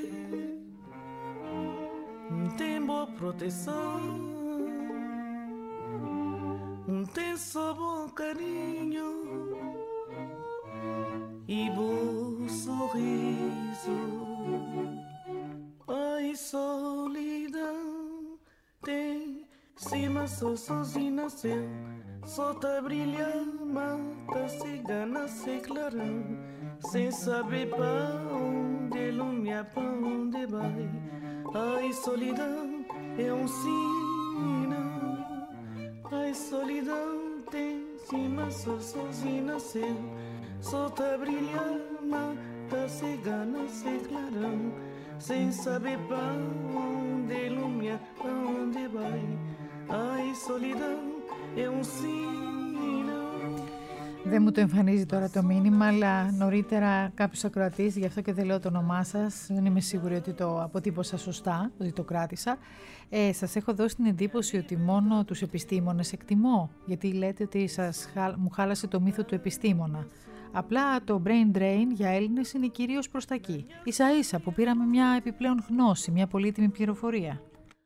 tem boa proteção. Tem só bom carinho e bom sorriso. Ai, solidão tem cima só sozinho nasceu. Só tá brilhando, mata cigana, se clarão. Sem saber pra onde lumiar, pra onde vai. Ai, solidão é um sino. Ai, solidão tem cima, só sozinho nasceu. Só tá brilhando, tá cigana, sem clarão. Sem saber pra onde lumiar, pra onde vai. Ai, solidão é um sino. Δεν μου το εμφανίζει τώρα το μήνυμα, αλλά νωρίτερα κάποιος ακροατής, γι' αυτό και δεν λέω το όνομά σας, δεν είμαι σίγουρη ότι το αποτύπωσα σωστά, ότι το κράτησα. Ε, σας έχω δώσει την εντύπωση ότι μόνο τους επιστήμονες εκτιμώ, γιατί λέτε ότι σας, μου χάλασε το μύθο του επιστήμονα. Απλά το brain drain για Έλληνες είναι κυρίως προς τα εκεί. Ίσα ίσα που πήραμε μια επιπλέον γνώση, μια πολύτιμη πληροφορία.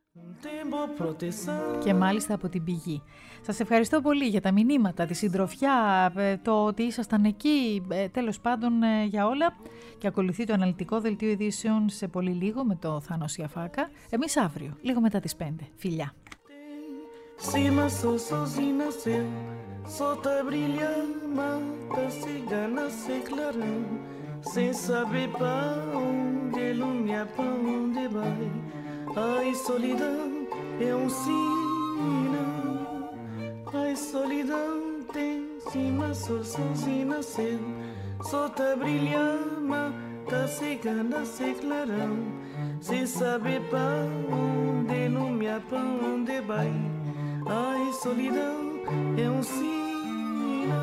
Και μάλιστα από την πηγή. Σας ευχαριστώ πολύ για τα μηνύματα, τη συντροφιά, το ότι ήσασταν εκεί, τέλος πάντων για όλα. Και ακολουθεί το αναλυτικό δελτίο ειδήσεων σε πολύ λίγο με το Θάνο Σιαφάκα. Εμείς αύριο, λίγο μετά τις πέντε. Φιλιά. Cima sou sozinho nasceu, solta brilha, mata cigana sem clarão, sem saber pra onde ilumina, pra onde vai. Ai, solidão é um sino. Ai, solidão tem cima sou sozinho nasceu, solta brilha, mata cigana sem clarão, sem saber pra onde ilumina, pra onde vai. Ai, solidão é um sino.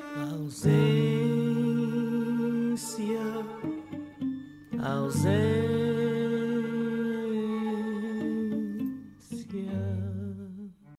Ausência, ausência.